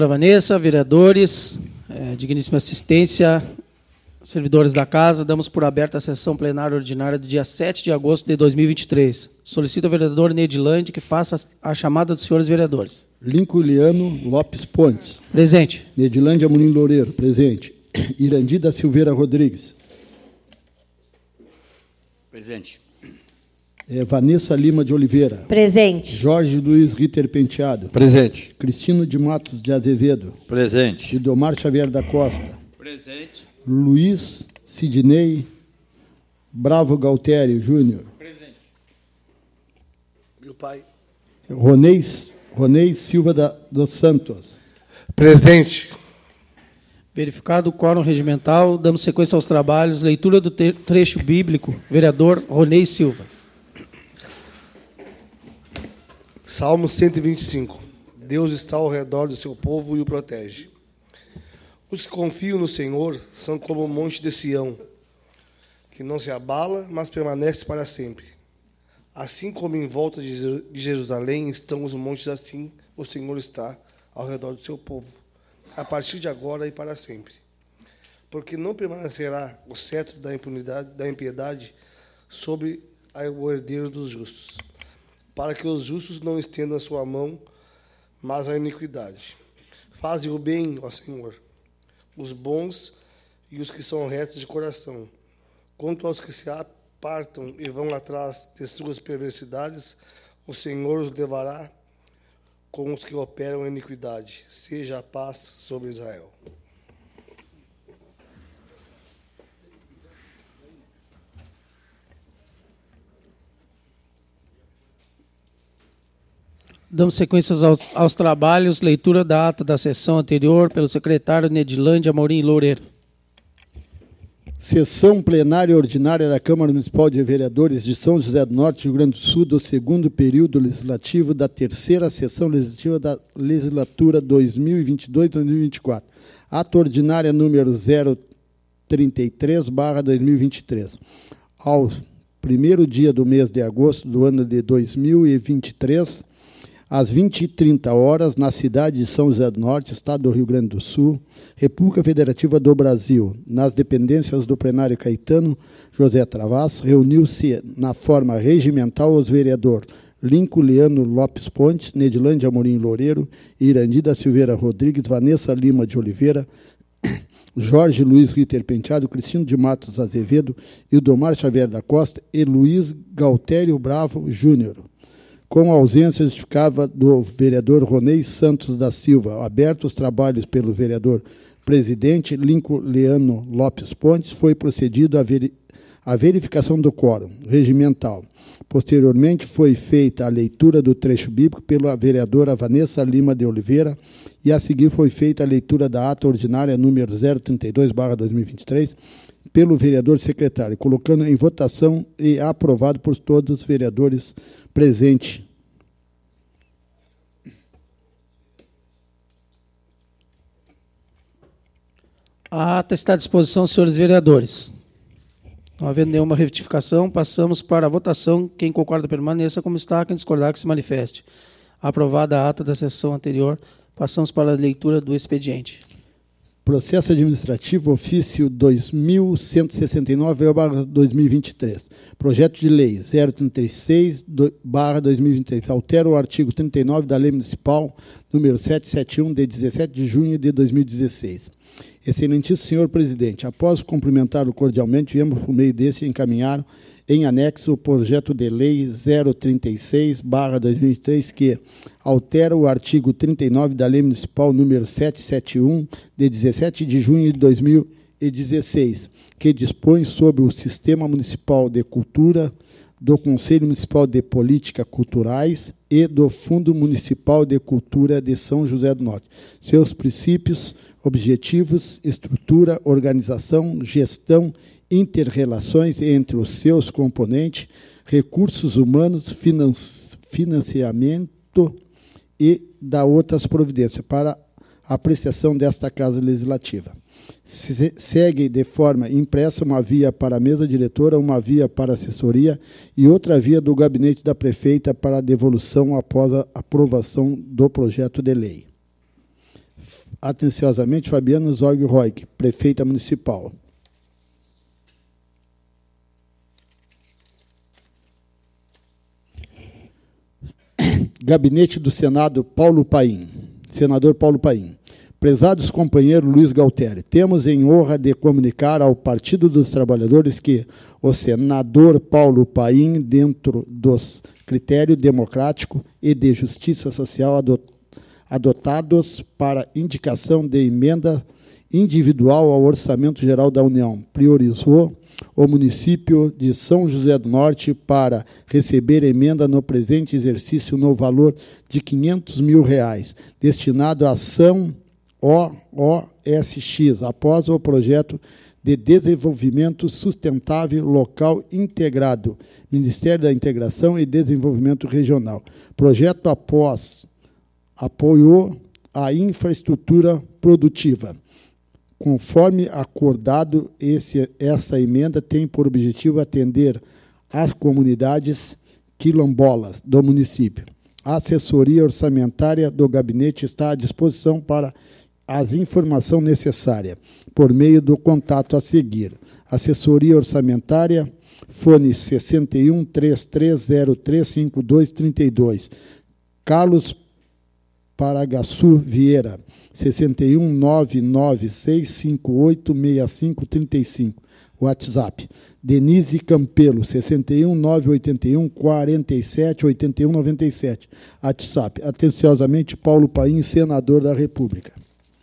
Vanessa, vereadores, digníssima assistência, servidores da casa, damos por aberta a sessão plenária ordinária do dia 7 de agosto de 2023. Solicito ao vereador Nedilande que faça a chamada dos senhores vereadores. Lincolniano Lopes Pontes. Presente. Nedilande Amorim Loureiro. Presente. Irandi da Silveira Rodrigues. Presente. Vanessa Lima de Oliveira. Presente. Jorge Luiz Ritter Penteado. Presente. Cristino de Matos de Azevedo. Presente. Idomar Xavier da Costa. Presente. Luiz Sidney Bravo Galtério Júnior. Presente. Meu pai. Ronei Silva dos Santos. Presente. Verificado o quórum regimental, damos sequência aos trabalhos. Leitura do trecho bíblico. Vereador Ronei Silva. Salmo 125. Deus está ao redor do seu povo e o protege. Os que confiam no Senhor são como o monte de Sião, que não se abala, mas permanece para sempre. Assim como em volta de Jerusalém estão os montes, assim o Senhor está ao redor do seu povo, a partir de agora e para sempre. Porque não permanecerá o cetro da impiedade sobre o herdeiro dos justos, para que os justos não estendam a sua mão, mas a iniquidade. Faze o bem, ó Senhor, os bons e os que são retos de coração. Quanto aos que se apartam e vão atrás de suas perversidades, o Senhor os levará com os que operam a iniquidade. Seja a paz sobre Israel. Damos sequência aos trabalhos. Leitura da ata da sessão anterior pelo secretário Nedilande Amorim Loureiro. Sessão plenária ordinária da Câmara Municipal de Vereadores de São José do Norte, Rio Grande do Sul, do segundo período legislativo da terceira sessão legislativa da legislatura 2022-2024. Ata ordinária número 033/2023. Ao primeiro dia do mês de agosto do ano de 2023, às 20h30, na cidade de São José do Norte, Estado do Rio Grande do Sul, República Federativa do Brasil, nas dependências do plenário Caetano José Travassos, reuniu-se na forma regimental os vereadores Lincolniano Lopes Pontes, Nedilande Amorim Loureiro, Irandi da Silveira Rodrigues, Vanessa Lima de Oliveira, Jorge Luiz Ritter Penteado, Cristino de Matos Azevedo, Idomar Xavier da Costa e Luiz Galtério Bravo Júnior. Com a ausência justificada do vereador Ronei Santos da Silva, abertos os trabalhos pelo vereador presidente Lincolniano Lopes Pontes, foi procedido à verificação do quórum regimental. Posteriormente, foi feita a leitura do trecho bíblico pela vereadora Vanessa Lima de Oliveira e, a seguir, foi feita a leitura da ata ordinária número 032/2023 pelo vereador secretário, colocando em votação e aprovado por todos os vereadores presentes. A ata está à disposição, senhores vereadores. Não havendo nenhuma retificação, passamos para a votação. Quem concorda permaneça como está, quem discordar que se manifeste. Aprovada a ata da sessão anterior, passamos para a leitura do expediente. Processo administrativo ofício 2169/2023. Projeto de lei 036/2023. Altera o artigo 39 da Lei Municipal número 771 de 17 de junho de 2016. Excelentíssimo senhor presidente, após cumprimentá-lo cordialmente, viemos por meio desse encaminhar em anexo o projeto de lei 036/2023 que altera o artigo 39 da Lei Municipal número 771 de 17 de junho de 2016, que dispõe sobre o Sistema Municipal de Cultura, do Conselho Municipal de Políticas Culturais e do Fundo Municipal de Cultura de São José do Norte. Seus princípios, objetivos, estrutura, organização, gestão, interrelações entre os seus componentes, recursos humanos, financiamento e da outras providências para apreciação desta Casa Legislativa. Segue de forma impressa uma via para a mesa diretora, uma via para a assessoria e outra via do gabinete da prefeita para a devolução após a aprovação do projeto de lei. Atenciosamente, Fabiana Zorg Roig, prefeita municipal. Gabinete do Senado, Paulo Paim. Senador Paulo Paim. Prezados companheiro Luiz Galteri, temos em honra de comunicar ao Partido dos Trabalhadores que o senador Paulo Paim, dentro dos critérios democráticos e de justiça social adotados para indicação de emenda individual ao Orçamento Geral da União, priorizou o município de São José do Norte para receber emenda no presente exercício no valor de R$ 500 mil, destinado à ação OOSX, após o projeto de Desenvolvimento Sustentável Local Integrado, Ministério da Integração e Desenvolvimento Regional. Projeto apoiou a infraestrutura produtiva. Conforme acordado, essa emenda tem por objetivo atender as comunidades quilombolas do município. A assessoria orçamentária do gabinete está à disposição para as informações necessárias, por meio do contato a seguir. Assessoria orçamentária, fone 61 3303 5232. Carlos Paragaçu Vieira, 61 996 58 6535. WhatsApp. Denise Campelo, 61 981 47 81 97. WhatsApp. Atenciosamente, Paulo Paim, senador da República.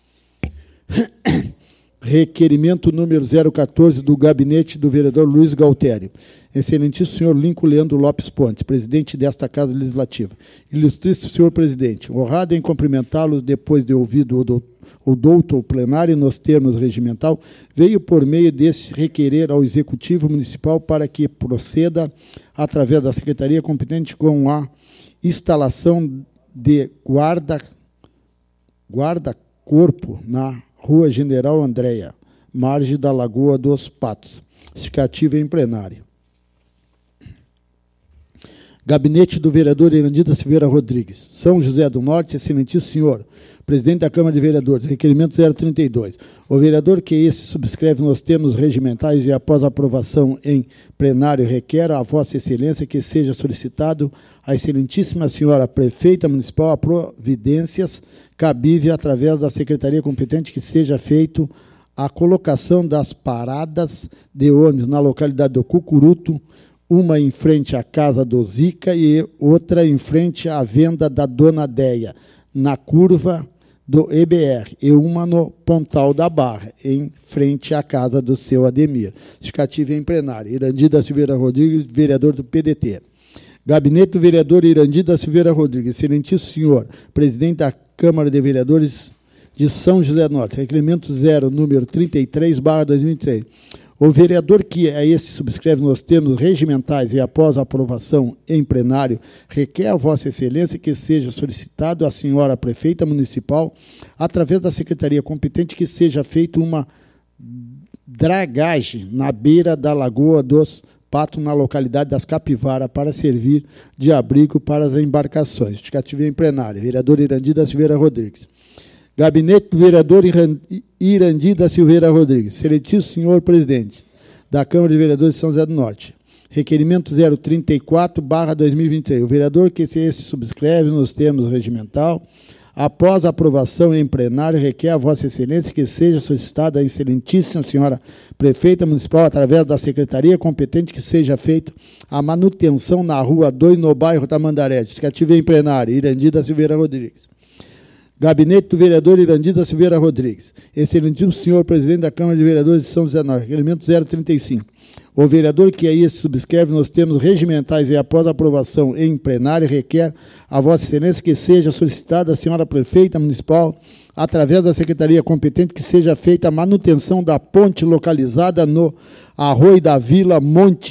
Requerimento número 014 do gabinete do vereador Luiz Galteri. Excelentíssimo senhor Lincoln Leandro Lopes Pontes, presidente desta Casa Legislativa. Ilustríssimo senhor presidente, honrado em cumprimentá-lo depois de ouvido o doutor plenário nos termos regimental, veio por meio desse requerer ao Executivo Municipal para que proceda, através da Secretaria competente, com a instalação de guarda-corpo na Rua General Andréia, margem da Lagoa dos Patos. Justificativa em plenário. Gabinete do vereador Irandida Silveira Rodrigues. São José do Norte, excelentíssimo senhor, presidente da Câmara de Vereadores, requerimento 032. O vereador que esse subscreve nos termos regimentais e após aprovação em plenário requer a vossa excelência que seja solicitado à excelentíssima senhora prefeita municipal a providências cabíveis através da secretaria competente que seja feito a colocação das paradas de ônibus na localidade do Cucuruto, uma em frente à casa do Zica e outra em frente à venda da Dona Deia, na curva do EBR, e uma no Pontal da Barra, em frente à casa do seu Ademir. Justificativa em plenário. Irandida Silveira Rodrigues, vereador do PDT. Gabinete do vereador Irandida Silveira Rodrigues. Excelentíssimo senhor, presidente da Câmara de Vereadores de São José do Norte. Requerimento 0, número 33/2023. O vereador que a esse subscreve nos termos regimentais e após a aprovação em plenário, requer a vossa excelência que seja solicitado à senhora prefeita municipal, através da secretaria competente, que seja feita uma dragagem na beira da Lagoa dos Patos, na localidade das Capivara, para servir de abrigo para as embarcações. Justificativa em plenário. Vereador Irandida Silveira Rodrigues. Gabinete do vereador Irandida Silveira Rodrigues. Excelentíssimo senhor presidente da Câmara de Vereadores de São José do Norte. Requerimento 034/2023. O vereador que se subscreve nos termos regimental, após a aprovação em plenário, requer a vossa excelência que seja solicitada à excelentíssima senhora prefeita municipal, através da secretaria competente, que seja feita a manutenção na Rua 2, no bairro Tamandaré. Justificativa em plenário. Irandida Silveira Rodrigues. Gabinete do vereador Irandida Silveira Rodrigues. Excelentíssimo senhor presidente da Câmara de Vereadores de São José do Norte. Requerimento 035. O vereador que aí se subscreve nos termos regimentais e após a aprovação em plenário requer a vossa excelência que seja solicitada à senhora prefeita municipal, através da secretaria competente, que seja feita a manutenção da ponte localizada no Arroio da Vila Monte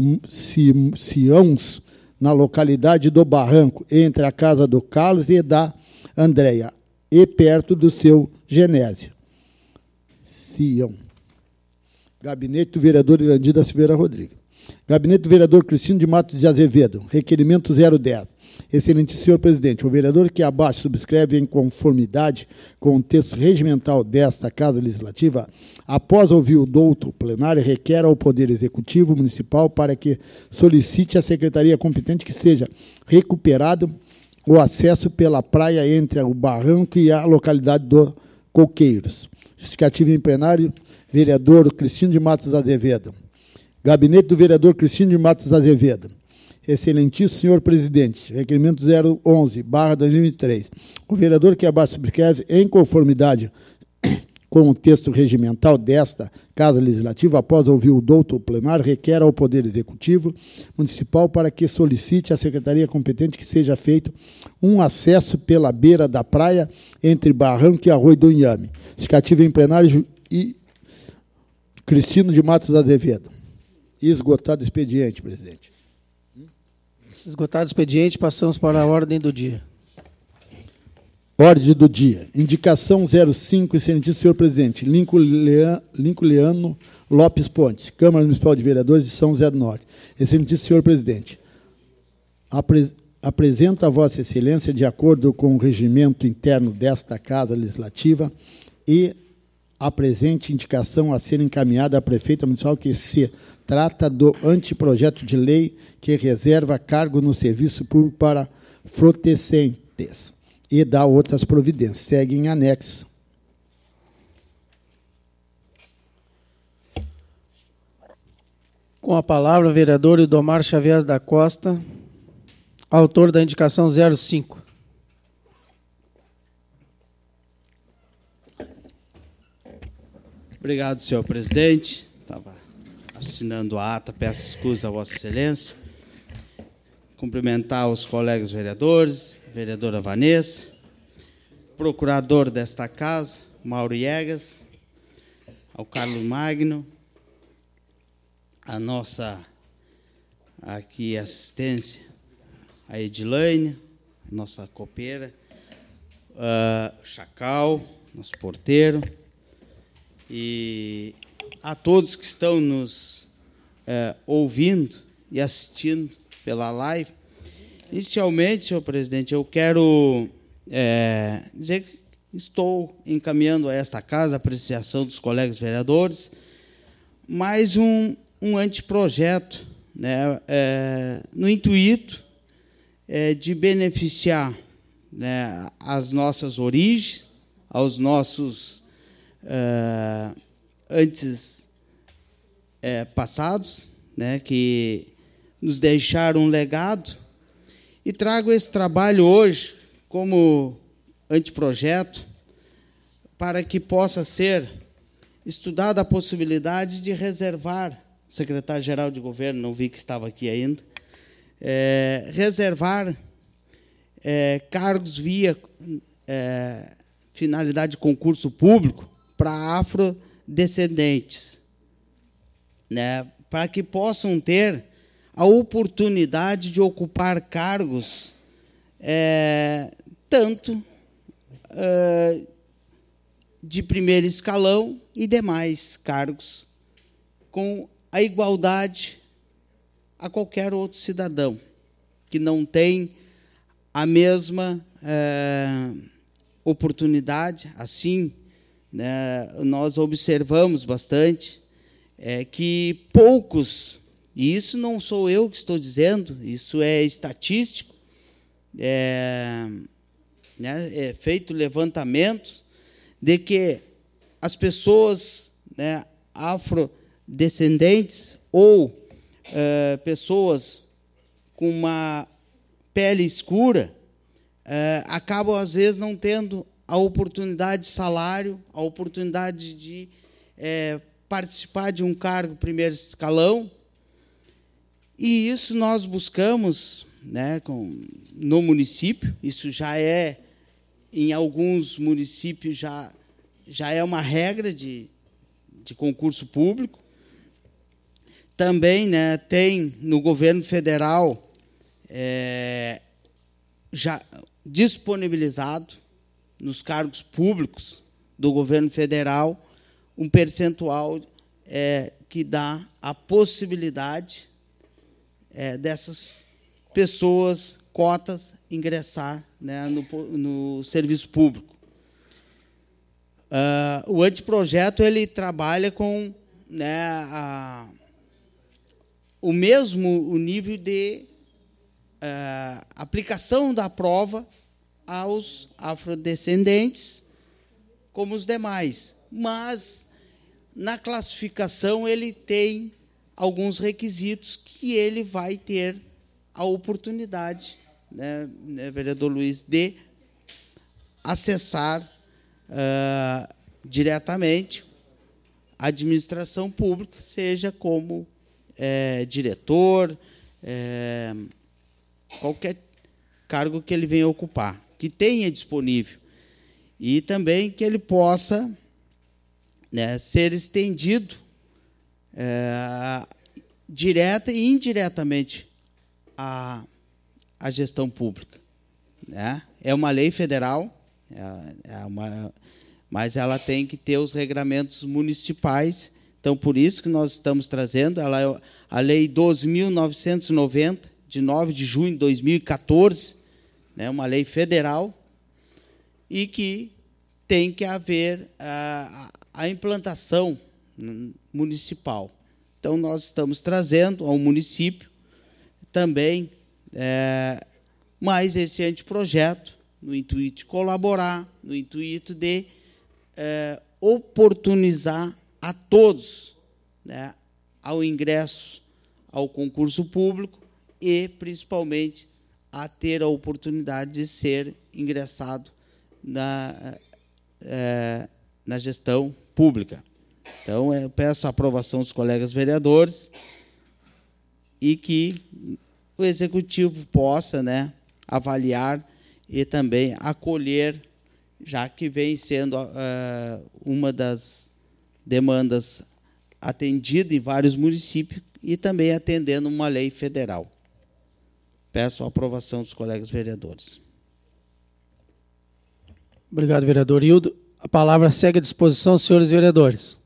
Siãos, na localidade do Barranco, entre a casa do Carlos e da Andréia, e perto do seu Genésio. Sião. Gabinete do vereador Irandida Silveira Rodrigues. Gabinete do vereador Cristino de Matos de Azevedo, requerimento 010. Excelente senhor presidente, o vereador que abaixo subscreve em conformidade com o texto regimental desta Casa Legislativa, após ouvir o douto plenário, requer ao Poder Executivo Municipal para que solicite à Secretaria competente que seja recuperado o acesso pela praia entre o barranco e a localidade do Coqueiros. Justificativa em plenário, vereador Cristino de Matos Azevedo. Gabinete do vereador Cristino de Matos Azevedo. Excelentíssimo senhor presidente, requerimento 011/2023. O vereador que abaixo subscreve, em conformidade com o texto regimental desta Casa Legislativa, após ouvir o douto plenário, requer ao Poder Executivo Municipal para que solicite à Secretaria competente que seja feito um acesso pela beira da praia entre Barranco e Arroio do Inhame. Justificativa em plenário e Cristino de Matos Azevedo. Esgotado o expediente, presidente. Esgotado o expediente, passamos para a ordem do dia. Ordem do dia. Indicação 05, excelentíssimo senhor presidente. Lincolniano Lopes Pontes, Câmara Municipal de Vereadores de São José do Norte. Excelentíssimo senhor presidente. Apresenta a Vossa Excelência, de acordo com o regimento interno desta Casa Legislativa, e a presente indicação a ser encaminhada à prefeita municipal, que se trata do anteprojeto de lei que reserva cargo no serviço público para frotescentes e dá outras providências. Segue em anexo. Com a palavra, o vereador Ildomar Xavier da Costa, autor da indicação 05. Obrigado, senhor presidente. Estava assinando a ata, peço escusas a Vossa Excelência. Cumprimentar os colegas vereadores, vereadora Vanessa, procurador desta casa, Mauro Iegas, ao Carlos Magno, a nossa aqui assistência, a Edilane, nossa copeira, Chacal, nosso porteiro, e a todos que estão nos ouvindo e assistindo pela live. Inicialmente, senhor presidente, eu quero dizer que estou encaminhando a esta casa a apreciação dos colegas vereadores mais um anteprojeto, né, no intuito de beneficiar, né, as nossas origens, aos nossos antes passados, né, que nos deixaram um legado, e trago esse trabalho hoje como anteprojeto para que possa ser estudada a possibilidade de reservar, o secretário-geral de governo, não vi que estava aqui ainda, reservar cargos via finalidade de concurso público para afrodescendentes, né, para que possam ter a oportunidade de ocupar cargos tanto de primeiro escalão e demais cargos, com a igualdade a qualquer outro cidadão que não tem a mesma oportunidade. Assim, né, nós observamos bastante que poucos, e isso não sou eu que estou dizendo, isso é estatístico, né, feito levantamentos de que as pessoas, né, afrodescendentes ou pessoas com uma pele escura acabam, às vezes, não tendo a oportunidade de salário, a oportunidade de participar de um cargo primeiro escalão. E isso nós buscamos, né, no município. Isso já em alguns municípios, já é uma regra de concurso público. Também, né, tem no governo federal já disponibilizado nos cargos públicos do governo federal um percentual que dá a possibilidade, dessas pessoas, cotas, ingressar, né, no serviço público. O anteprojeto ele trabalha com, né, o nível de aplicação da prova aos afrodescendentes como os demais, mas na classificação ele tem alguns requisitos que ele vai ter a oportunidade, né, vereador Luiz, de acessar diretamente a administração pública, seja como diretor, qualquer cargo que ele venha ocupar, que tenha disponível, e também que ele possa, né, ser estendido direta e indiretamente à gestão pública, né? É uma lei federal, mas ela tem que ter os regramentos municipais. Então, por isso que nós estamos trazendo a Lei 12.990, de 9 de junho de 2014, né, uma lei federal, e que tem que haver a implantação municipal. Então, nós estamos trazendo ao município também mais esse anteprojeto, no intuito de colaborar, no intuito de oportunizar a todos, né, ao ingresso ao concurso público e, principalmente, a ter a oportunidade de ser ingressado na gestão pública. Então, eu peço a aprovação dos colegas vereadores e que o Executivo possa, né, avaliar e também acolher, já que vem sendo uma das demandas atendida em vários municípios e também atendendo uma lei federal. Peço a aprovação dos colegas vereadores. Obrigado, vereador Hildo. A palavra segue à disposição, senhores vereadores.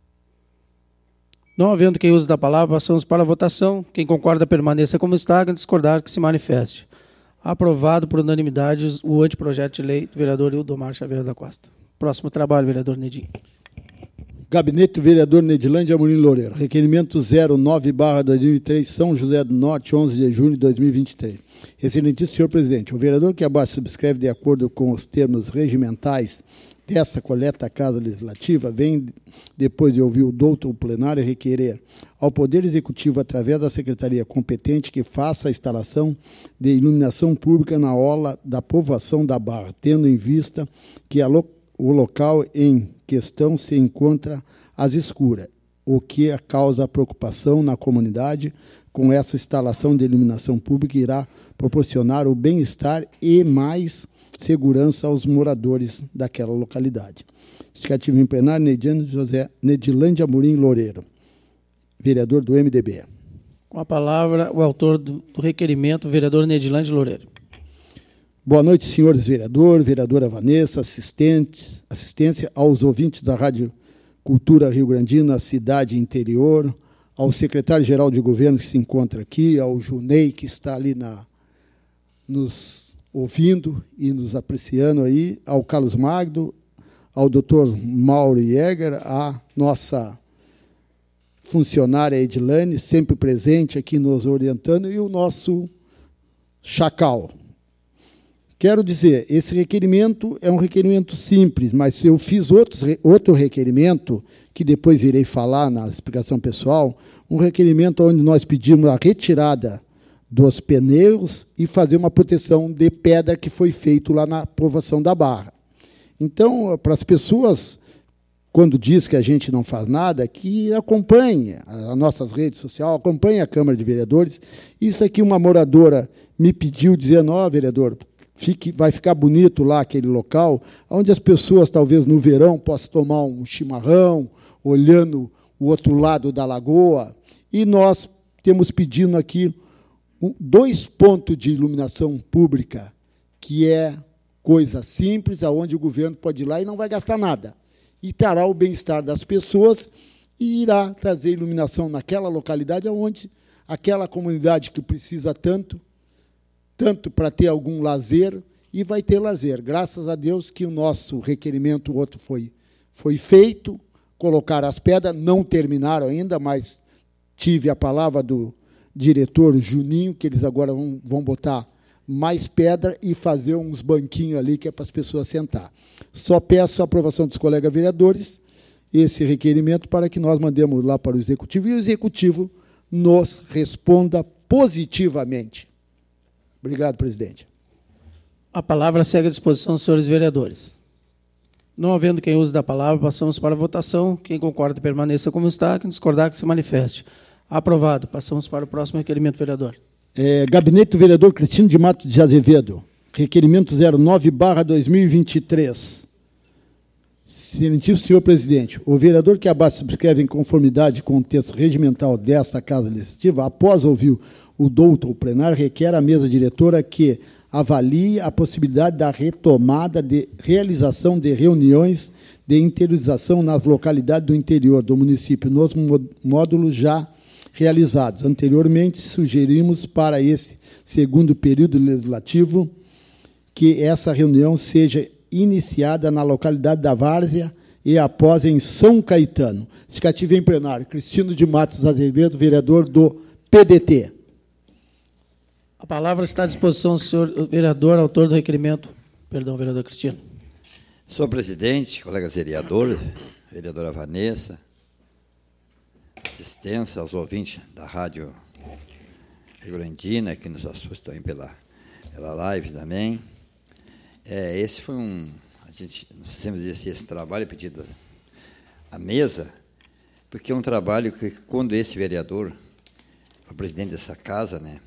Não havendo quem use da palavra, passamos para a votação. Quem concorda, permaneça como está. Quem discordar, que se manifeste. Aprovado por unanimidade o anteprojeto de lei do vereador Hildomar Xavier da Costa. Próximo trabalho, vereador Nedim. Gabinete do vereador Nedilândia Amorim Loureiro. Requerimento 09/2003, São José do Norte, 11 de junho de 2023. Excelentíssimo senhor presidente, o vereador que abaixo subscreve de acordo com os termos regimentais desta coleta à Casa Legislativa, vem, depois de ouvir o doutor plenário, requerer ao Poder Executivo, através da Secretaria competente, que faça a instalação de iluminação pública na orla da povoação da Barra, tendo em vista que o local em questão se encontra às escuras, o que causa preocupação na comunidade. Com essa instalação de iluminação pública, irá proporcionar o bem-estar e mais segurança aos moradores daquela localidade. Justificativo em plenário, Nedilândia Amorim Loureiro, vereador do MDB. Com a palavra, o autor do requerimento, vereador Nedilândia Loureiro. Boa noite, senhores vereadores, vereadora Vanessa, assistência aos ouvintes da Rádio Cultura Rio Grandina, cidade interior, ao secretário-geral de governo que se encontra aqui, ao Junei, que está ali nos ouvindo e nos apreciando aí, ao Carlos Magno, ao doutor Mauro Jäger, a nossa funcionária Edilane, sempre presente aqui nos orientando, e o nosso Chacal. Quero dizer, esse requerimento é um requerimento simples, mas eu fiz outro requerimento, que depois irei falar na explicação pessoal, um requerimento onde nós pedimos a retirada dos pneus e fazer uma proteção de pedra que foi feito lá na povoação da Barra. Então, para as pessoas, quando diz que a gente não faz nada, que acompanhe as nossas redes sociais, acompanhe a Câmara de Vereadores. Isso aqui uma moradora me pediu, dizendo, vereador, vai ficar bonito lá aquele local, onde as pessoas, talvez no verão, possam tomar um chimarrão, olhando o outro lado da lagoa, e nós temos pedindo aqui 2 pontos de iluminação pública, que é coisa simples, aonde o governo pode ir lá e não vai gastar nada. E terá o bem-estar das pessoas e irá trazer iluminação naquela localidade onde aquela comunidade que precisa tanto para ter algum lazer, e vai ter lazer. Graças a Deus que o nosso requerimento, o outro foi feito, colocaram as pedras, não terminaram ainda, mas tive a palavra do diretor Juninho, que eles agora vão botar mais pedra e fazer uns banquinhos ali, que é para as pessoas sentar. Só peço a aprovação dos colegas vereadores, esse requerimento, para que nós mandemos lá para o Executivo, e o Executivo nos responda positivamente. Obrigado, presidente. A palavra segue à disposição dos senhores vereadores. Não havendo quem use da palavra, passamos para a votação. Quem concorda, permaneça como está. Quem discordar, que se manifeste. Aprovado. Passamos para o próximo requerimento, vereador. Gabinete do vereador Cristino de Matos de Azevedo. Requerimento 09/2023. Excelentíssimo senhor presidente, o vereador que abaixo subscreve em conformidade com o texto regimental desta Casa Legislativa, após ouvir o doutor plenário, requer à mesa diretora que avalie a possibilidade da retomada de realização de reuniões de interiorização nas localidades do interior do município, nos módulos já realizados. Anteriormente, sugerimos para esse segundo período legislativo que essa reunião seja iniciada na localidade da Várzea e após em São Caetano. Justificativa em plenário. Cristino de Matos Azevedo, vereador do PDT. A palavra está à disposição do senhor vereador, autor do requerimento. Perdão, vereador Cristino. Senhor presidente, colegas vereadores, vereadora Vanessa, assistência aos ouvintes da Rádio Rio-Grandina, que nos assistem também pela live também. Esse foi a gente, nós fizemos esse trabalho pedido à mesa, porque é um trabalho que, quando esse vereador foi presidente dessa casa, né,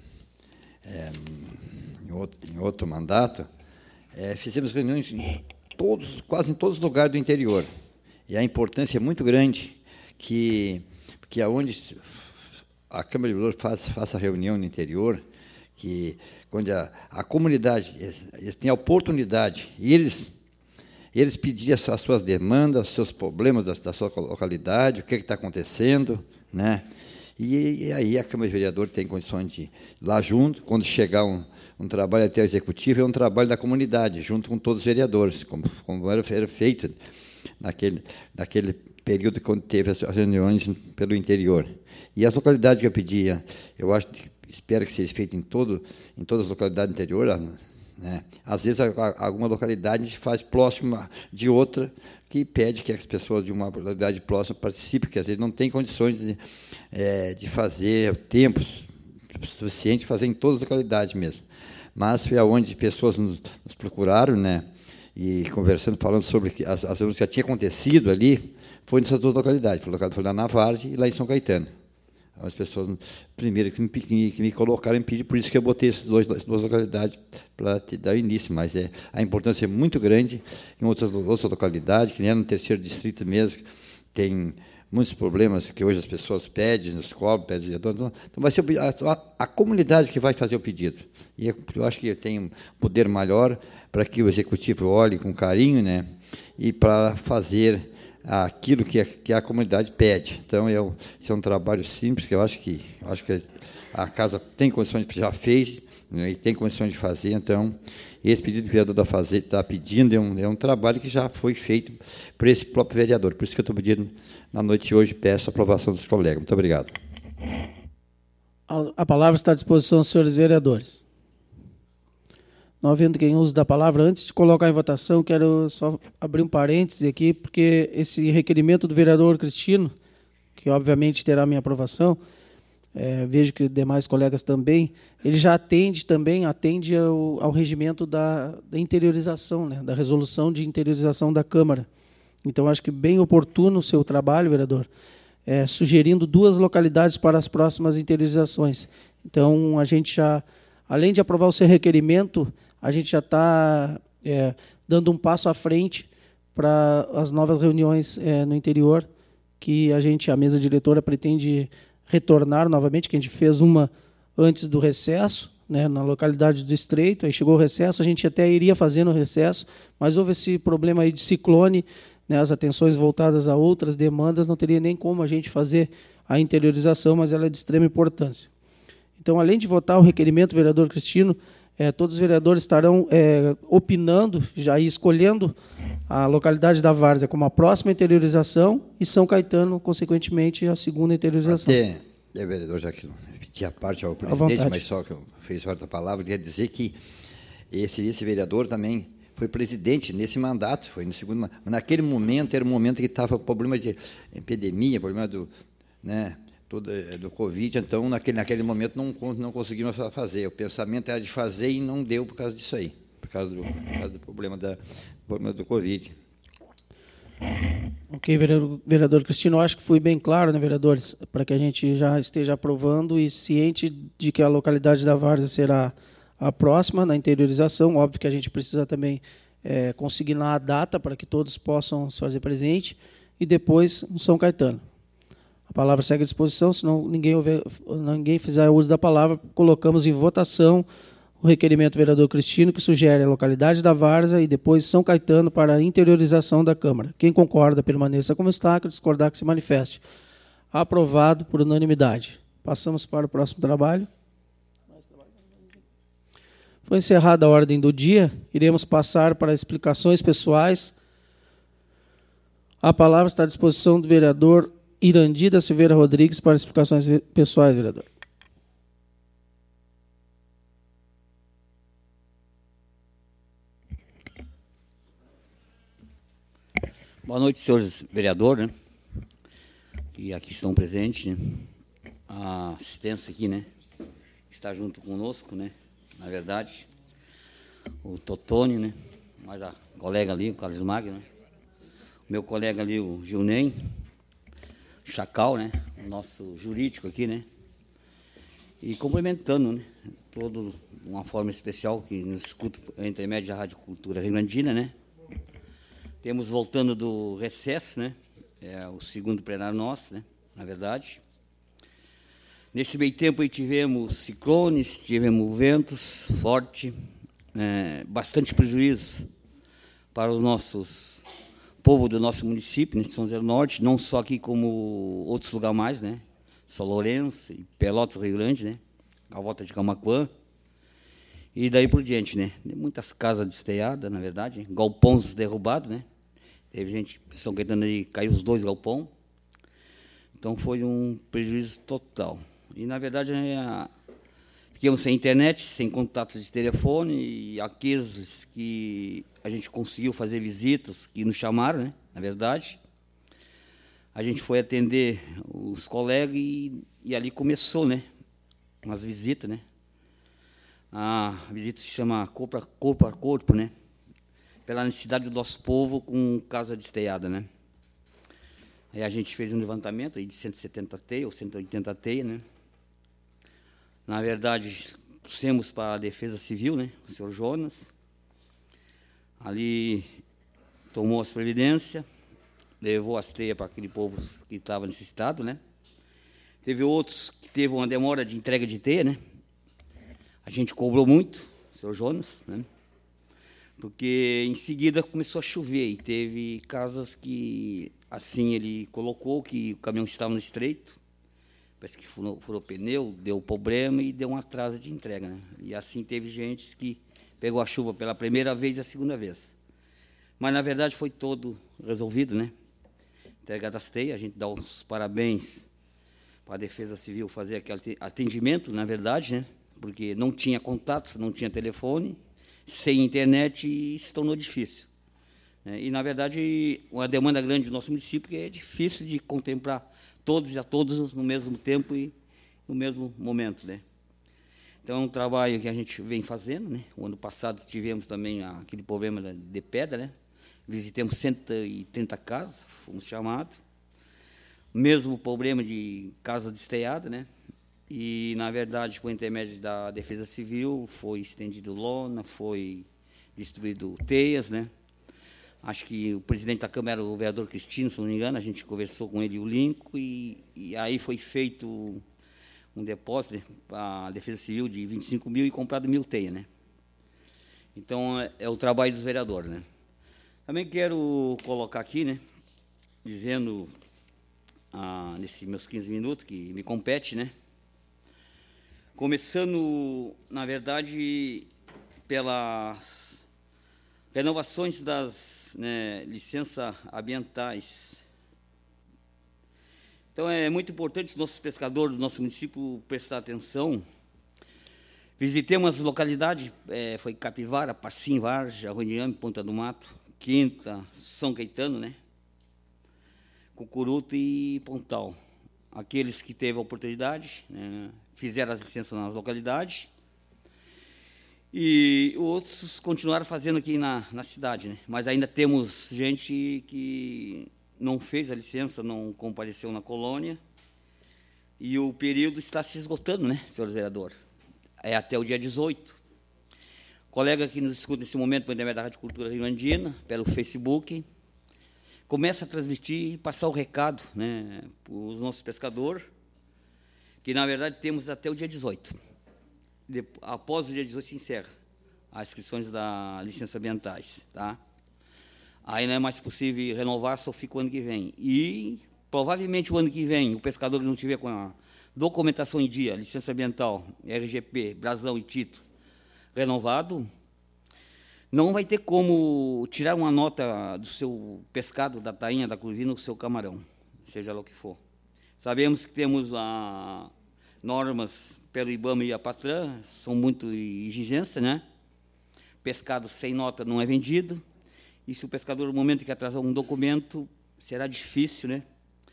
em outro mandato, fizemos reuniões quase em todos os lugares do interior. E a importância é muito grande que aonde a Câmara de Vereadores faça reunião no interior, que quando a comunidade eles têm a oportunidade, e eles pedirem as suas demandas, os seus problemas da sua localidade, o que está acontecendo, né? E aí a Câmara de Vereadores tem condições de ir lá junto, quando chegar um trabalho até o Executivo, é um trabalho da comunidade, junto com todos os vereadores, como era feito naquele período quando teve as reuniões pelo interior. E as localidades que eu pedia, eu espero que seja feito em todas as localidades do interior, né? Às vezes, alguma localidade a gente faz próxima de outra, que pede que as pessoas de uma localidade próxima participem, porque às vezes não tem condições de fazer tempo suficiente, fazer em todas as localidades mesmo. Mas foi aonde pessoas nos procuraram, né? E conversando, falando sobre as reuniões que já tinha acontecido ali, foi nessas duas localidades, foi lá na Várzea e lá em São Caetano. As pessoas, primeiro, que me colocaram em pedir, por isso que eu botei essas duas localidades para te dar início, mas a importância é muito grande em outras localidades, que nem no terceiro distrito mesmo, tem muitos problemas que hoje as pessoas pedem, nos cobram, pedem, então vai ser a comunidade que vai fazer o pedido. E eu acho que tem um poder maior para que o Executivo olhe com carinho, né, e para fazer aquilo que a comunidade pede. Então, esse é um trabalho simples, que eu acho que a casa tem condições, já fez, né, e tem condições de fazer. Então, esse pedido que o vereador está pedindo é um trabalho que já foi feito por esse próprio vereador. Por isso que eu estou pedindo, na noite de hoje, peço a aprovação dos colegas. Muito obrigado. A palavra está à disposição dos senhores vereadores. Não havendo quem use da palavra, antes de colocar em votação, quero só abrir um parêntese aqui, porque esse requerimento do vereador Cristino, que obviamente terá minha aprovação, vejo que demais colegas também, ele já atende ao regimento da interiorização, né, da resolução de interiorização da Câmara. Então, acho que bem oportuno o seu trabalho, vereador, sugerindo 2 localidades para as próximas interiorizações. Então, a gente já, além de aprovar o seu requerimento, a gente já está dando um passo à frente para as novas reuniões no interior, que a mesa diretora pretende retornar novamente, que a gente fez uma antes do recesso, né, na localidade do Estreito, aí chegou o recesso, a gente até iria fazer no recesso, mas houve esse problema aí de ciclone, né, as atenções voltadas a outras demandas, não teria nem como a gente fazer a interiorização, mas ela é de extrema importância. Então, além de votar o requerimento do vereador Cristino, todos os vereadores estarão opinando, já escolhendo a localidade da várzea como a próxima interiorização e São Caetano, consequentemente, a segunda interiorização. Até, vereador, já que eu pedi a parte ao presidente, mas só que eu fiz a palavra, quer dizer que esse vereador também foi presidente nesse mandato, foi no segundo mandato. Naquele momento, era um momento que estava problema de epidemia, problema do Covid, então, naquele momento, não conseguimos fazer. O pensamento era de fazer e não deu por causa disso aí, por causa do problema do Covid. Ok, vereador Cristino, acho que fui bem claro, né, vereadores, para que a gente já esteja aprovando e ciente de que a localidade da várzea será a próxima na interiorização. Óbvio que a gente precisa também consignar a data para que todos possam se fazer presente e depois no São Caetano. A palavra segue à disposição, se ninguém fizer uso da palavra, colocamos em votação o requerimento do vereador Cristino, que sugere a localidade da várzea e depois São Caetano para a interiorização da Câmara. Quem concorda, permaneça como está, quem discordar, que se manifeste. Aprovado por unanimidade. Passamos para o próximo trabalho. Foi encerrada a ordem do dia, iremos passar para explicações pessoais. A palavra está à disposição do vereador Irandi da Silveira Rodrigues para explicações pessoais, vereador. Boa noite, senhores vereadores, né, que aqui estão presentes, né, a assistência aqui, né, que está junto conosco, né, na verdade, o Totônio, né, mais a colega ali, o Carlos Magno, né, o meu colega ali, o Gilney, Chacal, né, o nosso jurídico aqui, né, e cumprimentando, né, todo uma forma especial que nos escuta a intermédio da Rádio Cultura Rio Grandina, né. Temos voltando do recesso, né, o segundo plenário nosso, né, na verdade. Nesse meio tempo aí tivemos ciclones, tivemos ventos fortes, bastante prejuízo para os nossos povo do nosso município, né, de São José do Norte, não só aqui como outros lugares mais, né, São Lourenço e Pelotas, Rio Grande, né, a volta de Camaquã, e daí por diante, né, muitas casas desteadas, na verdade, galpões derrubados, né, teve gente, São Caetano aí, caiu os 2 galpões, então foi um prejuízo total. E, na verdade, ficamos sem internet, sem contatos de telefone, e aqueles que a gente conseguiu fazer visitas, que nos chamaram, né, na verdade, a gente foi atender os colegas e ali começou, né, umas visitas, né. A visita se chama corpo a corpo, né, pela necessidade do nosso povo com casa desteada, né. Aí a gente fez um levantamento aí de 170 teias ou 180 teias, né. Na verdade, trouxemos para a Defesa Civil, né, o senhor Jonas. Ali tomou as providências, levou as teias para aquele povo que estava necessitado, né. Teve outros que teve uma demora de entrega de teia, né. A gente cobrou muito, o senhor Jonas, né, porque em seguida começou a chover e teve casas que, assim, ele colocou que o caminhão estava no estreito, parece que furou pneu, deu problema e deu um atraso de entrega, né? E assim teve gente que pegou a chuva pela primeira vez e a segunda vez. Mas, na verdade, foi todo resolvido, né? Entrega das teias, a gente dá os parabéns para a Defesa Civil fazer aquele atendimento, na verdade, né? Porque não tinha contatos, não tinha telefone, sem internet e se tornou difícil. E, na verdade, uma demanda grande do nosso município que é difícil de contemplar todos e a todos no mesmo tempo e no mesmo momento, né? Então, é um trabalho que a gente vem fazendo, né? O ano passado tivemos também aquele problema de pedra, né? Visitamos 130 casas, fomos chamados. Mesmo problema de casa desteada, né? E, na verdade, por intermédio da Defesa Civil, foi estendido lona, foi distribuído teias, né? Acho que o presidente da Câmara era o vereador Cristino, se não me engano, a gente conversou com ele e o Linco, e aí foi feito um depósito, né, para a Defesa Civil de 25 mil e comprado 1.000 teias, né? Então, é o trabalho dos vereadores, né? Também quero colocar aqui, né, dizendo, nesses meus 15 minutos, que me compete, né, Começando, na verdade, pelas renovações das licenças ambientais. Então, é muito importante os nossos pescadores do nosso município prestar atenção. Visitemos as localidades, foi Capivara, Passim, Vargem, Arroiame, Ponta do Mato, Quinta, São Caetano, né? Cucuruto e Pontal. Aqueles que teve a oportunidade, né, fizeram as licenças nas localidades, e outros continuaram fazendo aqui na cidade, né? Mas ainda temos gente que não fez a licença, não compareceu na colônia, e o período está se esgotando, né, senhor vereador? É até o dia 18. Colega que nos escuta nesse momento, por intermédio da Rádio Cultura Rio-Grandina, pelo Facebook, começa a transmitir e passar o recado, né, para os nossos pescadores, que, na verdade, temos até o dia 18. Após o dia 18 se encerra as inscrições das licenças ambientais. Tá? Aí não é mais possível renovar, só fica o ano que vem. E, provavelmente, o ano que vem, o pescador que não tiver com a documentação em dia, licença ambiental, RGP, brasão e título renovado, não vai ter como tirar uma nota do seu pescado, da tainha, da curvina, do seu camarão, seja lá o que for. Sabemos que temos normas pelo IBAMA e a Patran, são muito exigências, né? Pescado sem nota não é vendido, e se o pescador, no momento que atrasar um documento, será difícil, né?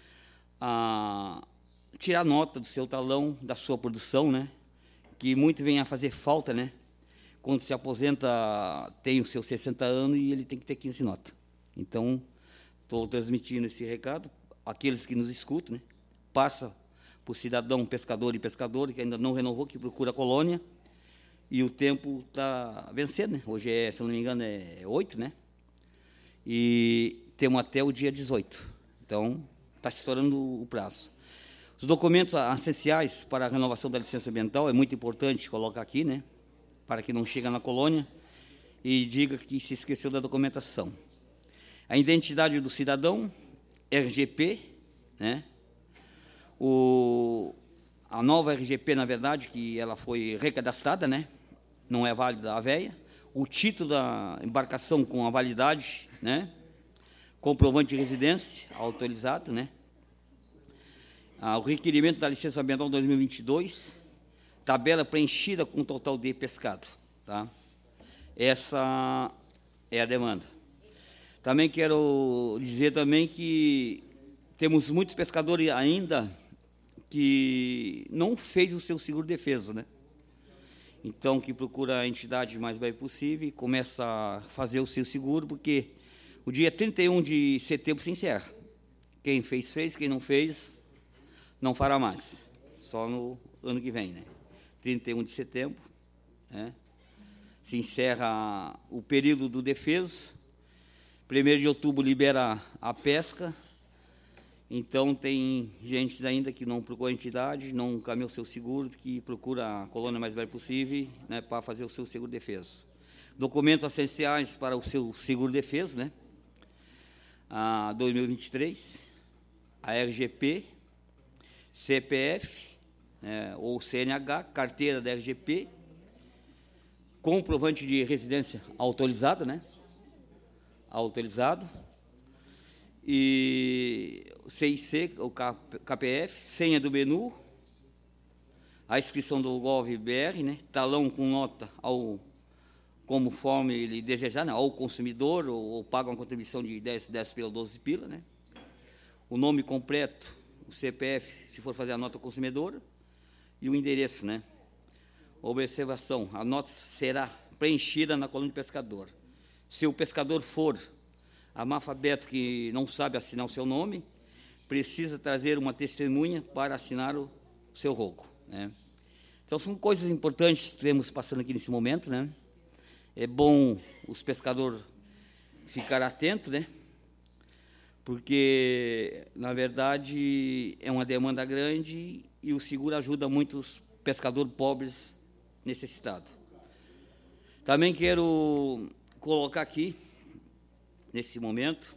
Tirar nota do seu talão, da sua produção, né? Que muito vem a fazer falta, né? Quando se aposenta, tem os seus 60 anos e ele tem que ter 15 notas. Então, estou transmitindo esse recado, aqueles que nos escutam, né? Passa para o cidadão pescador e pescador que ainda não renovou, que procura a colônia, e o tempo está vencendo, né? Hoje, se eu não me engano, é 8, né? E temos até o dia 18. Então, está se estourando o prazo. Os documentos essenciais para a renovação da licença ambiental é muito importante colocar aqui, né? Para que não chegue na colônia e diga que se esqueceu da documentação. A identidade do cidadão, RGP, né? A nova RGP, na verdade, que ela foi recadastrada, né? Não é válida a velha. O título da embarcação com a validade, né? Comprovante de residência, autorizado, né? O requerimento da licença ambiental 2022, tabela preenchida com o total de pescado. Tá? Essa é a demanda. Também quero dizer também que temos muitos pescadores ainda que não fez o seu seguro-defeso, né? Então, que procura a entidade o mais breve possível e começa a fazer o seu seguro, porque o dia 31 de setembro se encerra. Quem fez, fez. Quem não fez, não fará mais. Só no ano que vem, né? 31 de setembro, né? Se encerra o período do defeso. 1º de outubro libera a pesca. Então, tem gente ainda que não procura a entidade, não caminhou o seu seguro, que procura a colônia mais breve possível, né, para fazer o seu seguro-defeso. Documentos essenciais para o seu seguro-defeso, né? 2023, a RGP, CPF, ou CNH, carteira da RGP, comprovante de residência autorizada, né? Autorizado. E CIC, o KPF, senha do menu, a inscrição do Gov.br, né? Talão com nota conforme ele desejar, né? Ao consumidor, ou paga uma contribuição de 10 pila ou 12 pila, né? O nome completo, o CPF, se for fazer a nota consumidora, e o endereço, né? Observação, a nota será preenchida na coluna de pescador. Se o pescador for analfabeto que não sabe assinar o seu nome, precisa trazer uma testemunha para assinar o seu roco, né? Então, são coisas importantes que temos passando aqui nesse momento, né? É bom os pescadores ficar atentos, né? Porque, na verdade, é uma demanda grande e o seguro ajuda muito os pescadores pobres necessitados. Também quero colocar aqui, nesse momento,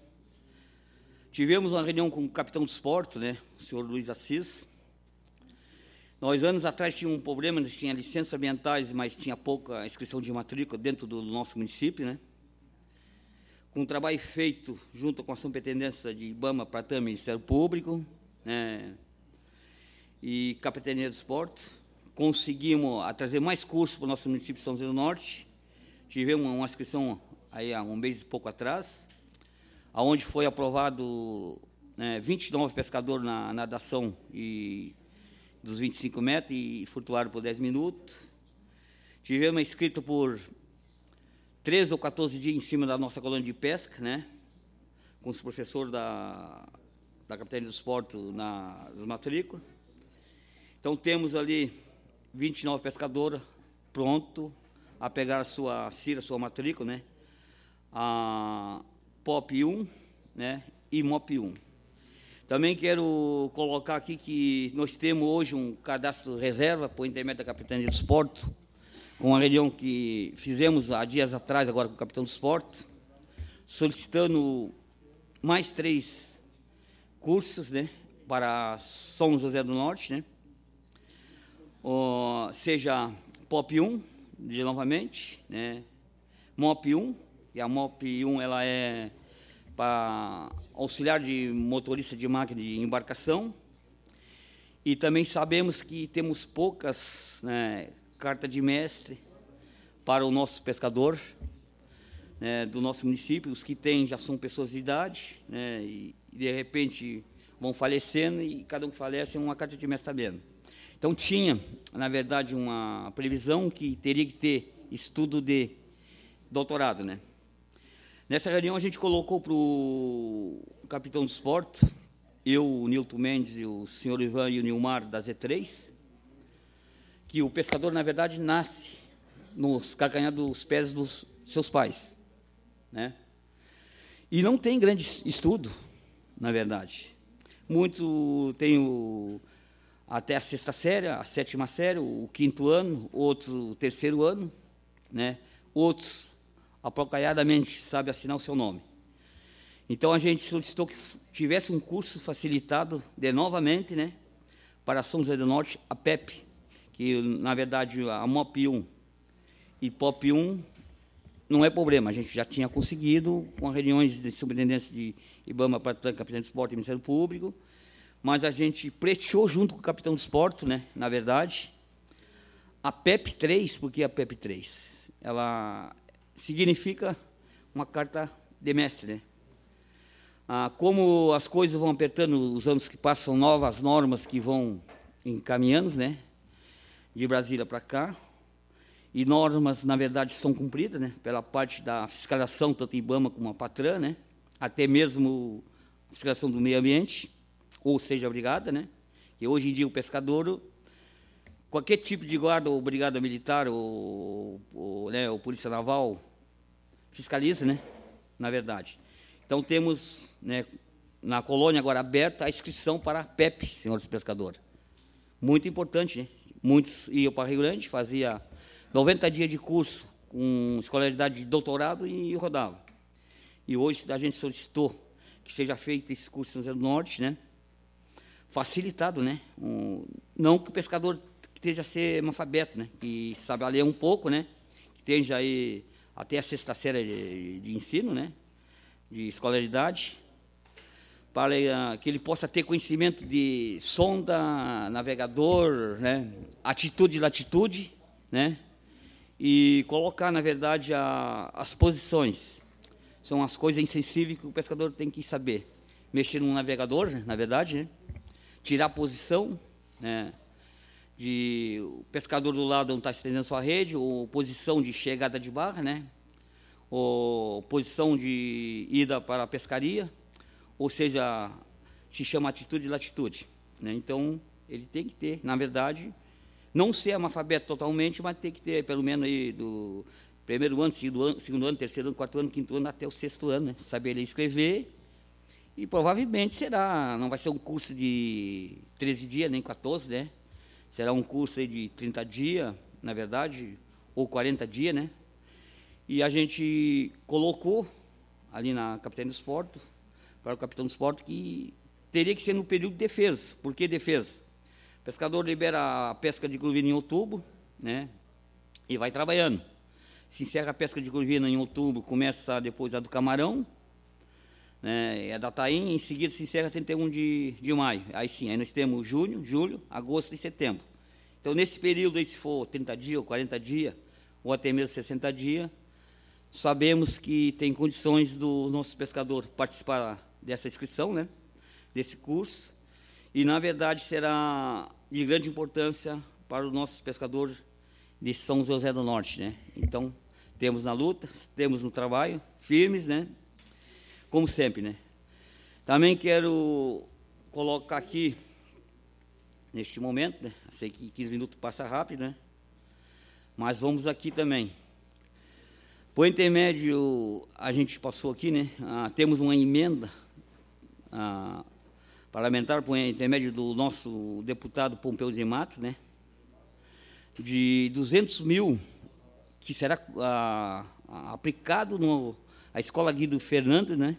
tivemos uma reunião com o capitão dos portos, né, o senhor Luiz Assis, Nós, anos atrás, tínhamos um problema, tinha licenças ambientais, mas tinha pouca inscrição de matrícula dentro do nosso município, né? Com um trabalho feito junto com a Superintendência de IBAMA, Pratam, Ministério Público, né? E Capitania do Esporte, conseguimos trazer mais cursos para o nosso município de São José do Norte. Tivemos uma inscrição aí há um mês e pouco atrás, onde foi aprovado, né, 29 pescadores na natação e dos 25 metros e flutuaram por 10 minutos. Tivemos inscrito por 13 ou 14 dias em cima da nossa colônia de pesca, né, com os professores da Capitania do Esporte nas matrículas. Então, temos ali 29 pescadores prontos a pegar a sua CIRA, sua matrícula, né, a POP 1, né, e MOP 1. Também quero colocar aqui que nós temos hoje um cadastro reserva por intermédio da Capitania do Esporte, com a reunião que fizemos há dias atrás, agora com o Capitão do Esporte, solicitando mais 3 cursos, né, para São José do Norte, né, seja POP 1, novamente, né, MOP 1, e a MOP 1 ela é para auxiliar de motorista de máquina de embarcação, e também sabemos que temos poucas, né, cartas de mestre para o nosso pescador, né, do nosso município. Os que têm já são pessoas de idade, né, e de repente vão falecendo, e cada um que falece é uma carta de mestre sabendo. Então, tinha, na verdade, uma previsão que teria que ter estudo de doutorado, né? Nessa reunião, a gente colocou para o capitão do esporte, eu, o Nilton Mendes, e o senhor Ivan e o Nilmar, da Z3, que o pescador, na verdade, nasce nos calcanhares dos pés dos seus pais, né? E não tem grande estudo, na verdade. Muito tem até a 6ª série, a 7ª série, o 5º ano, outro o 3º ano, né? Outros apropriadamente sabe assinar o seu nome. Então, a gente solicitou que tivesse um curso facilitado novamente, né, para São José do Norte, a PEP, que, na verdade, a MOP 1 e POP 1 não é problema, a gente já tinha conseguido com reuniões de superintendência de IBAMA, Pratam, Capitania do Esporte e Ministério Público, mas a gente pleiteou junto com o capitão do esporte, né, na verdade, a PEP 3, porque a PEP 3, ela significa uma carta de mestre, né? Como as coisas vão apertando, os anos que passam, novas normas que vão encaminhando, né, de Brasília para cá, e normas, na verdade, são cumpridas, né, pela parte da fiscalização, tanto IBAMA como a Patran, né, até mesmo a fiscalização do meio ambiente, ou seja, a brigada, né, que hoje em dia o pescador, qualquer tipo de guarda, ou brigada militar, né, ou polícia naval, fiscaliza, né, na verdade. Então, temos, né, na colônia agora aberta a inscrição para a PEP, senhores pescadores. Muito importante, né? Muitos iam para Rio Grande, fazia 90 dias de curso com escolaridade de doutorado e rodava. E hoje a gente solicitou que seja feito esse curso em São José do Norte, né, facilitado, né, não que o pescador esteja a ser analfabeto, né, que sabe ler um pouco, né, que esteja aí até a 6ª série de ensino, né, de escolaridade, para que ele possa ter conhecimento de sonda, navegador, né, atitude e latitude, né, e colocar, na verdade, as posições. São as coisas insensíveis que o pescador tem que saber. Mexer no navegador, né, na verdade, né, tirar a posição, né, o pescador do lado onde está estendendo sua rede, ou posição de chegada de barra, né, ou posição de ida para a pescaria, ou seja, se chama atitude e latitude, né? Então, ele tem que ter, na verdade, não ser analfabeto totalmente, mas tem que ter, pelo menos, aí, do primeiro ano, segundo ano, terceiro ano, quarto ano, quinto ano, até o 6º ano, né? Saber ler e escrever, e provavelmente não vai ser um curso de 13 dias, nem 14, né? Será um curso aí de 30 dias, na verdade, ou 40 dias, né? E a gente colocou ali na Capitania do Esporte, para o capitão do esporte, que teria que ser no período de defesa. Por que defesa? O pescador libera a pesca de curvina em outubro, né? E vai trabalhando. Se encerra a pesca de curvina em outubro, começa depois a do camarão, né? É da tainha, em seguida se encerra 31 de maio. Aí sim, aí nós temos junho, julho, agosto e setembro. Então, nesse período, aí, se for 30 dias ou 40 dias, ou até mesmo 60 dias, sabemos que tem condições do nosso pescador participar dessa inscrição, né? Desse curso, e, na verdade, será de grande importância para os nossos pescadores de São José do Norte, né? Então, temos na luta, temos no trabalho, firmes, né? Como sempre, né? Também quero colocar aqui, neste momento, né? Eu sei que 15 minutos passa rápido, né? Mas vamos aqui também. Por intermédio, a gente passou aqui, né? Temos uma emenda parlamentar, por intermédio do nosso deputado Pompeu Zimato, né? De 200 mil, que será aplicado na Escola Guido Fernandes, né?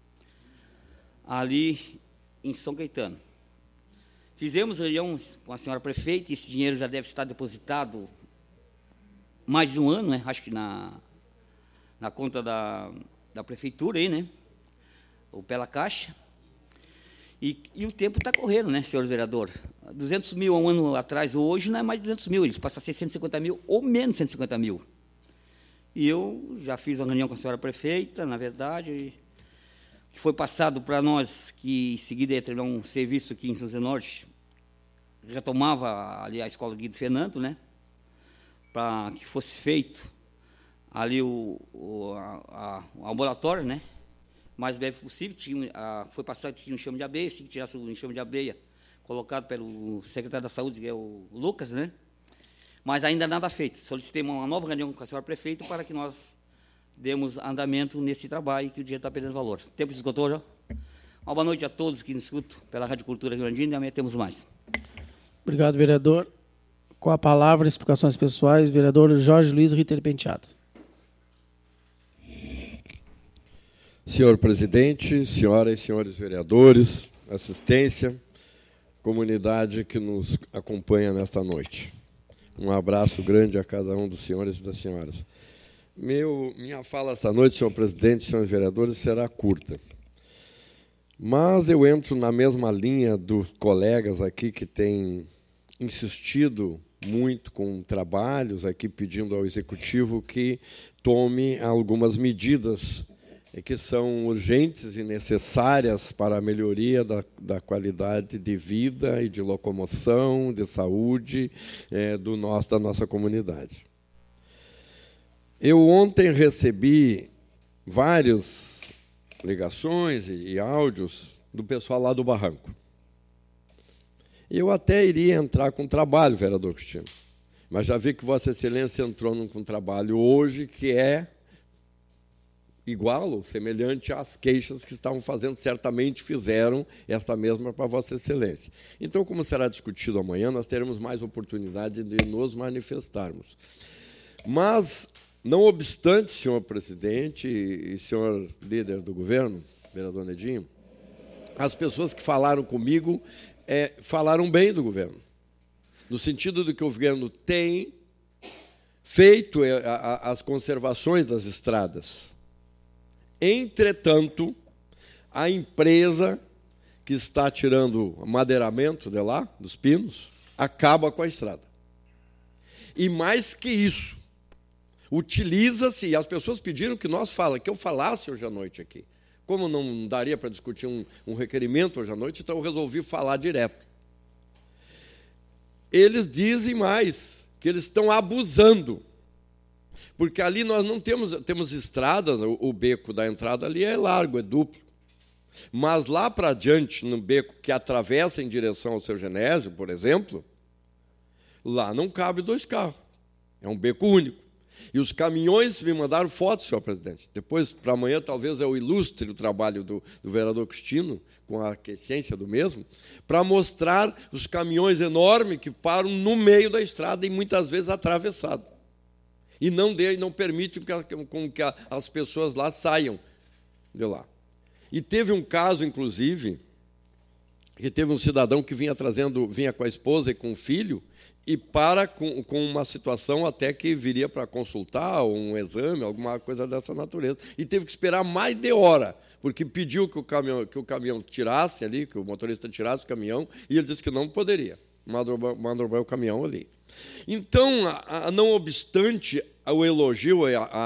Ali em São Caetano. Fizemos reuniões com a senhora prefeita, e esse dinheiro já deve estar depositado mais de um ano, né? Acho que na conta da prefeitura aí, né? Ou pela Caixa. E o tempo está correndo, né, senhor vereador? 200 mil há um ano atrás, hoje não é mais 200 mil, eles passam a ser 150 mil ou menos 150 mil. E eu já fiz uma reunião com a senhora prefeita, na verdade, que foi passado para nós que em seguida ia terminar um serviço aqui em São José do Norte, retomava ali a Escola Guido Fernando, né, para que fosse feito ali o ambulatório, né, mais breve possível. Foi passado que tinha um enxame de abelha, se tirasse o enxame de abelha colocado pelo secretário da Saúde, que é o Lucas, né, mas ainda nada feito. Solicitei uma nova reunião com a senhora prefeita para que nós demos andamento nesse trabalho, que o dinheiro está perdendo valor. Tempo esgotou já? Uma boa noite a todos que nos escutam pela Rádio Cultura Rio Grandino, e amanhã temos mais. Obrigado, vereador. Com a palavra, explicações pessoais, vereador Jorge Luiz Ritter Penteado. Senhor presidente, senhoras e senhores vereadores, assistência, comunidade que nos acompanha nesta noite. Um abraço grande a cada um dos senhores e das senhoras. Minha fala esta noite, senhor presidente, senhores vereadores, será curta. Mas eu entro na mesma linha dos colegas aqui que têm insistido muito com trabalhos aqui, pedindo ao Executivo que tome algumas medidas que são urgentes e necessárias para a melhoria da qualidade de vida e de locomoção, de saúde da nossa comunidade. Eu ontem recebi várias ligações e áudios do pessoal lá do Barranco. Eu até iria entrar com trabalho, vereador Cristino, mas já vi que Vossa Excelência entrou com trabalho hoje que é igual ou semelhante às queixas que estavam fazendo, certamente fizeram esta mesma para Vossa Excelência. Então, como será discutido amanhã, nós teremos mais oportunidade de nos manifestarmos. Mas, não obstante, senhor presidente e senhor líder do governo, vereador Nedinho, as pessoas que falaram comigo falaram bem do governo, no sentido de que o governo tem feito as conservações das estradas. Entretanto, a empresa que está tirando madeiramento de lá, dos pinos, acaba com a estrada. E mais que isso, utiliza-se, e as pessoas pediram que eu falasse hoje à noite aqui. Como não daria para discutir um requerimento hoje à noite, então eu resolvi falar direto. Eles dizem mais, que eles estão abusando. Porque ali nós não temos estrada, o beco da entrada ali é largo, é duplo. Mas lá para adiante, no beco que atravessa em direção ao Seu Genésio, por exemplo, lá não cabe 2 carros. É um beco único. E os caminhões me mandaram fotos, senhor presidente. Depois, para amanhã, talvez eu ilustre o trabalho do vereador Cristino, com a aquiescência do mesmo, para mostrar os caminhões enormes que param no meio da estrada e muitas vezes atravessado. E não permite que as pessoas lá saiam de lá. E teve um caso, inclusive, que teve um cidadão que vinha com a esposa e com o filho, e com uma situação até que viria para consultar, um exame, alguma coisa dessa natureza. E teve que esperar mais de hora, porque pediu que o caminhão tirasse ali, que o motorista tirasse o caminhão, e ele disse que não poderia. Mandou o caminhão ali. Então, não obstante o elogio,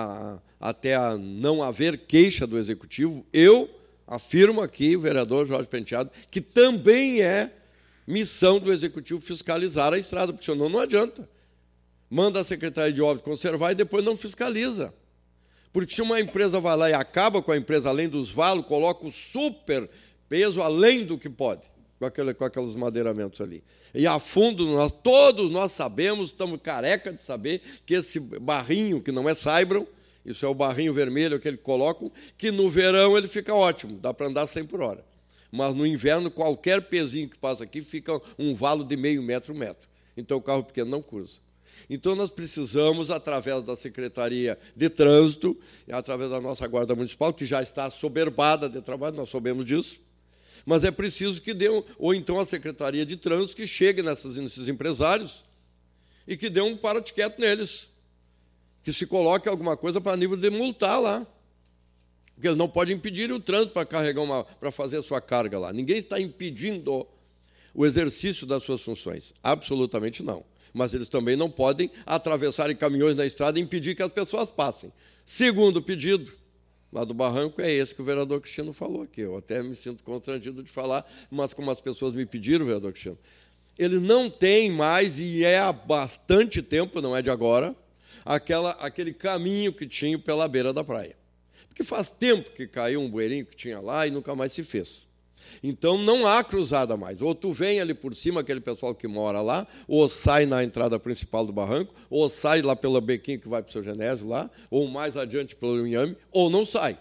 até a não haver queixa do Executivo, eu afirmo aqui, o vereador Jorge Penteado, que também é missão do Executivo fiscalizar a estrada, porque senão não adianta. Manda a Secretaria de Obras conservar e depois não fiscaliza. Porque se uma empresa vai lá e acaba com a empresa, além dos valos, coloca o super peso além do que pode, com aqueles madeiramentos ali. E a fundo, todos nós sabemos, estamos careca de saber, que esse barrinho, que não é Saibron, isso é o barrinho vermelho que eles colocam, que no verão ele fica ótimo, dá para andar 100 por hora. Mas no inverno, qualquer pezinho que passa aqui fica um valo de meio metro, 1 metro. Então o carro pequeno não cruza. Então nós precisamos, através da Secretaria de Trânsito, e através da nossa Guarda Municipal, que já está assoberbada de trabalho, nós sabemos disso, mas é preciso que dê, ou então a Secretaria de Trânsito, que chegue nesses empresários e que dê um para-te-quieto neles, que se coloque alguma coisa para nível de multar lá. Porque eles não podem impedir o trânsito para para fazer a sua carga lá. Ninguém está impedindo o exercício das suas funções. Absolutamente não. Mas eles também não podem atravessarem caminhões na estrada e impedir que as pessoas passem. Segundo pedido, lá do Barranco, é esse que o vereador Cristiano falou aqui. Eu até me sinto constrangido de falar, mas como as pessoas me pediram, vereador Cristiano, eles não têm mais, e é há bastante tempo, não é de agora, aquele caminho que tinha pela beira da praia. Porque faz tempo que caiu um bueirinho que tinha lá e nunca mais se fez. Então, não há cruzada mais. Ou tu vem ali por cima, aquele pessoal que mora lá, ou sai na entrada principal do barranco, ou sai lá pela bequinha que vai para o seu Genésio lá, ou mais adiante pelo Inhame, ou não sai.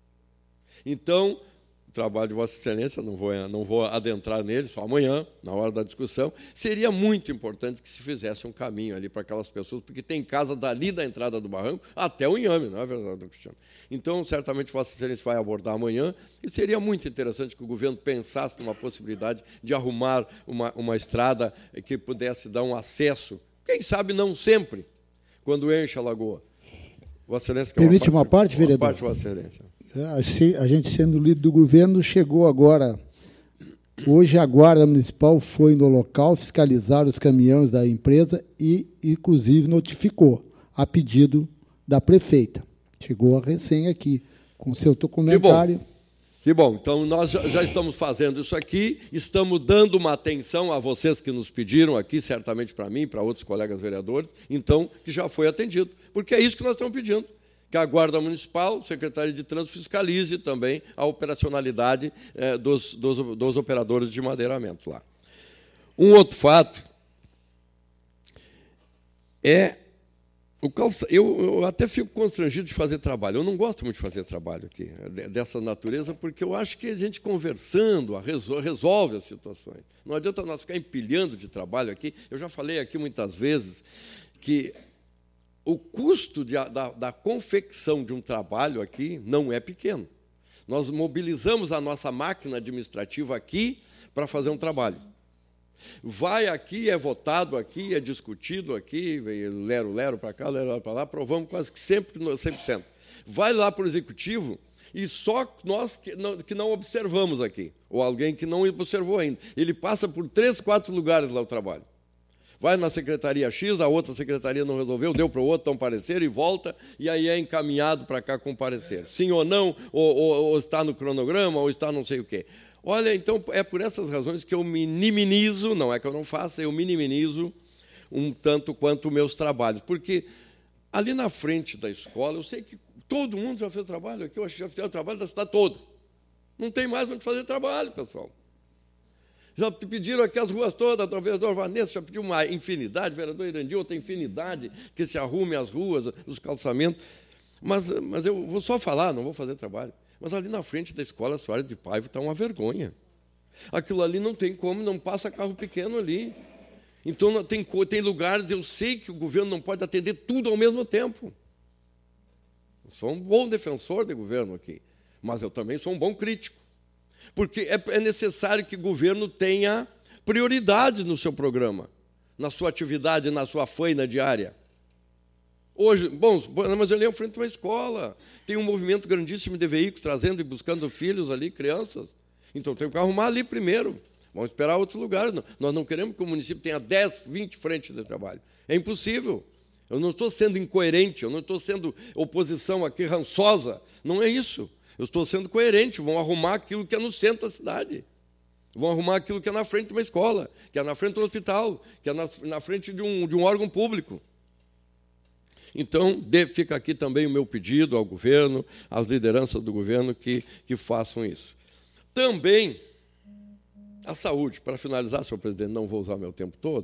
Então, o trabalho de Vossa Excelência, não vou adentrar nele, só amanhã, na hora da discussão, seria muito importante que se fizesse um caminho ali para aquelas pessoas, porque tem casa dali da entrada do barranco até o Inhame, não é verdade, Cristiano? Então, certamente, Vossa Excelência vai abordar amanhã, e seria muito interessante que o governo pensasse numa possibilidade de arrumar uma estrada que pudesse dar um acesso, quem sabe não sempre, quando enche a lagoa. Vossa Excelência... Permite uma parte, vereador? Uma parte, Vossa Excelência. A gente, sendo líder do governo, chegou agora. Hoje, a Guarda Municipal foi no local fiscalizar os caminhões da empresa e, inclusive, notificou a pedido da prefeita. Chegou a recém aqui, com seu documentário. Que bom. Então, nós já estamos fazendo isso aqui, estamos dando uma atenção a vocês que nos pediram aqui, certamente para mim, para outros colegas vereadores, então, que já foi atendido. Porque é isso que nós estamos pedindo. Que a Guarda Municipal, Secretaria de Trânsito, fiscalize também a operacionalidade dos operadores de madeiramento lá. Um outro fato é... Eu até fico constrangido de fazer trabalho. Eu não gosto muito de fazer trabalho aqui, dessa natureza, porque eu acho que a gente conversando resolve as situações. Não adianta nós ficar empilhando de trabalho aqui. Eu já falei aqui muitas vezes que o custo da confecção de um trabalho aqui não é pequeno. Nós mobilizamos a nossa máquina administrativa aqui para fazer um trabalho. Vai aqui, é votado aqui, é discutido aqui, lero para cá, lero para lá, aprovamos quase que sempre 100%. Vai lá para o Executivo e só nós que não observamos aqui, ou alguém que não observou ainda. Ele passa por 3, 4 lugares lá o trabalho. Vai na Secretaria X, a outra secretaria não resolveu, deu para o outro, dá um parecer e volta, e aí é encaminhado para cá com parecer. Sim ou não, ou está no cronograma, ou está não sei o quê. Olha, então, é por essas razões que eu minimizo, não é que eu não faça, eu minimizo um tanto quanto meus trabalhos. Porque ali na frente da escola, eu sei que todo mundo já fez trabalho aqui, eu acho que já fizeram o trabalho da cidade toda. Não tem mais onde fazer trabalho, pessoal. Já pediram aqui as ruas todas, o vereador Vanessa já pediu uma infinidade, o vereador Irandi outra infinidade, que se arrume as ruas, os calçamentos. Mas eu vou só falar, não vou fazer trabalho. Mas ali na frente da escola Soares de Paiva está uma vergonha. Aquilo ali não tem como, não passa carro pequeno ali. Então, tem lugares, eu sei que o governo não pode atender tudo ao mesmo tempo. Eu sou um bom defensor de governo aqui, mas eu também sou um bom crítico. Porque é necessário que o governo tenha prioridades no seu programa, na sua atividade, na sua faina diária. Hoje, bom, mas ali é frente a uma escola, tem um movimento grandíssimo de veículos trazendo e buscando filhos ali, crianças. Então tem que arrumar ali primeiro. Vamos esperar outros lugares. Nós não queremos que o município tenha 10, 20 frentes de trabalho. É impossível. Eu não estou sendo incoerente, eu não estou sendo oposição aqui rançosa. Não é isso. Eu estou sendo coerente. Vão arrumar aquilo que é no centro da cidade. Vão arrumar aquilo que é na frente de uma escola, que é na frente do hospital, que é na frente de um órgão público. Então, fica aqui também o meu pedido ao governo, às lideranças do governo que façam isso. Também a saúde, para finalizar, senhor presidente, não vou usar meu tempo todo,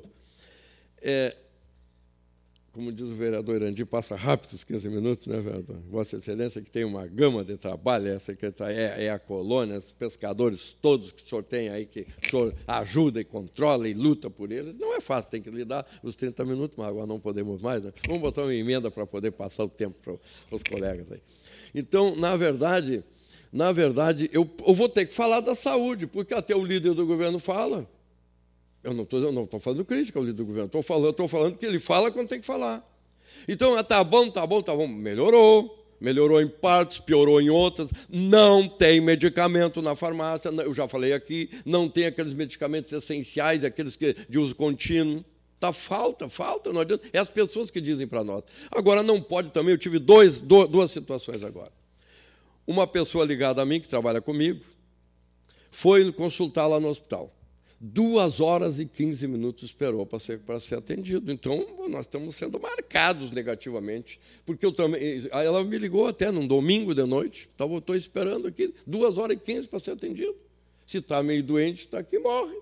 como diz o vereador Irandi, passa rápido os 15 minutos, né, vereador? Vossa Excelência, que tem uma gama de trabalho, a secretaria é a colônia, os pescadores todos que o senhor tem aí, que o senhor ajuda e controla e luta por eles, não é fácil, tem que lidar os 30 minutos, mas agora não podemos mais, né? Vamos botar uma emenda para poder passar o tempo para os colegas aí. Então, na verdade, eu vou ter que falar da saúde, porque até o líder do governo fala. Eu não estou fazendo crítica ao líder do governo, estou falando que ele fala quando tem que falar. Então, tá bom. Melhorou em partes, piorou em outras. Não tem medicamento na farmácia, eu já falei aqui, não tem aqueles medicamentos essenciais, aqueles de uso contínuo. Falta, não adianta. É as pessoas que dizem para nós. Agora, não pode também, eu tive duas situações agora. Uma pessoa ligada a mim, que trabalha comigo, foi consultar lá no hospital. 2 horas e 15 minutos esperou para ser atendido. Então, nós estamos sendo marcados negativamente, porque eu também. Ela me ligou até num domingo de noite, então eu estou esperando aqui 2 horas e 15 para ser atendido. Se está meio doente, está aqui, morre.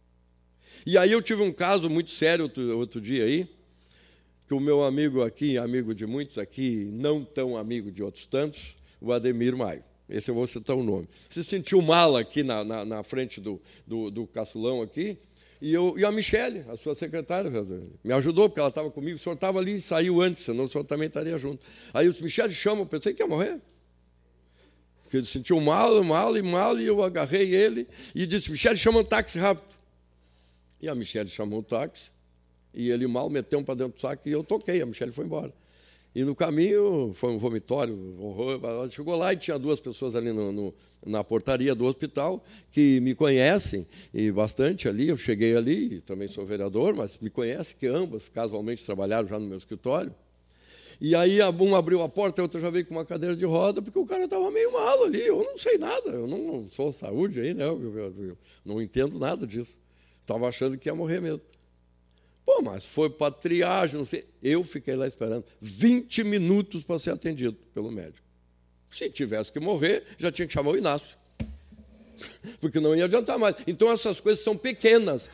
E aí eu tive um caso muito sério outro dia aí, que o meu amigo aqui, amigo de muitos aqui, não tão amigo de outros tantos, o Ademir Maio. Esse eu vou citar o nome. Se sentiu mal aqui na frente do caçulão aqui, e a Michele, a sua secretária, me ajudou, porque ela estava comigo, o senhor estava ali e saiu antes, senão o senhor também estaria junto. Aí eu disse, Michele, chama, eu pensei que ia morrer. Porque ele sentiu mal, e eu agarrei ele e disse, Michele, chama um táxi rápido. E a Michele chamou o táxi, e ele mal meteu para dentro do saco, e eu toquei, a Michele foi embora. E no caminho foi um vomitório, horror. Chegou lá e tinha 2 pessoas ali na portaria do hospital que me conhecem e bastante ali. Eu cheguei ali, também sou vereador, mas me conhecem, que ambas casualmente trabalharam já no meu escritório. E aí um abriu a porta, a outra já veio com uma cadeira de roda, porque o cara estava meio mal ali. Eu não sei nada, eu não sou saúde aí, né? Eu não entendo nada disso. Estava achando que ia morrer mesmo. Pô, mas foi para triagem, não sei. Eu fiquei lá esperando 20 minutos para ser atendido pelo médico. Se tivesse que morrer, já tinha que chamar o Inácio. Porque não ia adiantar mais. Então, essas coisas são pequenas.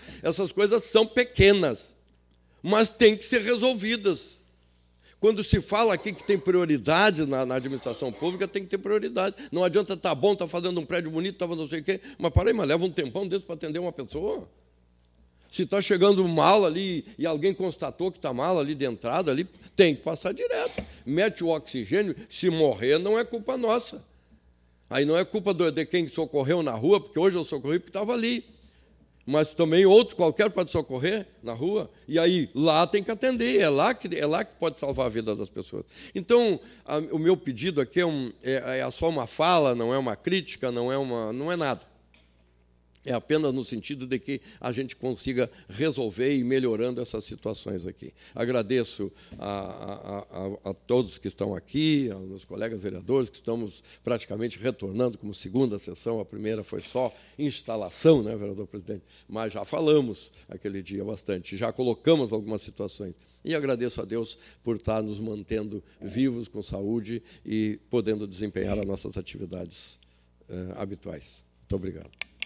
Mas têm que ser resolvidas. Quando se fala aqui que tem prioridade na administração pública, tem que ter prioridade. Não adianta, tá bom, tá fazendo um prédio bonito, tá fazendo não sei o quê, mas leva um tempão desse para atender uma pessoa. Se está chegando mal ali e alguém constatou que está mal ali de entrada, ali, tem que passar direto. Mete o oxigênio, se morrer não é culpa nossa. Aí não é culpa de quem socorreu na rua, porque hoje eu socorri porque estava ali. Mas também outro qualquer pode socorrer na rua, e aí lá tem que atender, é lá que pode salvar a vida das pessoas. Então, o meu pedido aqui é só uma fala, não é uma crítica, não é nada. É apenas no sentido de que a gente consiga resolver e ir melhorando essas situações aqui. Agradeço a todos que estão aqui, aos meus colegas vereadores, que estamos praticamente retornando como segunda sessão. A primeira foi só instalação, né, vereador presidente? Mas já falamos aquele dia bastante, já colocamos algumas situações. E agradeço a Deus por estar nos mantendo vivos, com saúde e podendo desempenhar as nossas atividades habituais. Muito obrigado.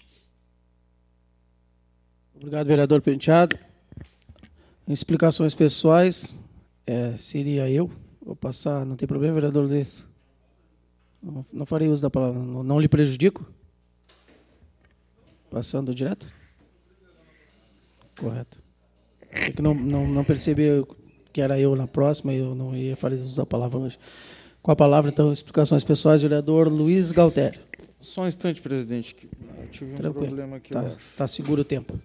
Obrigado, vereador Penteado. Em explicações pessoais, seria eu. Vou passar, não tem problema, vereador Luiz? Não farei uso da palavra, não lhe prejudico? Passando direto? Correto. É que não percebi que era eu na próxima, eu não ia fazer uso da palavra hoje. Com a palavra, então, explicações pessoais, vereador Luiz Galtério. Só um instante, presidente. Que eu tive um Tranquilo. problema aqui. Tá seguro o tempo.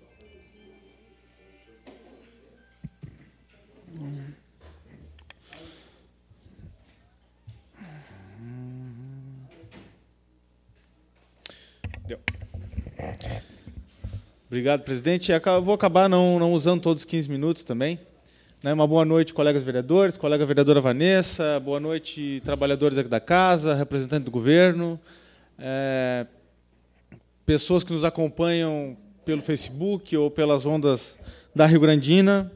Deu. Obrigado, presidente. Eu vou acabar não usando todos os 15 minutos também. Uma boa noite, colegas vereadores, colega vereadora Vanessa, boa noite, trabalhadores aqui da casa, representante do governo, pessoas que nos acompanham pelo Facebook ou pelas ondas da Rio Grandina.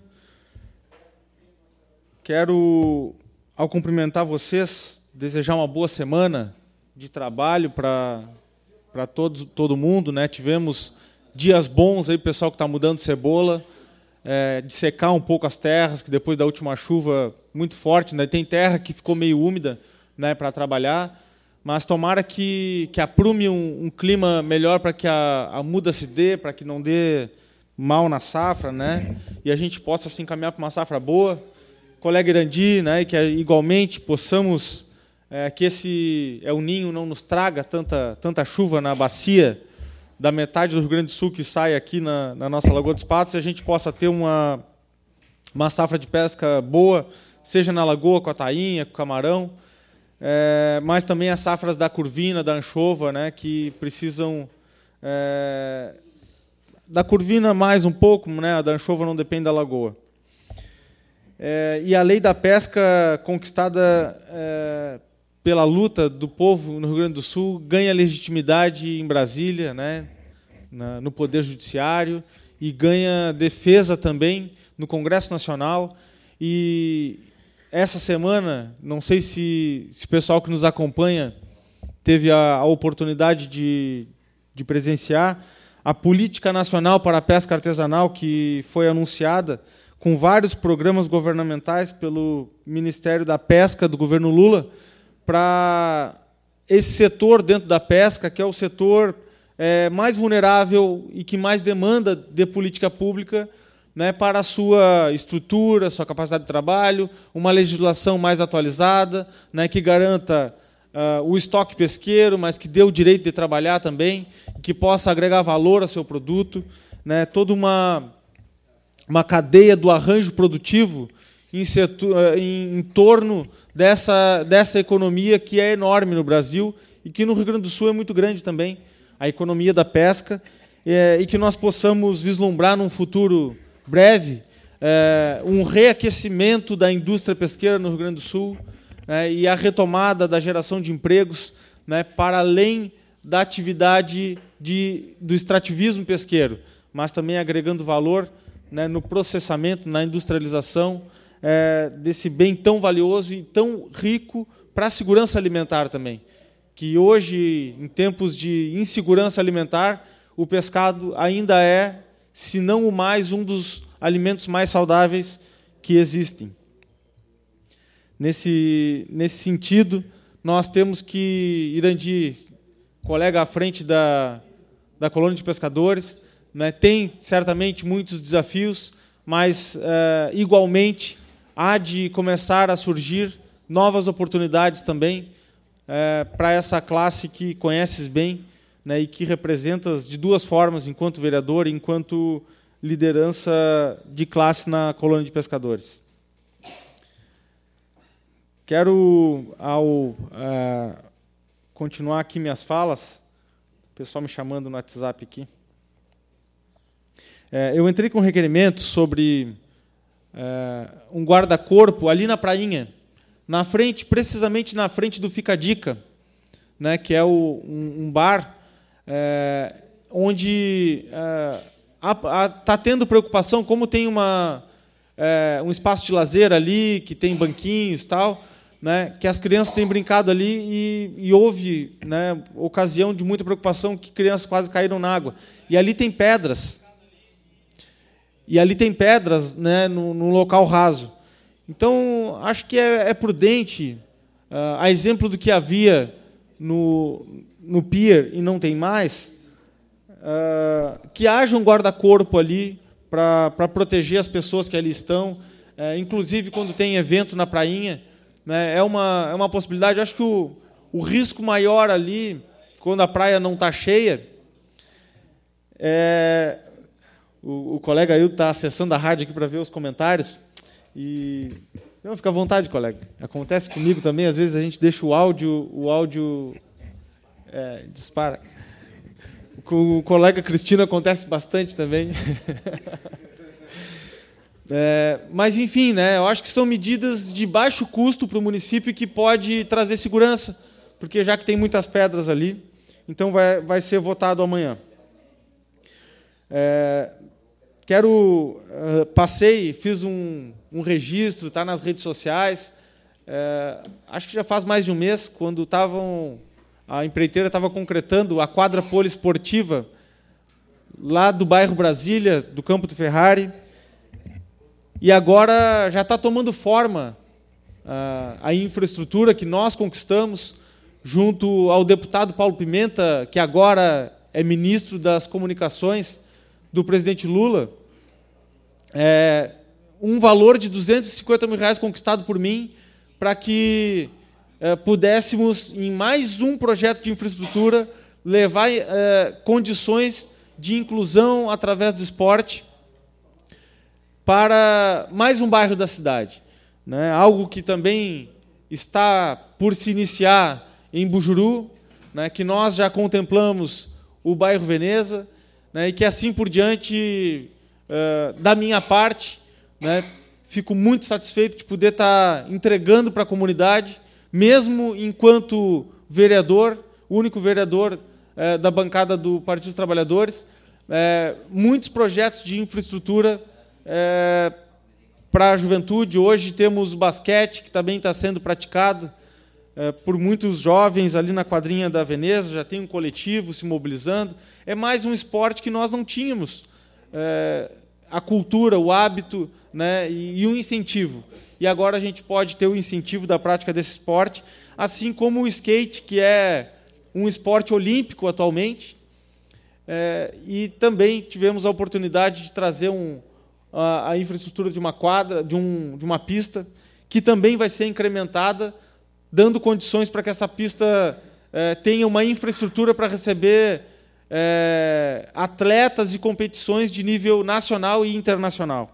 Quero, ao cumprimentar vocês, desejar uma boa semana de trabalho para todo mundo. Tivemos dias bons aí, pessoal que está mudando cebola, de secar um pouco as terras, que depois da última chuva muito forte, tem terra que ficou meio úmida para trabalhar, mas tomara que aprume um clima melhor para que a muda se dê, para que não dê mal na safra, e a gente possa assim caminhar para uma safra boa. Colega Irandi, e que igualmente possamos, que esse El Ninho não nos traga tanta chuva na bacia da metade do Rio Grande do Sul que sai aqui na nossa Lagoa dos Patos, e a gente possa ter uma safra de pesca boa, seja na lagoa, com a tainha, com o camarão, mas também as safras da curvina, da anchova, que precisam... da curvina mais um pouco, a da anchova não depende da lagoa. E a lei da pesca conquistada pela luta do povo no Rio Grande do Sul ganha legitimidade em Brasília, no Poder Judiciário, e ganha defesa também no Congresso Nacional. E essa semana, não sei se o pessoal que nos acompanha teve a oportunidade de presenciar a Política Nacional para a Pesca Artesanal, que foi anunciada com vários programas governamentais pelo Ministério da Pesca do governo Lula, para esse setor dentro da pesca, que é o setor mais vulnerável e que mais demanda de política pública, para a sua estrutura, sua capacidade de trabalho, uma legislação mais atualizada, que garanta o estoque pesqueiro, mas que dê o direito de trabalhar também, que possa agregar valor ao seu produto, toda uma cadeia do arranjo produtivo em torno dessa economia que é enorme no Brasil e que no Rio Grande do Sul é muito grande também, a economia da pesca, e que nós possamos vislumbrar num futuro breve um reaquecimento da indústria pesqueira no Rio Grande do Sul, e a retomada da geração de empregos, para além da atividade do extrativismo pesqueiro, mas também agregando valor no processamento, na industrialização desse bem tão valioso e tão rico para a segurança alimentar também. Que hoje, em tempos de insegurança alimentar, o pescado ainda é, se não o mais, um dos alimentos mais saudáveis que existem. Nesse sentido, nós temos que, Irandi, colega à frente da colônia de pescadores, tem certamente muitos desafios, mas, igualmente, há de começar a surgir novas oportunidades também para essa classe que conheces bem, e que representas de duas formas, enquanto vereador e enquanto liderança de classe na colônia de pescadores. Quero, ao continuar aqui minhas falas, o pessoal me chamando no WhatsApp aqui, eu entrei com um requerimento sobre um guarda-corpo ali na prainha, na frente, precisamente na frente do Fica a Dica, que é um bar onde está tendo preocupação, como tem um espaço de lazer ali, que tem banquinhos e tal, que as crianças têm brincado ali e houve ocasião de muita preocupação que crianças quase caíram na água. E ali tem pedras. No local raso. Então, acho que é prudente, a exemplo do que havia no pier e não tem mais, que haja um guarda-corpo ali para proteger as pessoas que ali estão, inclusive quando tem evento na prainha, é uma possibilidade. Acho que o risco maior ali, quando a praia não está cheia, o colega Ailton está acessando a rádio aqui para ver os comentários. E não, fica à vontade, colega. Acontece comigo também, às vezes a gente deixa o áudio dispara. Com o colega Cristina acontece bastante também. Mas, enfim, né, eu acho que são medidas de baixo custo para o município que pode trazer segurança, porque já que tem muitas pedras ali, então vai ser votado amanhã. Fiz um registro, está nas redes sociais. Acho que já faz mais de um mês, quando a empreiteira estava concretando a quadra poliesportiva lá do bairro Brasília, do Campo do Ferrari. E agora já está tomando forma a infraestrutura que nós conquistamos, junto ao deputado Paulo Pimenta, que agora é ministro das Comunicações do presidente Lula. Um valor de R$250 mil conquistado por mim, para que pudéssemos, em mais um projeto de infraestrutura, levar condições de inclusão através do esporte para mais um bairro da cidade, né? Algo que também está por se iniciar em Bujuru, né, que nós já contemplamos o bairro Veneza, né, e que assim por diante, da minha parte, né, fico muito satisfeito de poder estar entregando para a comunidade, mesmo enquanto vereador, único vereador da bancada do Partido dos Trabalhadores, muitos projetos de infraestrutura para a juventude. Hoje temos o basquete, que também está sendo praticado por muitos jovens ali na quadrinha da Veneza, já tem um coletivo se mobilizando. É mais um esporte que nós não tínhamos, a cultura, o hábito, né, e um incentivo. E agora a gente pode ter o incentivo da prática desse esporte, assim como o skate, que é um esporte olímpico atualmente. E também tivemos a oportunidade de trazer a infraestrutura de uma quadra, de uma pista, que também vai ser incrementada, dando condições para que essa pista tenha uma infraestrutura para receber atletas e competições de nível nacional e internacional.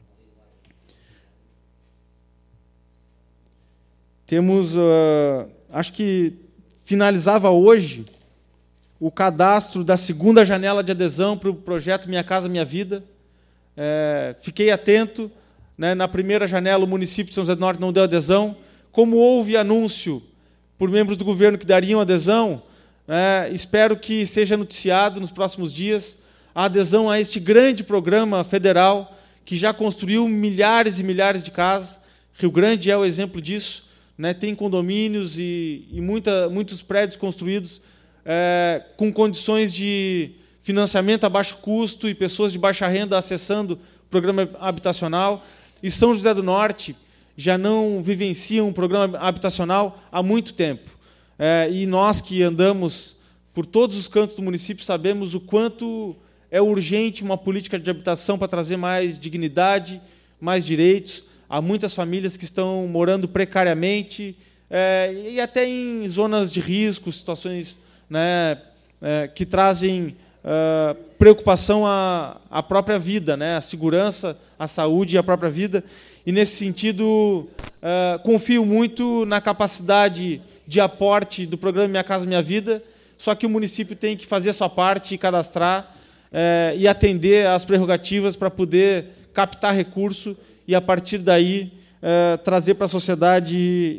Temos, acho que finalizava hoje o cadastro da segunda janela de adesão para o projeto Minha Casa Minha Vida. Fiquei atento, né, na primeira janela o município de São José do Norte não deu adesão. Como houve anúncio por membros do governo que dariam adesão, espero que seja noticiado nos próximos dias a adesão a este grande programa federal que já construiu milhares e milhares de casas. Rio Grande é o exemplo disso, né? Tem condomínios e muitos prédios construídos com condições de financiamento a baixo custo e pessoas de baixa renda acessando o programa habitacional. E São José do Norte já não vivenciam um programa habitacional há muito tempo. E nós que andamos por todos os cantos do município sabemos o quanto é urgente uma política de habitação para trazer mais dignidade, mais direitos. Há muitas famílias que estão morando precariamente e até em zonas de risco, situações, né, que trazem preocupação à própria vida, né, a segurança, a saúde e a própria vida. E, nesse sentido, confio muito na capacidade de aporte do programa Minha Casa Minha Vida, só que o município tem que fazer a sua parte e cadastrar e atender às prerrogativas para poder captar recurso e, a partir daí, trazer para a sociedade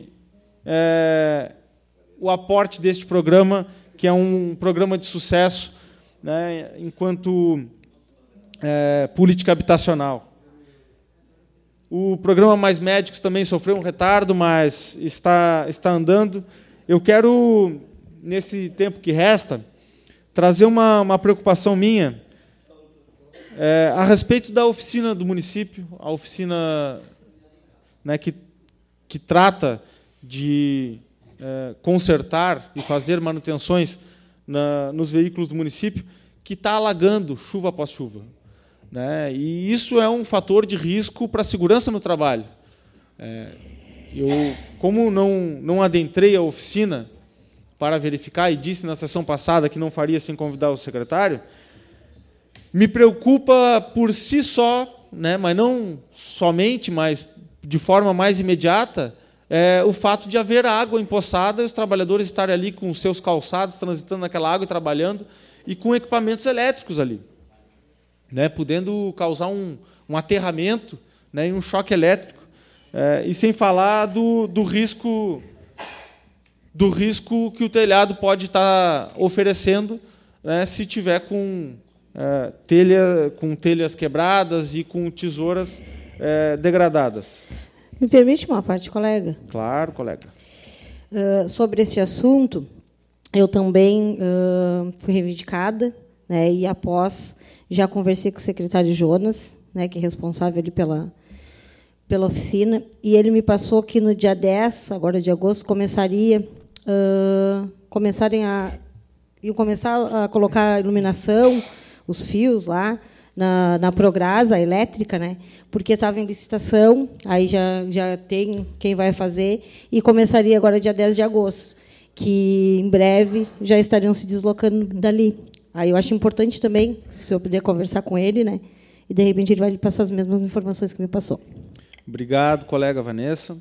o aporte deste programa, que é um programa de sucesso, né, enquanto política habitacional. O programa Mais Médicos também sofreu um retardo, mas está andando. Eu quero, nesse tempo que resta, trazer uma preocupação minha a respeito da oficina do município, a oficina, né, que trata de consertar e fazer manutenções nos veículos do município, que está alagando chuva após chuva, né? E isso é um fator de risco para a segurança no trabalho. Eu, como não adentrei a oficina, para verificar, e disse na sessão passada que não faria sem convidar o secretário, me preocupa por si só, né, mas não somente, mas de forma mais imediata, o fato de haver água empoçada e os trabalhadores estarem ali com os seus calçados, transitando naquela água e trabalhando, e com equipamentos elétricos ali, né, podendo causar um aterramento, né, e um choque elétrico. E sem falar do risco que o telhado pode estar oferecendo, né, se tiver com telhas quebradas e com tesouras degradadas. Me permite uma parte, colega? Claro, colega. Sobre esse assunto, eu também fui reivindicada, né, e após já conversei com o secretário Jonas, né, que é responsável ali pela oficina, e ele me passou que no dia 10, agora de agosto, começar a colocar iluminação, os fios lá na Prograsa elétrica, né? Porque estava em licitação, aí já tem quem vai fazer, e começaria agora dia 10 de agosto, que em breve já estariam se deslocando dali. Aí eu acho importante também, se eu puder conversar com ele, né? E de repente ele vai lhe passar as mesmas informações que me passou. Obrigado, colega Vanessa.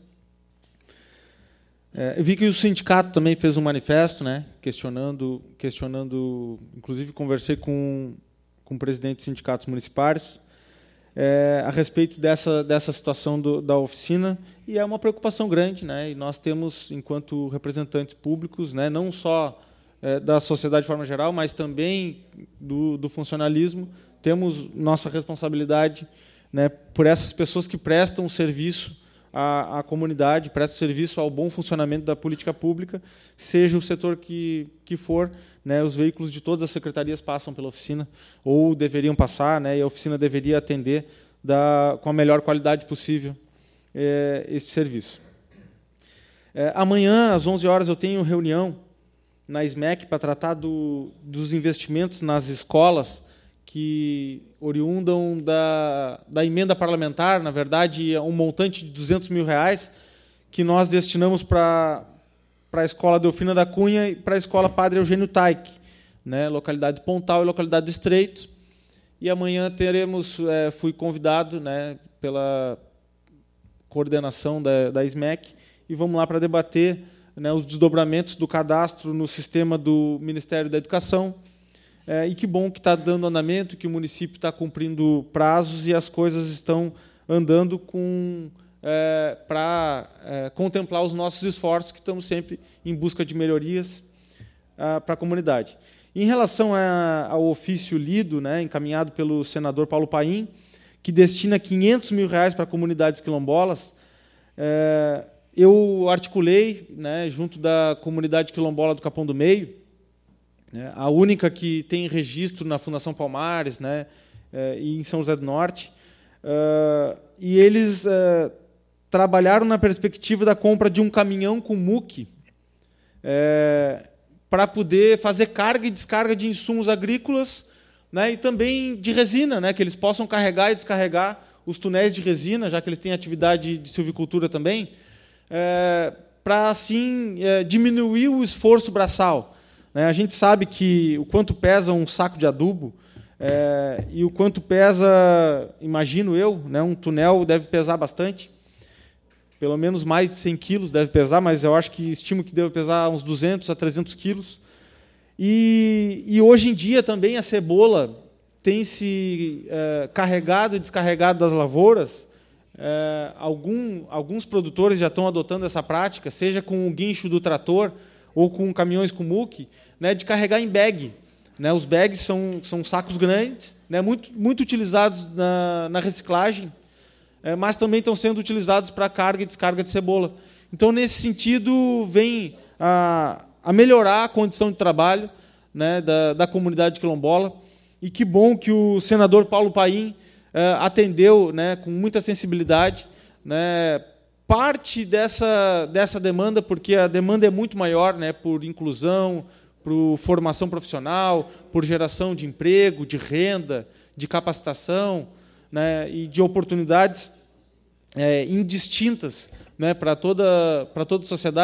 Eu vi que o sindicato também fez um manifesto, né, questionando, inclusive conversei com o presidente dos sindicatos municipais a respeito dessa situação da oficina, e é uma preocupação grande, né, e nós temos, enquanto representantes públicos, né, não só da sociedade de forma geral, mas também do funcionalismo, temos nossa responsabilidade, né, por essas pessoas que prestam serviço à comunidade, prestam serviço ao bom funcionamento da política pública, seja o setor que for, né, os veículos de todas as secretarias passam pela oficina, ou deveriam passar, né, e a oficina deveria atender com a melhor qualidade possível esse serviço. Amanhã, às 11 horas, eu tenho reunião na SMEC para tratar dos investimentos nas escolas que oriundam da emenda parlamentar, na verdade, um montante de R$200 mil, que nós destinamos para a Escola Delfina da Cunha e para a Escola Padre Eugênio Taik, né, localidade de Pontal e localidade do Estreito. E amanhã fui convidado, né, pela coordenação da SMEC, e vamos lá para debater, né, os desdobramentos do cadastro no sistema do Ministério da Educação. E que bom que está dando andamento, que o município está cumprindo prazos e as coisas estão andando para contemplar os nossos esforços, que estamos sempre em busca de melhorias para a comunidade. Em relação ao ofício lido, né, encaminhado pelo senador Paulo Paim, que destina R$500 mil para comunidades quilombolas, eu articulei, né, junto da comunidade quilombola do Capão do Meio, a única que tem registro na Fundação Palmares, né, e em São José do Norte, e eles trabalharam na perspectiva da compra de um caminhão com muque para poder fazer carga e descarga de insumos agrícolas, né, e também de resina, né, que eles possam carregar e descarregar os túneis de resina, já que eles têm atividade de silvicultura também, para assim diminuir o esforço braçal. A gente sabe que o quanto pesa um saco de adubo e o quanto pesa, imagino eu, né, um túnel deve pesar bastante, pelo menos mais de 100 quilos deve pesar, mas eu acho que estimo que deve pesar uns 200 a 300 quilos. E hoje em dia também a cebola tem se carregado e descarregado das lavouras. Alguns produtores já estão adotando essa prática, seja com o guincho do trator ou com caminhões com muque, né, de carregar em bag. Né, os bags são sacos grandes, né, muito utilizados na reciclagem, mas também estão sendo utilizados para carga e descarga de cebola. Então, nesse sentido, vem a melhorar a condição de trabalho, né, da comunidade quilombola. E que bom que o senador Paulo Paim atendeu, né, com muita sensibilidade, né, parte dessa demanda, porque a demanda é muito maior, né, por inclusão, por formação profissional, por geração de emprego, de renda, de capacitação, né, e de oportunidades indistintas, né, para toda a sociedade,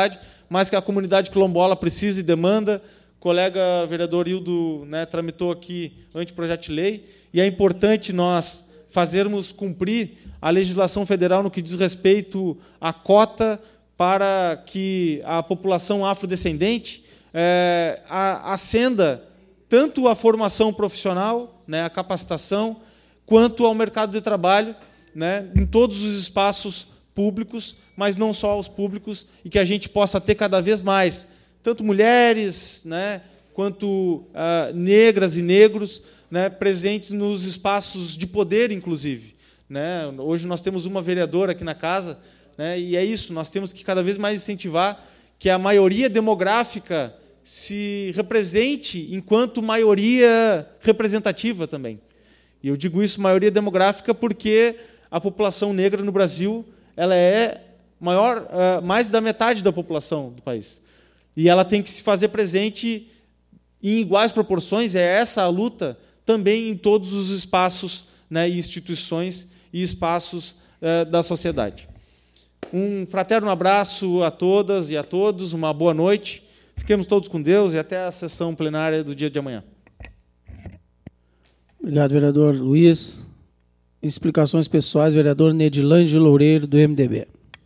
mas que a comunidade quilombola precisa e demanda. O colega vereador Hildo, né, tramitou aqui anteprojeto de lei, e é importante nós fazermos cumprir a legislação federal no que diz respeito à cota para que a população afrodescendente ascenda tanto à formação profissional, né, à capacitação, quanto ao mercado de trabalho, né, em todos os espaços públicos, mas não só os públicos, e que a gente possa ter cada vez mais, tanto mulheres, né, quanto negras e negros, né, presentes nos espaços de poder, inclusive. Né? Hoje nós temos uma vereadora aqui na casa, né, e é isso, nós temos que cada vez mais incentivar que a maioria demográfica se represente enquanto maioria representativa também. E eu digo isso, maioria demográfica, porque a população negra no Brasil ela é maior, mais da metade da população do país. E ela tem que se fazer presente em iguais proporções, é essa a luta também em todos os espaços, né, e instituições e espaços da sociedade. Um fraterno abraço a todas e a todos, uma boa noite, fiquemos todos com Deus e até a sessão plenária do dia de amanhã. Obrigado, vereador Luiz. Explicações pessoais, vereador Nedilândio Loureiro, do MDB.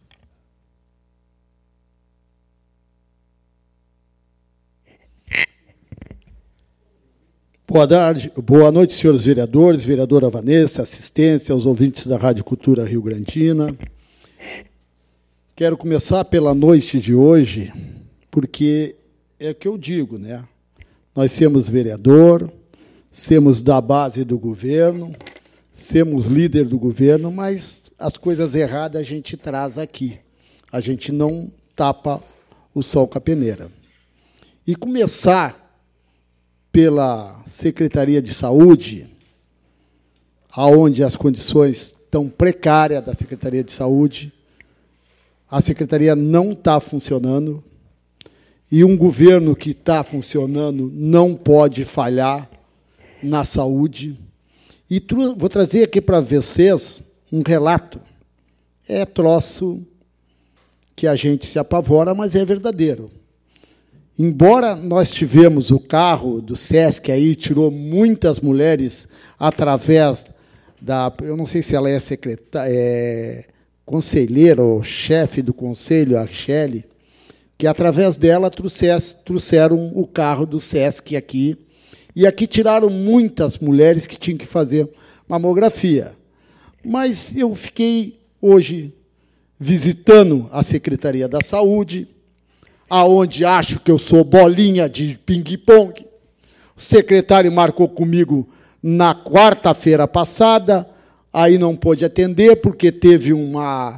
Boa tarde, boa noite, senhores vereadores, vereadora Vanessa, assistência, aos ouvintes da Rádio Cultura Rio Grandina. Quero começar pela noite de hoje, porque é o que eu digo, né? Nós somos vereador, somos da base do governo, somos líder do governo, mas as coisas erradas a gente traz aqui. A gente não tapa o sol com a peneira. E começar pela Secretaria de Saúde, aonde as condições tão precárias da Secretaria de Saúde, a Secretaria não está funcionando, e um governo que está funcionando não pode falhar na saúde. E vou trazer aqui para vocês um relato. É troço que a gente se apavora, mas é verdadeiro. Embora nós tivemos o carro do SESC, aí tirou muitas mulheres através da... Eu não sei se ela é conselheira ou chefe do conselho, a Shelley, que, através dela, trouxeram o carro do SESC aqui, e aqui tiraram muitas mulheres que tinham que fazer mamografia. Mas eu fiquei, hoje, visitando a Secretaria da Saúde, aonde acho que eu sou bolinha de ping-pong. O secretário marcou comigo na quarta-feira passada, aí não pôde atender, porque teve um,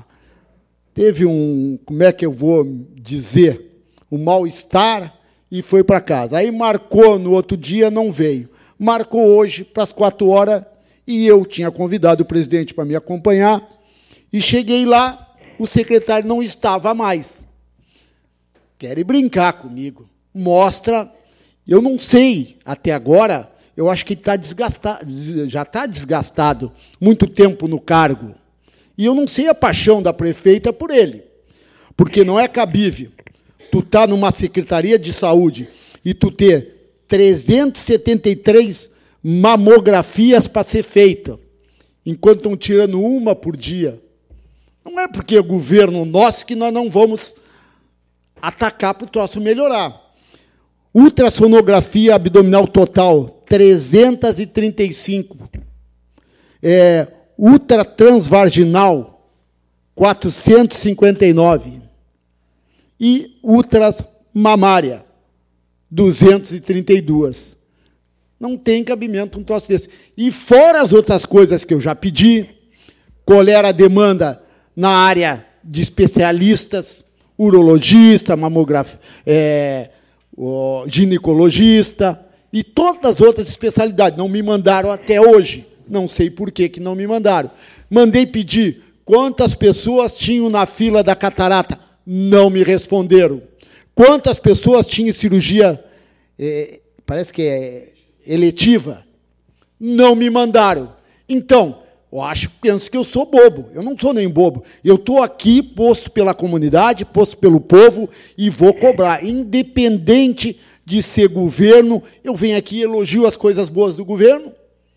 como é que eu vou dizer, um mal-estar, e foi para casa. Aí marcou no outro dia, não veio. Marcou hoje para as 4 horas, e eu tinha convidado o presidente para me acompanhar, e cheguei lá, o secretário não estava mais. Querem brincar comigo. Mostra, eu não sei, até agora, eu acho que ele está desgastado, já está desgastado, muito tempo no cargo. E eu não sei a paixão da prefeita por ele, porque não é cabível tu estar numa Secretaria de Saúde e tu ter 373 mamografias para ser feita, enquanto estão tirando uma por dia. Não é porque é governo nosso que nós não vamos atacar para o troço melhorar. Ultrassonografia abdominal total, 335. Ultratransvaginal, 459. E ultramamária, 232. Não tem cabimento um troço desse. E fora as outras coisas que eu já pedi, qual era a demanda na área de especialistas, urologista, mamografia, ginecologista e todas as outras especialidades. Não me mandaram até hoje. Não sei por que não me mandaram. Mandei pedir quantas pessoas tinham na fila da catarata. Não me responderam. Quantas pessoas tinham cirurgia, parece que é eletiva? Não me mandaram. Então, Penso que eu sou bobo. Eu não sou nem bobo. Eu estou aqui posto pela comunidade, posto pelo povo, e vou cobrar. Independente de ser governo, eu venho aqui e elogio as coisas boas do governo.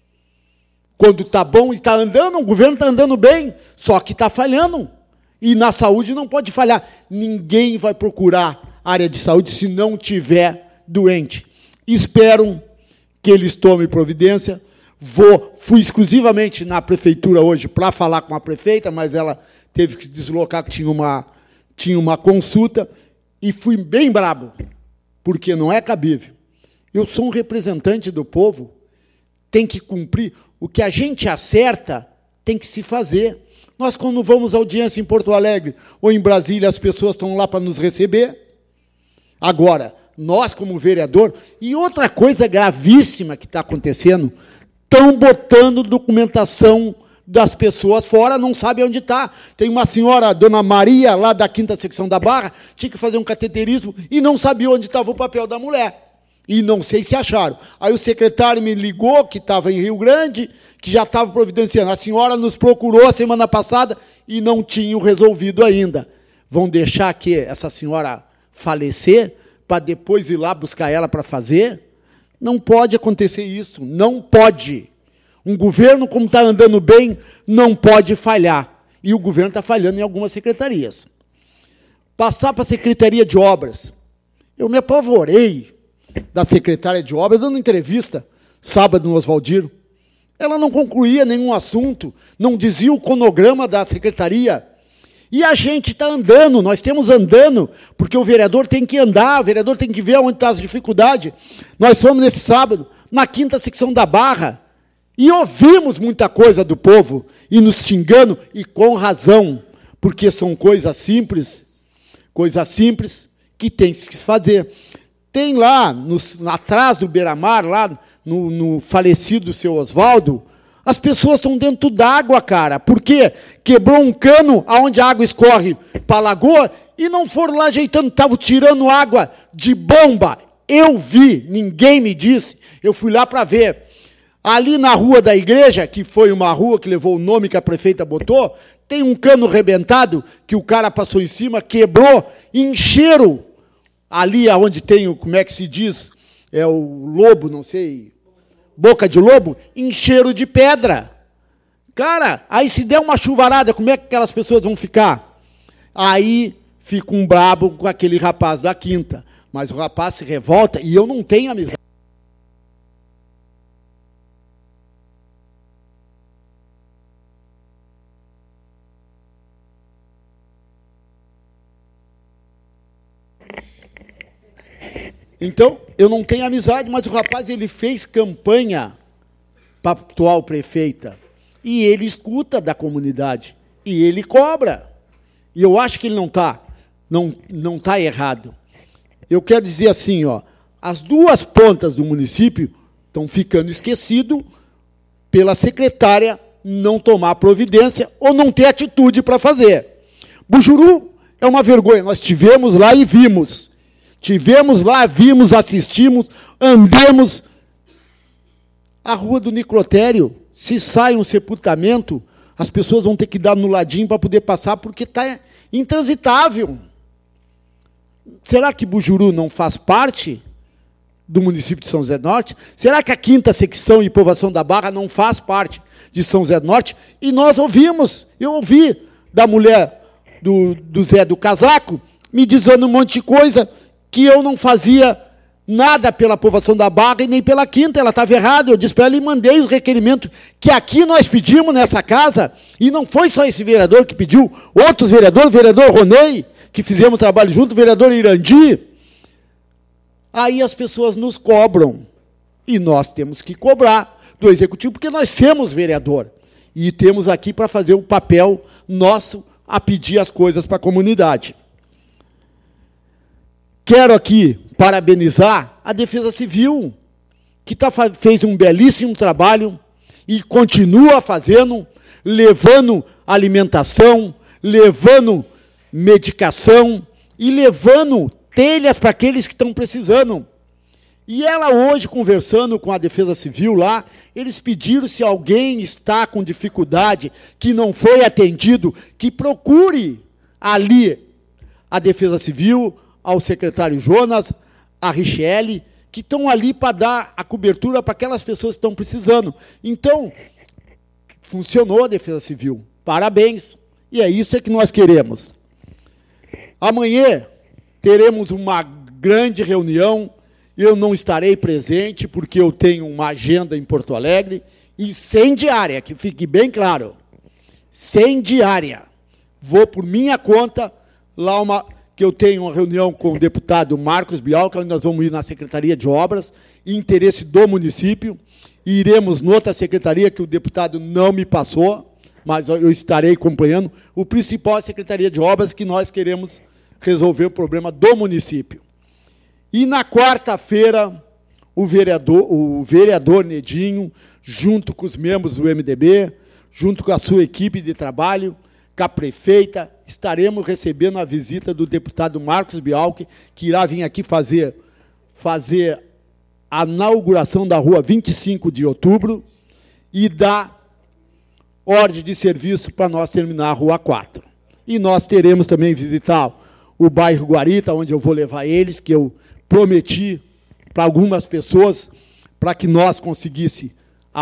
Quando está bom e está andando, o governo está andando bem, só que está falhando. E na saúde não pode falhar. Ninguém vai procurar área de saúde se não tiver doente. Espero que eles tomem providência. Fui exclusivamente na prefeitura hoje para falar com a prefeita, mas ela teve que se deslocar, que tinha uma consulta, e fui bem brabo, porque não é cabível. Eu sou um representante do povo, tem que cumprir. O que a gente acerta tem que se fazer. Nós, quando vamos à audiência em Porto Alegre ou em Brasília, as pessoas estão lá para nos receber. Agora, nós, como vereador, e outra coisa gravíssima que está acontecendo, estão botando documentação das pessoas fora, não sabe onde está. Tem uma senhora, a dona Maria, lá da 5ª secção da Barra, tinha que fazer um cateterismo e não sabia onde estava o papel da mulher. E não sei se acharam. Aí o secretário me ligou, que estava em Rio Grande, que já estava providenciando. A senhora nos procurou a semana passada e não tinham resolvido ainda. Vão deixar que essa senhora falecer para depois ir lá buscar ela para fazer? Não pode acontecer isso, não pode. Um governo, como está andando bem, não pode falhar. E o governo está falhando em algumas secretarias. Passar para a Secretaria de Obras. Eu me apavorei da secretária de Obras, dando entrevista, sábado, no Oswaldiro. Ela não concluía nenhum assunto, não dizia o cronograma da secretaria. E a gente está andando, nós temos andando, porque o vereador tem que andar, o vereador tem que ver onde estão as dificuldades. Nós fomos nesse sábado, na 5ª secção da Barra, e ouvimos muita coisa do povo, e nos xingando, e com razão, porque são coisas simples que tem que se fazer. Tem lá, atrás do Beira-Mar, lá no falecido seu Oswaldo, as pessoas estão dentro d'água, cara. Por quê? Quebrou um cano onde a água escorre para a lagoa e não foram lá ajeitando, estavam tirando água de bomba. Eu vi, ninguém me disse, eu fui lá para ver. Ali na rua da igreja, que foi uma rua que levou o nome que a prefeita botou, tem um cano rebentado que o cara passou em cima, quebrou, encheram. Ali onde tem, como é que se diz, é o lobo, não sei, boca de lobo, encheram de pedra. Cara, aí se der uma chuvarada, como é que aquelas pessoas vão ficar? Aí fica um brabo com aquele rapaz da 5ª. Mas o rapaz se revolta e eu não tenho amizade. Então, eu não tenho amizade, mas o rapaz ele fez campanha para a atual prefeita. E ele escuta da comunidade. E ele cobra. E eu acho que ele não tá errado. Eu quero dizer assim, ó, as duas pontas do município estão ficando esquecidas pela secretária não tomar providência ou não ter atitude para fazer. Bujuru é uma vergonha. Nós tivemos lá e vimos. Tivemos lá, vimos, assistimos, andemos. A rua do Niclotério, se sai um sepultamento, as pessoas vão ter que dar no ladinho para poder passar, porque está intransitável. Será que Bujuru não faz parte do município de São José do Norte? Será que a 5ª secção e povoação da Barra não faz parte de São José do Norte? E nós ouvimos, eu ouvi da mulher do Zé do Casaco, me dizendo um monte de coisa, que eu não fazia nada pela povoação da Barra e nem pela 5ª, ela estava errada. Eu disse para ela e mandei os requerimentos que aqui nós pedimos nessa casa, e não foi só esse vereador que pediu, outros vereadores, o vereador Ronei, que fizemos trabalho junto, o vereador Irandi. Aí as pessoas nos cobram, e nós temos que cobrar do Executivo, porque nós somos vereador, e temos aqui para fazer o papel nosso a pedir as coisas para a comunidade. Quero aqui parabenizar a Defesa Civil, que fez um belíssimo trabalho e continua fazendo, levando alimentação, levando medicação e levando telhas para aqueles que estão precisando. E ela hoje, conversando com a Defesa Civil lá, eles pediram, se alguém está com dificuldade, que não foi atendido, que procure ali a Defesa Civil, ao secretário Jonas, a Richelle, que estão ali para dar a cobertura para aquelas pessoas que estão precisando. Então, funcionou a Defesa Civil. Parabéns. E é isso que nós queremos. Amanhã teremos uma grande reunião. Eu não estarei presente, porque eu tenho uma agenda em Porto Alegre, incendiária, que fique bem claro. Incendiária. Vou por minha conta, lá que eu tenho uma reunião com o deputado Marcos Bialca, onde nós vamos ir na Secretaria de Obras, interesse do município, e iremos noutra secretaria que o deputado não me passou, mas eu estarei acompanhando. O principal é a Secretaria de Obras, que nós queremos resolver o problema do município. E na quarta-feira, o vereador Nedinho, junto com os membros do MDB, junto com a sua equipe de trabalho, com a prefeita, estaremos recebendo a visita do deputado Marcos Bialchi, que irá vir aqui fazer a inauguração da rua 25 de outubro e dar ordem de serviço para nós terminar a rua 4. E nós teremos também visitar o bairro Guarita, onde eu vou levar eles, que eu prometi para algumas pessoas, para que nós conseguisse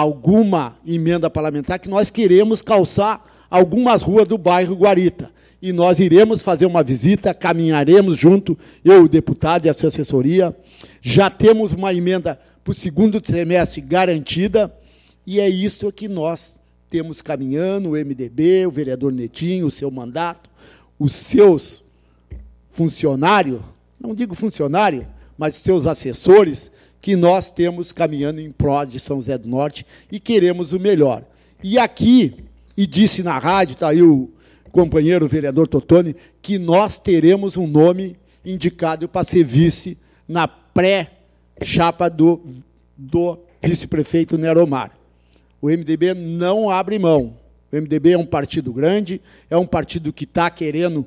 alguma emenda parlamentar, que nós queremos calçar algumas ruas do bairro Guarita. E nós iremos fazer uma visita, caminharemos junto, eu, o deputado e a sua assessoria. Já temos uma emenda para o segundo semestre garantida, e é isso que nós temos caminhando, o MDB, o vereador Netinho, o seu mandato, os seus funcionários, não digo funcionário, mas os seus assessores, que nós temos caminhando em prol de São José do Norte e queremos o melhor. E aqui, e disse na rádio, está aí o companheiro o vereador Totoni, que nós teremos um nome indicado para ser vice na pré-chapa do vice-prefeito Neromar. O MDB não abre mão. O MDB é um partido grande, é um partido que está querendo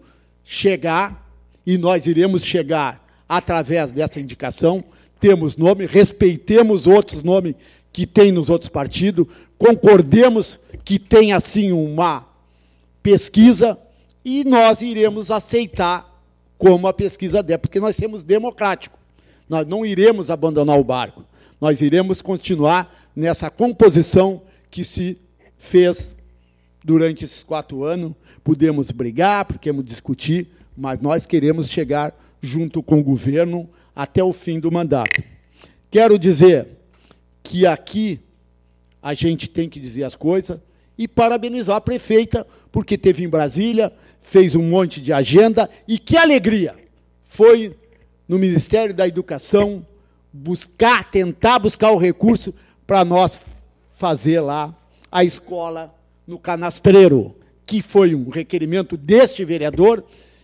chegar, e nós iremos chegar através dessa indicação. Temos nome, respeitemos outros nomes que tem nos outros partidos, concordemos que tem, assim, uma pesquisa, e nós iremos aceitar como a pesquisa der, porque nós somos democráticos. Nós não iremos abandonar o barco. Nós iremos continuar nessa composição que se fez durante esses 4 anos. Podemos brigar, podemos discutir, mas nós queremos chegar junto com o governo até o fim do mandato. Quero dizer que aqui a gente tem que dizer as coisas e parabenizar a prefeita, porque esteve em Brasília, fez um monte de agenda, e que alegria! Foi no Ministério da Educação tentar buscar o recurso para nós fazer lá a escola no Canastreiro, que foi um requerimento deste vereador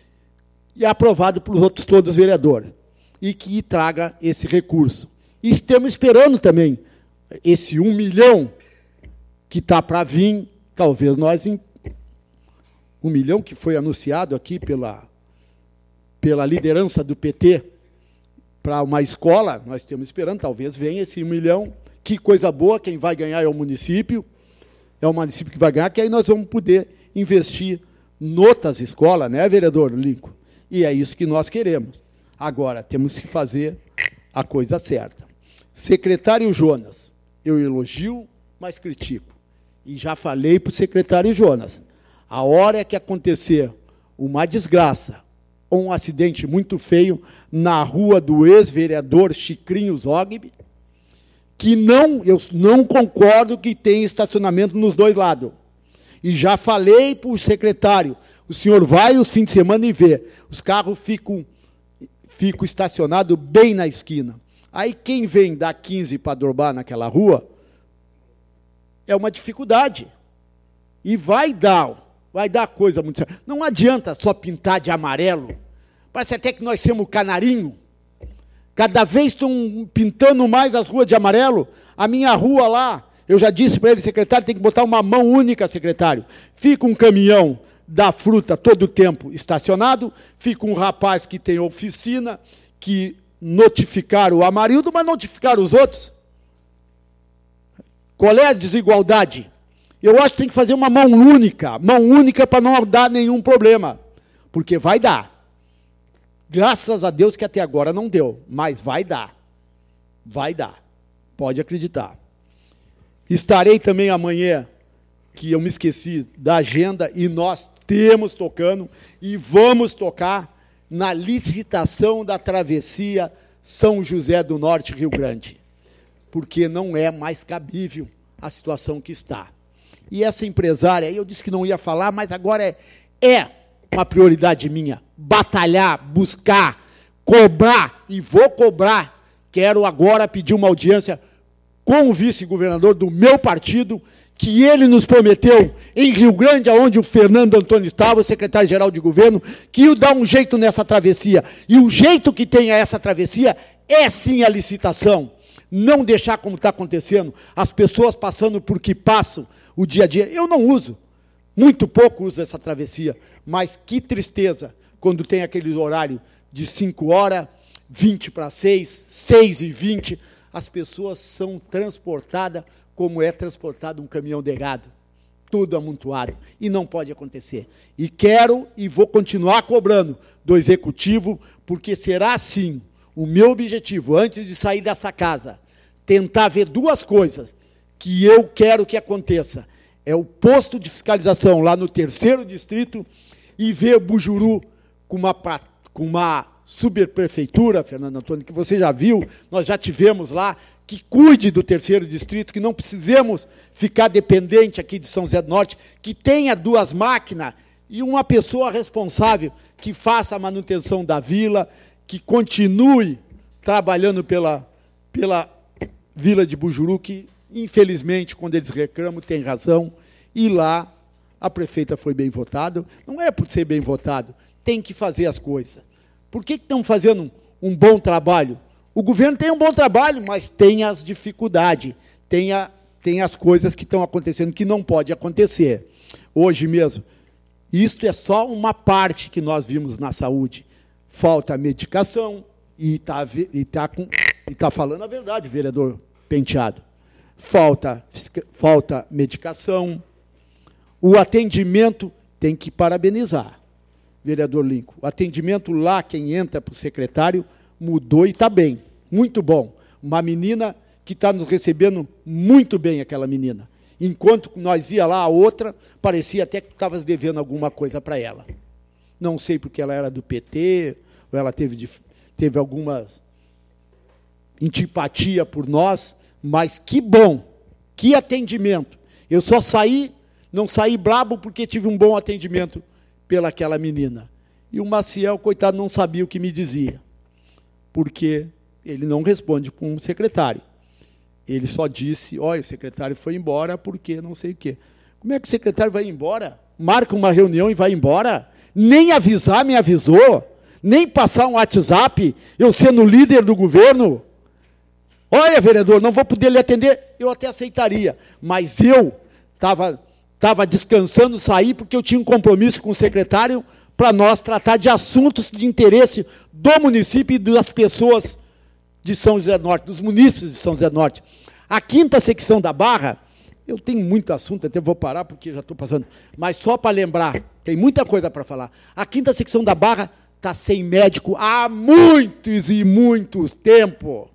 e aprovado pelos outros todos os vereadores, e que traga esse recurso. E estamos esperando também esse 1 milhão que está para vir, talvez nós, 1 milhão que foi anunciado aqui pela liderança do PT para uma escola, nós estamos esperando, talvez venha esse 1 milhão, que coisa boa, quem vai ganhar é o município que vai ganhar, que aí nós vamos poder investir noutras escolas, né, vereador Lincoln? E é isso que nós queremos. Agora, temos que fazer a coisa certa. Secretário Jonas, eu elogio, mas critico. E já falei para o secretário Jonas, a hora que acontecer uma desgraça ou um acidente muito feio na rua do ex-vereador Chicrinho Zogby, que eu não concordo que tenha estacionamento nos dois lados. E já falei para o secretário, o senhor vai os fins de semana e vê, os carros ficam estacionados bem na esquina. Aí quem vem da 15 para Drobá naquela rua, é uma dificuldade. E vai dar coisa muito séria. Não adianta só pintar de amarelo. Parece até que nós somos canarinho. Cada vez estão pintando mais as ruas de amarelo. A minha rua lá, eu já disse para ele, secretário, tem que botar uma mão única, secretário. Fica um caminhão da fruta todo o tempo estacionado, fica um rapaz que tem oficina, que notificar o Amarildo, mas notificar os outros. Qual é a desigualdade? Eu acho que tem que fazer uma mão única para não dar nenhum problema, porque vai dar. Graças a Deus que até agora não deu, mas vai dar. Vai dar. Pode acreditar. Estarei também amanhã, que eu me esqueci da agenda, e nós temos tocando, e vamos tocar na licitação da travessia São José do Norte, Rio Grande, porque não é mais cabível a situação que está. E essa empresária, eu disse que não ia falar, mas agora é uma prioridade minha, batalhar, buscar, cobrar, e vou cobrar. Quero agora pedir uma audiência com o vice-governador do meu partido, que ele nos prometeu em Rio Grande, onde o Fernando Antônio estava, o secretário-geral de governo, que ia dar um jeito nessa travessia. E o jeito que tem essa travessia é sim a licitação. Não deixar como está acontecendo, as pessoas passando por que passam o dia a dia. Eu não uso, muito pouco uso essa travessia, mas que tristeza quando tem aquele horário de 5 horas, 20 para 6, 6h20, as pessoas são transportadas como é transportado um caminhão de gado, tudo amontoado, e não pode acontecer. E quero e vou continuar cobrando do Executivo, porque será assim o meu objetivo, antes de sair dessa casa, tentar ver duas coisas que eu quero que aconteça. É o posto de fiscalização lá no 3º distrito e ver Bujuru com uma subprefeitura, Fernando Antônio, que você já viu, nós já tivemos lá, que cuide do 3º distrito, que não precisemos ficar dependente aqui de São José do Norte, que tenha 2 máquinas e uma pessoa responsável que faça a manutenção da vila, que continue trabalhando pela vila de Bujuru, que, infelizmente, quando eles reclamam, tem razão, e lá a prefeita foi bem votada. Não é por ser bem votado, tem que fazer as coisas. Por que estão fazendo um bom trabalho? O governo tem um bom trabalho, mas tem as dificuldades, tem as coisas que estão acontecendo que não pode acontecer. Hoje mesmo, isto é só uma parte que nós vimos na saúde. Falta medicação, e está falando a verdade, vereador Penteado. Falta medicação. O atendimento tem que parabenizar, vereador Lincoln. O atendimento lá, quem entra para o secretário, mudou e está bem, muito bom. Uma menina que está nos recebendo muito bem, aquela menina. Enquanto nós ia lá, a outra, parecia até que estavas devendo alguma coisa para ela. Não sei porque ela era do PT, ou ela teve alguma antipatia por nós, mas que bom, que atendimento. Eu só não saí brabo porque tive um bom atendimento pelaquela menina. E o Maciel, coitado, não sabia o que me dizia, porque ele não responde com o secretário. Ele só disse, olha, o secretário foi embora porque não sei o quê. Como é que o secretário vai embora? Marca uma reunião e vai embora? Nem avisar me avisou, nem passar um WhatsApp, eu sendo líder do governo. Olha, vereador, não vou poder lhe atender, eu até aceitaria, mas eu estava descansando, sair porque eu tinha um compromisso com o secretário para nós tratar de assuntos de interesse do município e das pessoas de São José do Norte, dos munícipes de São José do Norte. A 5ª secção da Barra, eu tenho muito assunto, até vou parar porque já estou passando, mas só para lembrar, tem muita coisa para falar. A 5ª secção da Barra está sem médico há muitos e muitos tempos.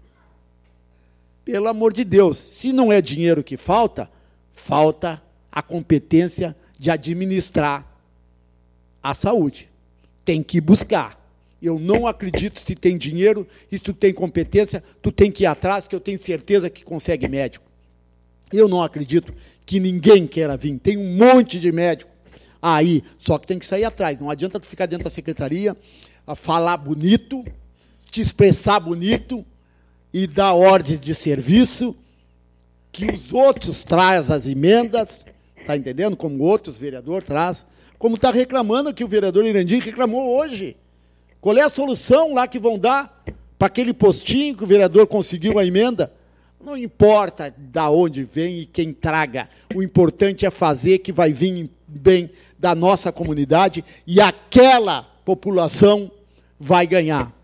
Pelo amor de Deus, se não é dinheiro que falta, falta a competência de administrar a saúde. Tem que buscar. Eu não acredito, se tem dinheiro, se tu tem competência, tu tem que ir atrás, que eu tenho certeza que consegue médico. Eu não acredito que ninguém queira vir. Tem um monte de médico aí, só que tem que sair atrás. Não adianta tu ficar dentro da secretaria, a falar bonito, te expressar bonito e dar ordens de serviço, que os outros trazem as emendas, está entendendo? Como outros vereadores trazem, como está reclamando que o vereador Irandim reclamou hoje. Qual é a solução lá que vão dar para aquele postinho que o vereador conseguiu a emenda? Não importa da onde vem e quem traga, o importante é fazer, que vai vir bem da nossa comunidade e aquela população vai ganhar.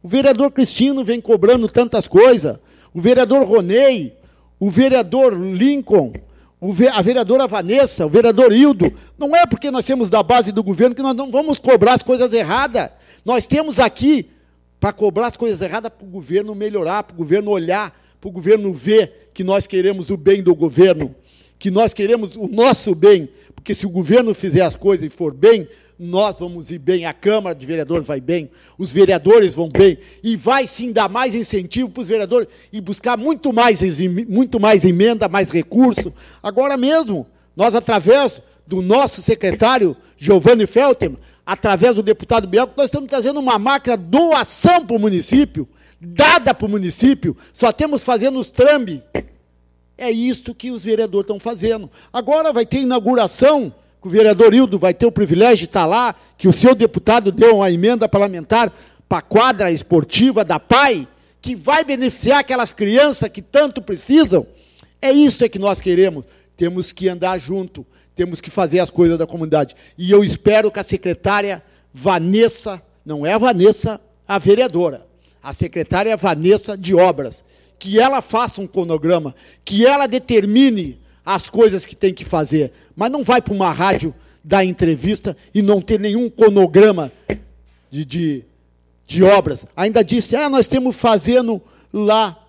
O vereador Cristino vem cobrando tantas coisas, o vereador Ronei, o vereador Lincoln, a vereadora Vanessa, o vereador Hildo. Não é porque nós temos da base do governo que nós não vamos cobrar as coisas erradas. Nós temos aqui para cobrar as coisas erradas para o governo melhorar, para o governo olhar, para o governo ver que nós queremos o bem do governo, que nós queremos o nosso bem, porque se o governo fizer as coisas e for bem, nós vamos ir bem, a Câmara de Vereadores vai bem, os vereadores vão bem, e vai sim dar mais incentivo para os vereadores e buscar muito mais emenda, mais recurso. Agora mesmo, nós, através do nosso secretário, Giovanni Felterman, através do deputado Biel, nós estamos trazendo uma máquina doação para o município, dada para o município, só temos fazendo os trambi. É isto que os vereadores estão fazendo. Agora vai ter inauguração, que o vereador Hildo vai ter o privilégio de estar lá, que o seu deputado deu uma emenda parlamentar para a quadra esportiva da PAI, que vai beneficiar aquelas crianças que tanto precisam. É isso que nós queremos. Temos que andar junto, temos que fazer as coisas da comunidade. E eu espero que a secretária Vanessa, não é a Vanessa a vereadora, a secretária Vanessa de Obras, que ela faça um cronograma, que ela determine as coisas que tem que fazer, mas não vai para uma rádio dar entrevista e não ter nenhum cronograma de obras. Ainda disse, nós estamos fazendo lá,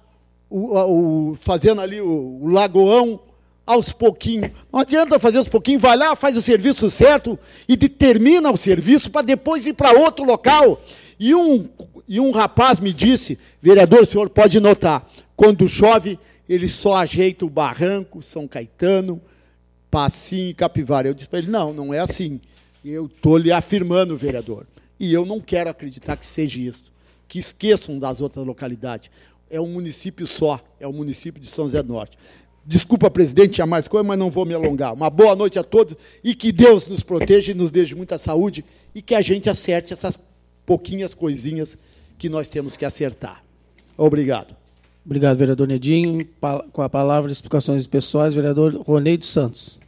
fazendo ali o Lagoão aos pouquinhos. Não adianta fazer aos pouquinhos, vai lá, faz o serviço certo e determina o serviço para depois ir para outro local. E um rapaz me disse, vereador, o senhor pode notar, quando chove, ele só ajeita o Barranco, São Caetano, Passinho e Capivara. Eu disse para ele, não é assim. Eu estou lhe afirmando, vereador. E eu não quero acreditar que seja isso. Que esqueçam das outras localidades. É um município só, é o município de São José do Norte. Desculpa, presidente, tinha mais coisa, mas não vou me alongar. Uma boa noite a todos e que Deus nos proteja e nos dê muita saúde e que a gente acerte essas pouquinhas coisinhas que nós temos que acertar. Obrigado. Obrigado, vereador Nedinho. Com a palavra, explicações pessoais, vereador Ronei dos Santos.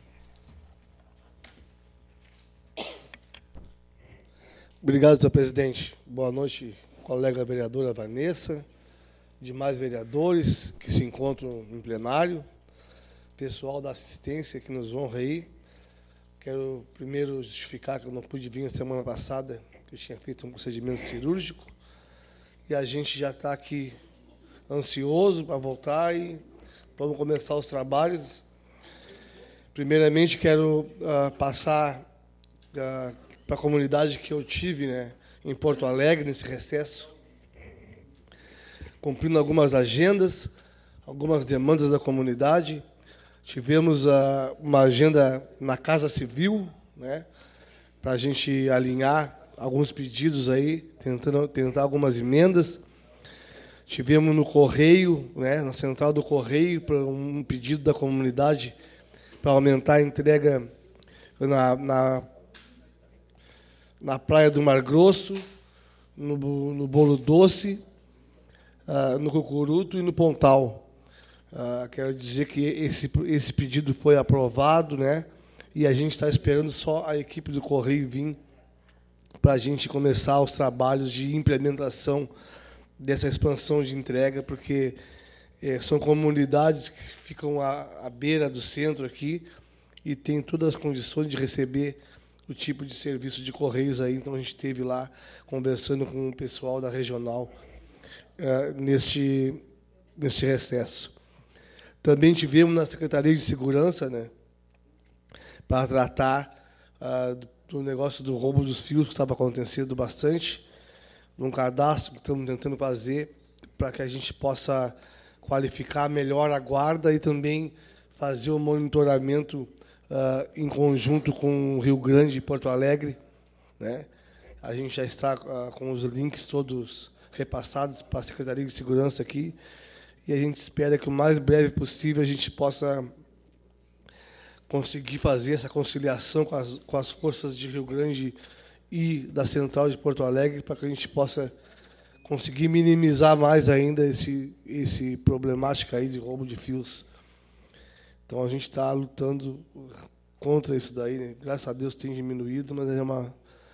Obrigado, senhor presidente. Boa noite, colega vereadora Vanessa, demais vereadores que se encontram em plenário, pessoal da assistência que nos honra aí. Quero primeiro justificar que eu não pude vir na semana passada, que eu tinha feito um procedimento cirúrgico, e a gente já está aqui ansioso para voltar e vamos começar os trabalhos. Primeiramente, quero passar para a comunidade que eu tive, em Porto Alegre, nesse recesso, cumprindo algumas agendas, algumas demandas da comunidade. Tivemos uma agenda na Casa Civil, para a gente alinhar alguns pedidos aí, tentar algumas emendas. Tivemos no Correio, na central do Correio, para um pedido da comunidade para aumentar a entrega na Praia do Mar Grosso, no Bolo Doce, no Cucuruto e no Pontal. Quero dizer que esse pedido foi aprovado, e a gente está esperando só a equipe do Correio vir para a gente começar os trabalhos de implementação dessa expansão de entrega, porque são comunidades que ficam à beira do centro aqui e têm todas as condições de receber o tipo de serviço de Correios aí. Então, a gente esteve lá conversando com o pessoal da regional neste recesso. Também tivemos na Secretaria de Segurança, para tratar do negócio do roubo dos fios, que estava acontecendo bastante, num cadastro que estamos tentando fazer para que a gente possa qualificar melhor a guarda e também fazer o monitoramento em conjunto com o Rio Grande e Porto Alegre. A gente já está com os links todos repassados para a Secretaria de Segurança aqui, e a gente espera que o mais breve possível a gente possa conseguir fazer essa conciliação com as forças de Rio Grande e da Central de Porto Alegre, para que a gente possa conseguir minimizar mais ainda esse problemática aí de roubo de fios. Então, a gente está lutando contra isso daí. Graças a Deus tem diminuído, mas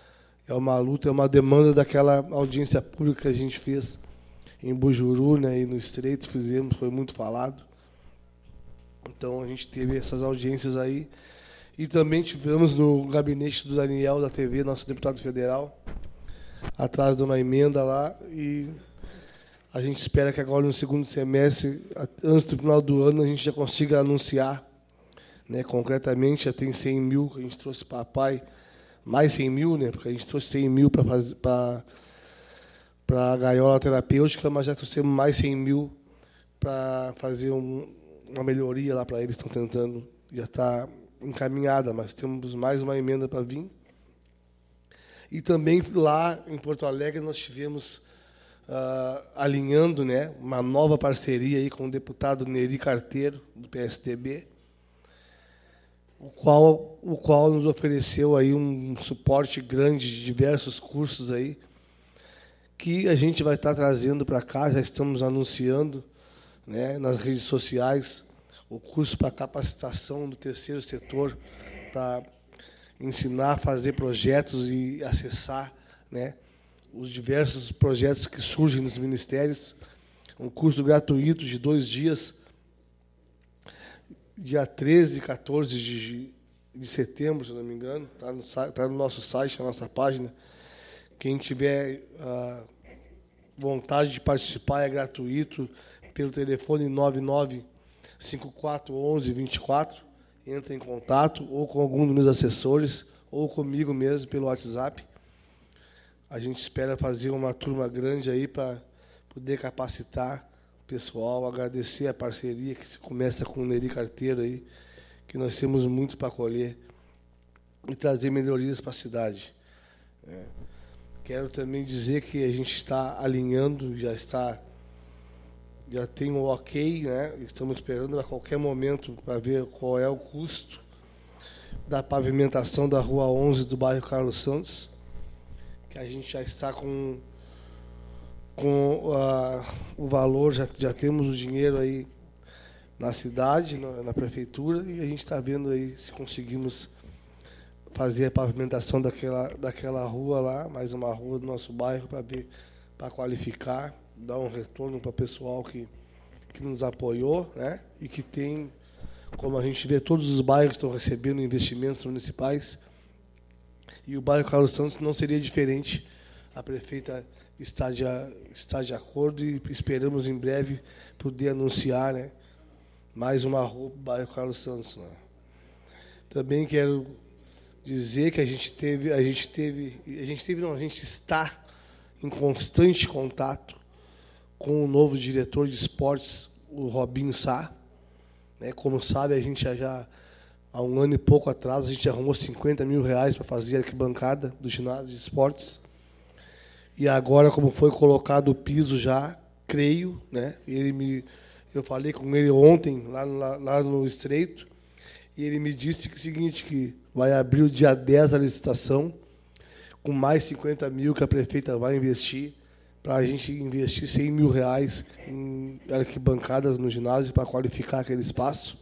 é uma luta, é uma demanda daquela audiência pública que a gente fez em Bujuru, né, e no Estreito, foi muito falado. Então, a gente teve essas audiências aí. E também tivemos no gabinete do Daniel, da TV, nosso deputado federal, atrás de uma emenda lá. E a gente espera que agora, no segundo semestre, antes do final do ano, a gente já consiga anunciar, né, concretamente. Já tem 100 mil que a gente trouxe para a PAI, mais 100 mil, né, porque a gente trouxe 100 mil para a gaiola terapêutica, mas já trouxemos mais 100 mil para fazer uma melhoria lá para eles. Estão tentando, já está encaminhada, mas temos mais uma emenda para vir. E também lá em Porto Alegre nós tivemos alinhando, né, uma nova parceria aí com o deputado Neri Carteiro, do PSDB, o qual nos ofereceu aí um suporte grande de diversos cursos aí, que a gente vai estar trazendo para cá. Já estamos anunciando, né, nas redes sociais, o curso para capacitação do terceiro setor, para ensinar a fazer projetos e acessar, né, os diversos projetos que surgem nos ministérios. Um curso gratuito de 2 dias, dia 13 e 14 de setembro, se não me engano. Está no nosso site, na nossa página. Quem tiver vontade de participar, é gratuito, pelo telefone 99541124. Entra em contato, ou com algum dos meus assessores, ou comigo mesmo, pelo WhatsApp. A gente espera fazer uma turma grande aí para poder capacitar o pessoal, agradecer a parceria que se começa com o Neri Carteiro aí, que nós temos muito para colher e trazer melhorias para a cidade. Quero também dizer que a gente está alinhando, já tem um ok, né? Estamos esperando a qualquer momento para ver qual é o custo da pavimentação da Rua 11 do bairro Carlos Santos, que a gente já está com o valor, já temos o dinheiro aí na cidade, na prefeitura, e a gente está vendo aí se conseguimos fazer a pavimentação daquela rua lá, mais uma rua do nosso bairro, para qualificar, dar um retorno para o pessoal que nos apoiou, né? E que tem, como a gente vê, todos os bairros estão recebendo investimentos municipais, e o bairro Carlos Santos não seria diferente. A prefeita está de acordo e esperamos em breve poder anunciar, né, mais uma rua para o bairro Carlos Santos, né? Também quero dizer que a gente está em constante contato com o novo diretor de esportes, o Robinho Sá, né? Como sabe, a gente já há um ano e pouco atrás a gente arrumou 50 mil reais para fazer a arquibancada do ginásio de esportes. E agora, como foi colocado o piso já, creio, né? Eu falei com ele ontem lá no Estreito, e ele me disse que seguinte, que vai abrir o dia 10 a licitação, com mais 50 mil que a prefeita vai investir, para a gente investir 100 mil reais em arquibancadas no ginásio para qualificar aquele espaço.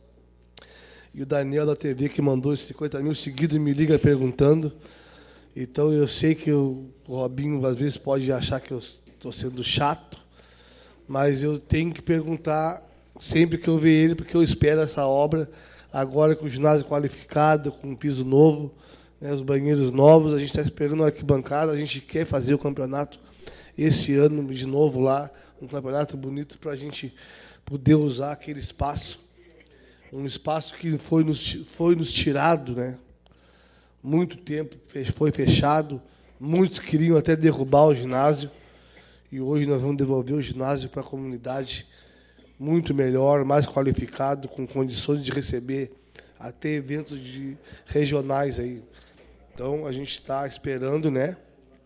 E o Daniel da TV, que mandou esses 50 mil seguidos, me liga perguntando. Então, eu sei que o Robinho, às vezes, pode achar que eu estou sendo chato, mas eu tenho que perguntar sempre que eu ver ele, porque eu espero essa obra, agora com o ginásio qualificado, com um piso novo, né, os banheiros novos. A gente está esperando a arquibancada, a gente quer fazer o campeonato esse ano de novo lá, um campeonato bonito para a gente poder usar aquele espaço, um espaço que foi nos tirado, né? Muito tempo foi fechado, muitos queriam até derrubar o ginásio, e hoje nós vamos devolver o ginásio para a comunidade muito melhor, mais qualificado, com condições de receber até eventos regionais aí. Então, a gente está esperando, né?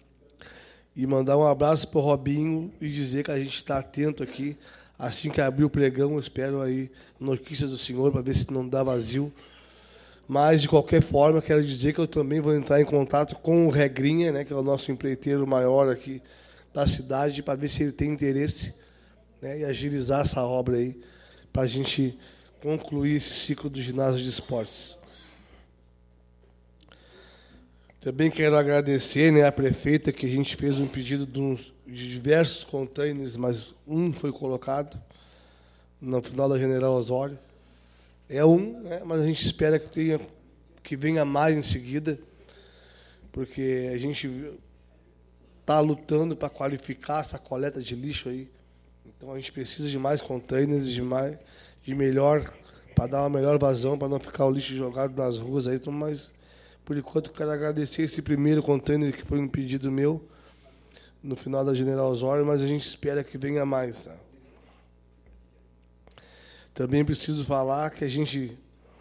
E mandar um abraço para o Robinho e dizer que a gente está atento aqui. Assim que abrir o pregão, eu espero aí notícias do senhor para ver se não dá vazio. Mas, de qualquer forma, quero dizer que eu também vou entrar em contato com o Regrinha, né, que é o nosso empreiteiro maior aqui da cidade, para ver se ele tem interesse, né, e agilizar essa obra aí, para a gente concluir esse ciclo do ginásio de esportes. Também quero agradecer, né, a prefeita, que a gente fez um pedido de diversos containers, mas um foi colocado no final da General Osório. É um, né, mas a gente espera que venha mais em seguida, porque a gente está lutando para qualificar essa coleta de lixo aí. Então a gente precisa de mais containers, de melhor, para dar uma melhor vazão, para não ficar o lixo jogado nas ruas aí. Então, mas por enquanto quero agradecer esse primeiro container que foi um pedido meu no final da General Osório, mas a gente espera que venha mais. Tá? Também preciso falar que a gente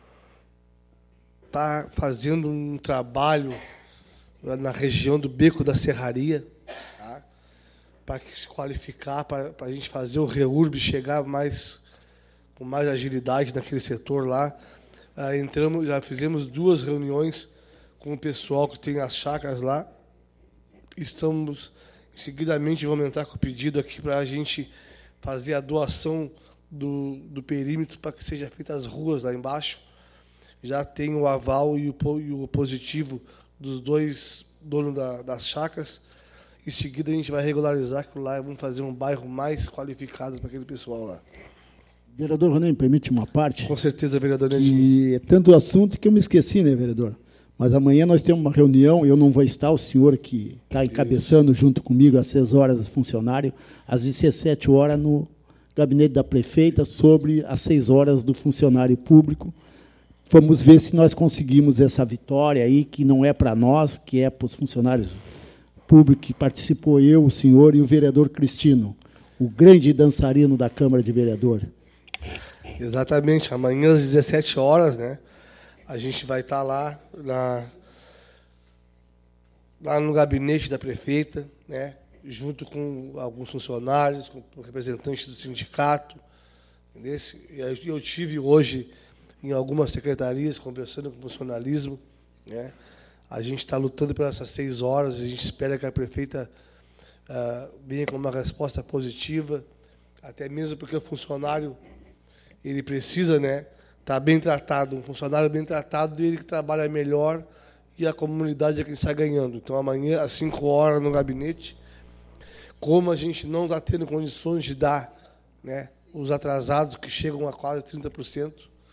está fazendo um trabalho na região do Beco da Serraria, tá? Para se qualificar, para a gente fazer o REURB chegar com mais agilidade naquele setor lá. Já fizemos 2 reuniões com o pessoal que tem as chácaras lá. Seguidamente vamos entrar com o pedido aqui para a gente fazer a doação do perímetro para que seja feitas as ruas lá embaixo. Já tem o aval e o positivo dos 2 donos das chácaras. Em seguida, a gente vai regularizar aquilo lá e vamos fazer um bairro mais qualificado para aquele pessoal lá. Vereador Ronei, me permite uma parte? Com certeza, vereador Nedinho. É tanto assunto que eu me esqueci, né, vereador? Mas amanhã nós temos uma reunião, eu não vou estar, o senhor que está encabeçando junto comigo às 6 horas os funcionários, às 17 horas no gabinete da prefeita, sobre as 6 horas do funcionário público. Vamos ver se nós conseguimos essa vitória aí, que não é para nós, que é para os funcionários públicos, que participou eu, o senhor e o vereador Cristino, o grande dançarino da Câmara de Vereador. Exatamente, amanhã às 17 horas, né, a gente vai estar lá no gabinete da prefeita, né, junto com alguns funcionários, com representantes do sindicato. Eu tive hoje em algumas secretarias, conversando com o funcionalismo, né? A gente está lutando por essas 6 horas, e a gente espera que a prefeita venha com uma resposta positiva, até mesmo porque o funcionário ele precisa, né, estar bem tratado. Um funcionário bem tratado, ele que trabalha melhor e a comunidade é quem está ganhando. Então, amanhã, às 5 horas, no gabinete, como a gente não está tendo condições de dar, né, os atrasados, que chegam a quase 30%,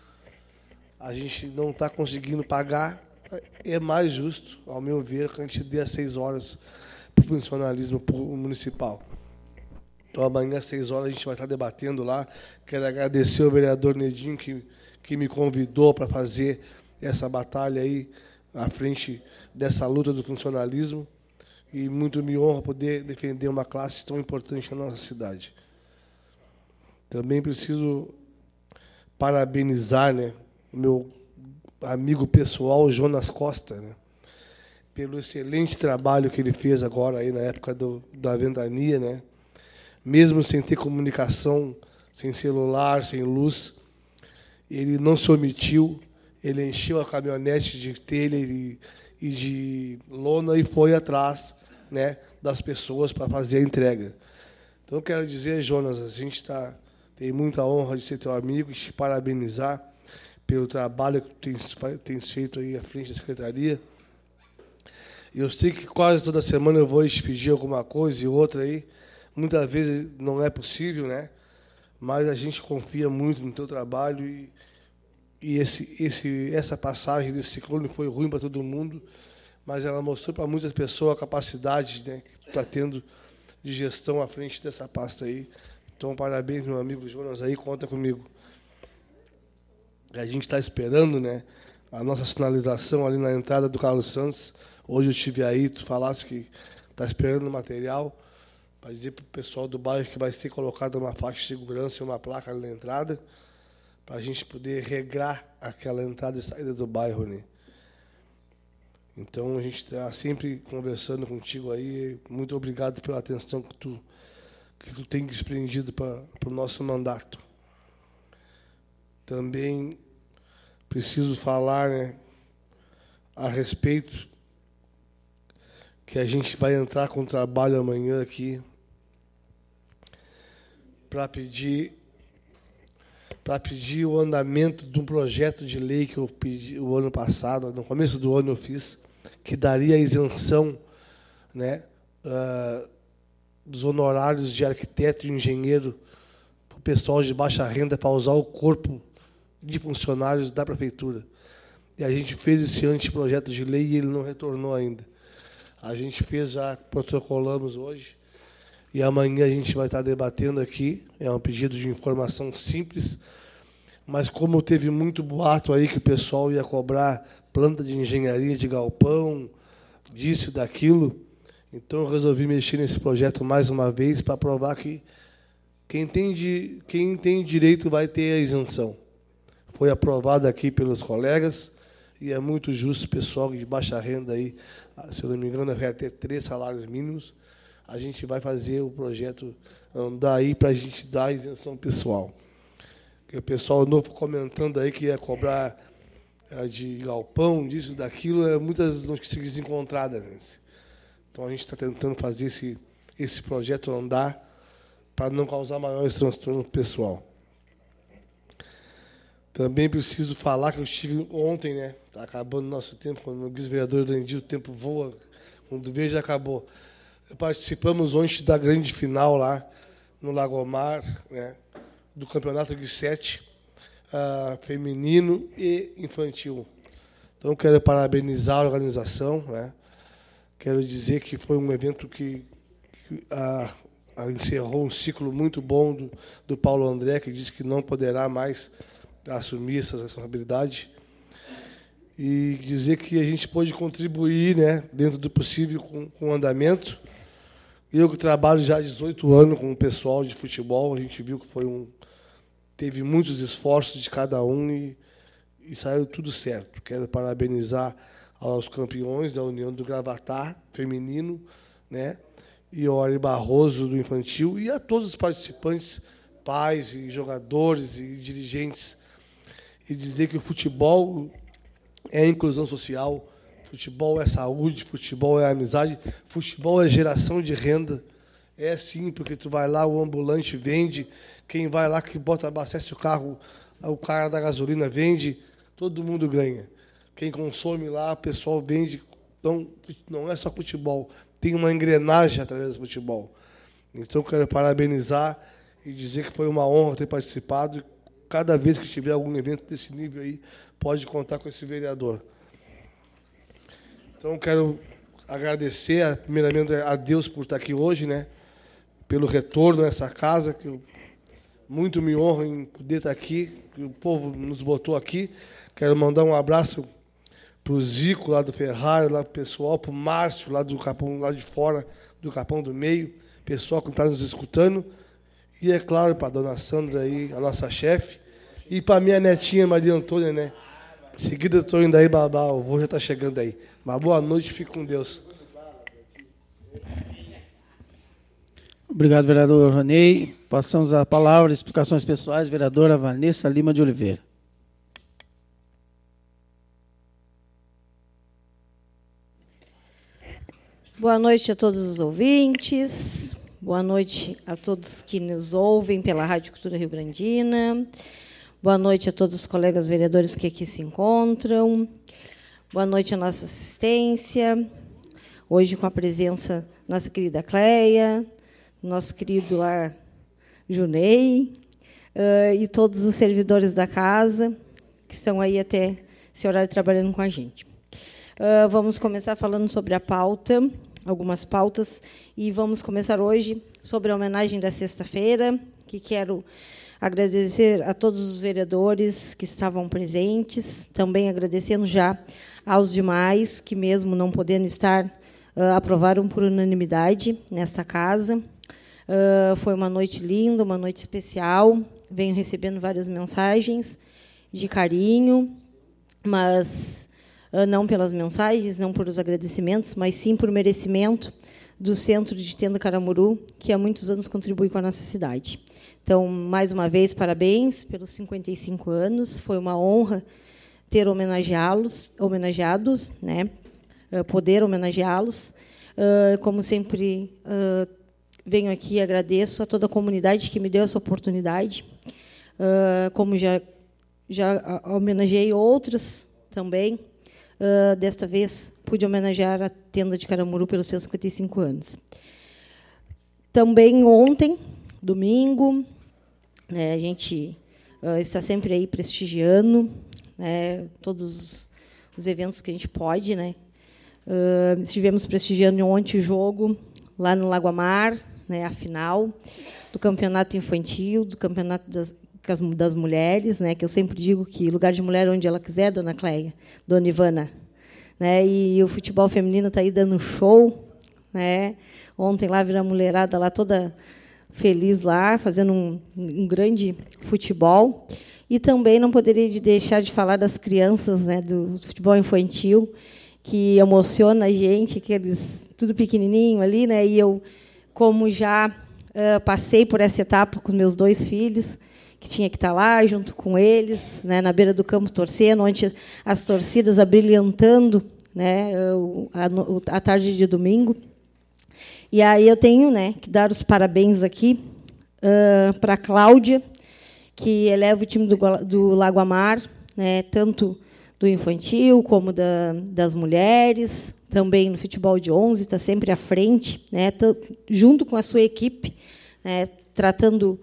a gente não está conseguindo pagar, é mais justo, ao meu ver, que a gente dê as 6 horas para o funcionalismo municipal. Então, amanhã, às 6 horas, a gente vai estar debatendo lá. Quero agradecer ao vereador Nedinho, que me convidou para fazer essa batalha aí, à frente dessa luta do funcionalismo, e muito me honra poder defender uma classe tão importante na nossa cidade. Também preciso parabenizar, né, o meu amigo pessoal, Jonas Costa, né, pelo excelente trabalho que ele fez agora, aí, na época da ventania, né, mesmo sem ter comunicação, sem celular, sem luz, ele não se omitiu, ele encheu a caminhonete de telha e de lona e foi atrás, né, das pessoas para fazer a entrega. Então, eu quero dizer, Jonas, a gente tem muita honra de ser teu amigo e te parabenizar pelo trabalho que tens feito aí à frente da secretaria. Eu sei que quase toda semana eu vou te pedir alguma coisa e outra aí. Muitas vezes não é possível, né? Mas a gente confia muito no teu trabalho e essa passagem desse ciclone foi ruim para todo mundo, mas ela mostrou para muitas pessoas a capacidade, né, que tu está tendo de gestão à frente dessa pasta aí. Então, parabéns, meu amigo Jonas, aí, conta comigo. A gente está esperando, né, a nossa sinalização ali na entrada do Carlos Santos. Hoje eu estive aí, tu falaste que está esperando o material para dizer para o pessoal do bairro que vai ser colocada uma faixa de segurança e uma placa ali na entrada, para a gente poder regrar aquela entrada e saída do bairro, né? Então, a gente está sempre conversando contigo aí. Muito obrigado pela atenção que tu tem desprendido para o nosso mandato. Também preciso falar, né, a respeito que a gente vai entrar com trabalho amanhã aqui para pedir o andamento de um projeto de lei que eu pedi o ano passado, no começo do ano eu fiz, que daria a isenção, né, dos honorários de arquiteto e engenheiro para o pessoal de baixa renda para usar o corpo de funcionários da prefeitura. E a gente fez esse anteprojeto de lei e ele não retornou ainda. A gente fez, já protocolamos hoje, e amanhã a gente vai estar debatendo aqui. É um pedido de informação simples, mas como teve muito boato aí que o pessoal ia cobrar planta de engenharia de galpão, disso e daquilo, então eu resolvi mexer nesse projeto mais uma vez para provar que quem tem direito vai ter a isenção. Foi aprovado aqui pelos colegas e é muito justo o pessoal de baixa renda aí, se eu não me engano, vai ter 3 salários mínimos. A gente vai fazer o projeto andar aí para a gente dar a isenção pessoal. O pessoal novo comentando aí que ia cobrar de galpão, disso, daquilo, muitas não conseguem encontrar, né? Então a gente está tentando fazer esse projeto andar para não causar maiores transtornos pessoal. Também preciso falar que eu estive ontem, né? Está acabando o nosso tempo, quando o vice-vereador Dandy, o tempo voa, quando vê já acabou. Participamos ontem da grande final lá no Lagomar, né, do campeonato de 7, feminino e infantil. Então, quero parabenizar a organização, né? Quero dizer que foi um evento que encerrou um ciclo muito bom do Paulo André, que disse que não poderá mais assumir essa responsabilidade. E dizer que a gente pôde contribuir, né, dentro do possível, com o andamento. Eu que trabalho já há 18 anos com o pessoal de futebol, a gente viu que teve muitos esforços de cada um e saiu tudo certo. Quero parabenizar aos campeões da União do Gravatá feminino, né, e ao Ari Barroso do infantil e a todos os participantes, pais e jogadores e dirigentes. E dizer que o futebol é inclusão social, futebol é saúde, futebol é amizade, futebol é geração de renda. É sim, porque tu vai lá, o ambulante vende, quem vai lá que abastece o carro, o cara da gasolina vende, todo mundo ganha. Quem consome lá, o pessoal vende. Então, não é só futebol, tem uma engrenagem através do futebol. Então, quero parabenizar e dizer que foi uma honra ter participado. Cada vez que tiver algum evento desse nível aí, pode contar com esse vereador. Então, quero agradecer, primeiramente, a Deus por estar aqui hoje, né, pelo retorno a essa casa, que eu muito me honro em poder estar aqui, que o povo nos botou aqui. Quero mandar um abraço para o Zico, lá do Ferrari, lá para o pessoal, para o Márcio, lá do Capão, lá de fora, do Capão do Meio, pessoal que está nos escutando. E, é claro, para a dona Sandra, aí, a nossa chefe, e para a minha netinha Maria Antônia, né? Em seguida, estou indo aí, babá, o vô já está chegando aí. Uma boa noite, fique com Deus. Obrigado, vereador Ronei. Passamos a palavra, explicações pessoais, vereadora Vanessa Lima de Oliveira. Boa noite a todos os ouvintes, boa noite a todos que nos ouvem pela Rádio Cultura Rio Grandina, boa noite a todos os colegas vereadores que aqui se encontram, boa noite à nossa assistência, hoje com a presença da nossa querida Cleia, nosso querido lá Junei, e todos os servidores da casa que estão aí até esse horário trabalhando com a gente. Vamos começar falando sobre a pauta, algumas pautas, e vamos começar hoje sobre a homenagem da sexta-feira, que quero agradecer a todos os vereadores que estavam presentes, também agradecendo já aos demais, que mesmo não podendo estar, aprovaram por unanimidade nesta casa. Foi uma noite linda, uma noite especial, venho recebendo várias mensagens de carinho, mas não pelas mensagens, não por os agradecimentos, mas sim por merecimento do Centro de Tenda Caramuru, que há muitos anos contribui com a nossa cidade. Então, mais uma vez, parabéns pelos 55 anos. Foi uma honra ter homenageados, né? Poder homenageá-los. Como sempre, venho aqui e agradeço a toda a comunidade que me deu essa oportunidade. Como já homenageei outros também, desta vez pude homenagear a tenda de Caramuru pelos seus 55 anos. Também ontem, domingo, a gente está sempre aí prestigiando, né, todos os eventos que a gente pode, né. Estivemos prestigiando ontem o jogo lá no Lago Amar, né, a final do campeonato infantil, do campeonato das mulheres, né, que eu sempre digo que lugar de mulher onde ela quiser, dona Cleia, dona Ivana, né, e o futebol feminino está aí dando show, né. Ontem lá viram a mulherada lá toda feliz lá, fazendo um grande futebol. E também não poderia deixar de falar das crianças, né, do futebol infantil, que emociona a gente, aqueles tudo pequenininho ali, né? E eu, como já passei por essa etapa com meus 2 filhos, que tinha que estar lá junto com eles, né, na beira do campo torcendo, onde as torcidas abrilhantando, né, a tarde de domingo. E aí eu tenho, né, que dar os parabéns aqui para a Cláudia, que eleva o time do Lago Amar, né, tanto do infantil como das mulheres, também no futebol de 11, está sempre à frente, né, junto com a sua equipe, né, tratando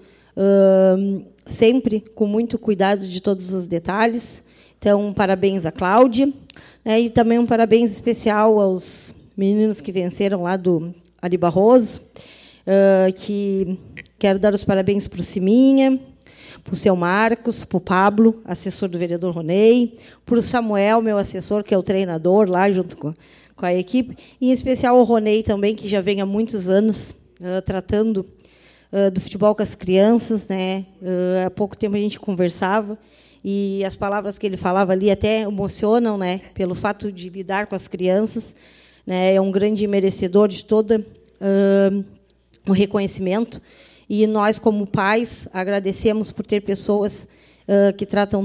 sempre com muito cuidado de todos os detalhes. Então, parabéns à Cláudia, né, e também um parabéns especial aos meninos que venceram lá do Ari Barroso, que quero dar os parabéns para o Siminha, para o seu Marcos, para o Pablo, assessor do vereador Ronei, para o Samuel, meu assessor, que é o treinador lá, junto com a equipe, e, em especial, o Ronei também, que já vem há muitos anos tratando do futebol com as crianças, né? Há pouco tempo a gente conversava, e as palavras que ele falava ali até emocionam, né, pelo fato de lidar com as crianças, né, é um grande merecedor de todo o reconhecimento. E nós, como pais, agradecemos por ter pessoas que tratam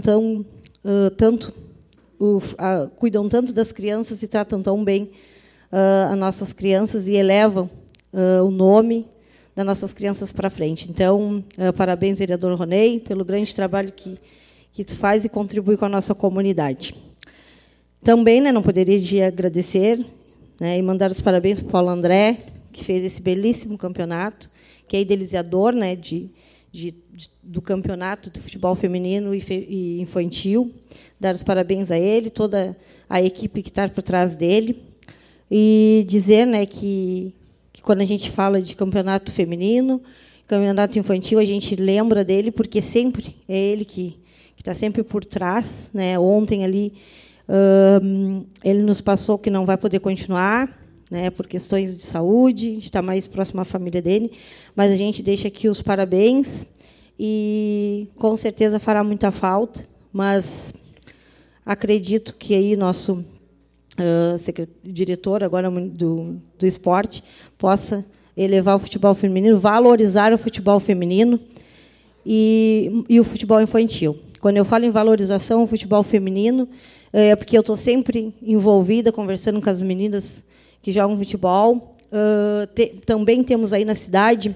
cuidam tanto das crianças e tratam tão bem as nossas crianças e elevam o nome das nossas crianças para frente. Então, parabéns, vereador Ronei, pelo grande trabalho que tu faz e contribui com a nossa comunidade. Também, né, não poderia de agradecer, né, e mandar os parabéns para o Paulo André, que fez esse belíssimo campeonato, que é idealizador, né, do campeonato do futebol feminino e infantil. Dar os parabéns a ele, toda a equipe que está por trás dele. E dizer, né, que quando a gente fala de campeonato feminino, campeonato infantil, a gente lembra dele, porque sempre é ele que está sempre por trás, né. Ontem, ali, ele nos passou que não vai poder continuar, né, por questões de saúde, a gente está mais próximo à família dele, mas a gente deixa aqui os parabéns e, com certeza, fará muita falta, mas acredito que aí nosso diretor agora do esporte possa elevar o futebol feminino, valorizar o futebol feminino e o futebol infantil. Quando eu falo em valorização do futebol feminino, é porque eu estou sempre envolvida, conversando com as meninas que jogam futebol. Também temos aí na cidade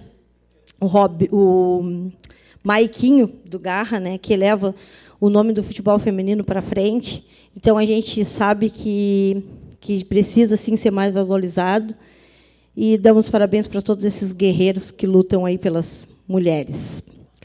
o Maiquinho do Garra, né, que eleva o nome do futebol feminino para frente. Então, a gente sabe que precisa, sim, ser mais valorizado. E damos parabéns para todos esses guerreiros que lutam aí pelas mulheres.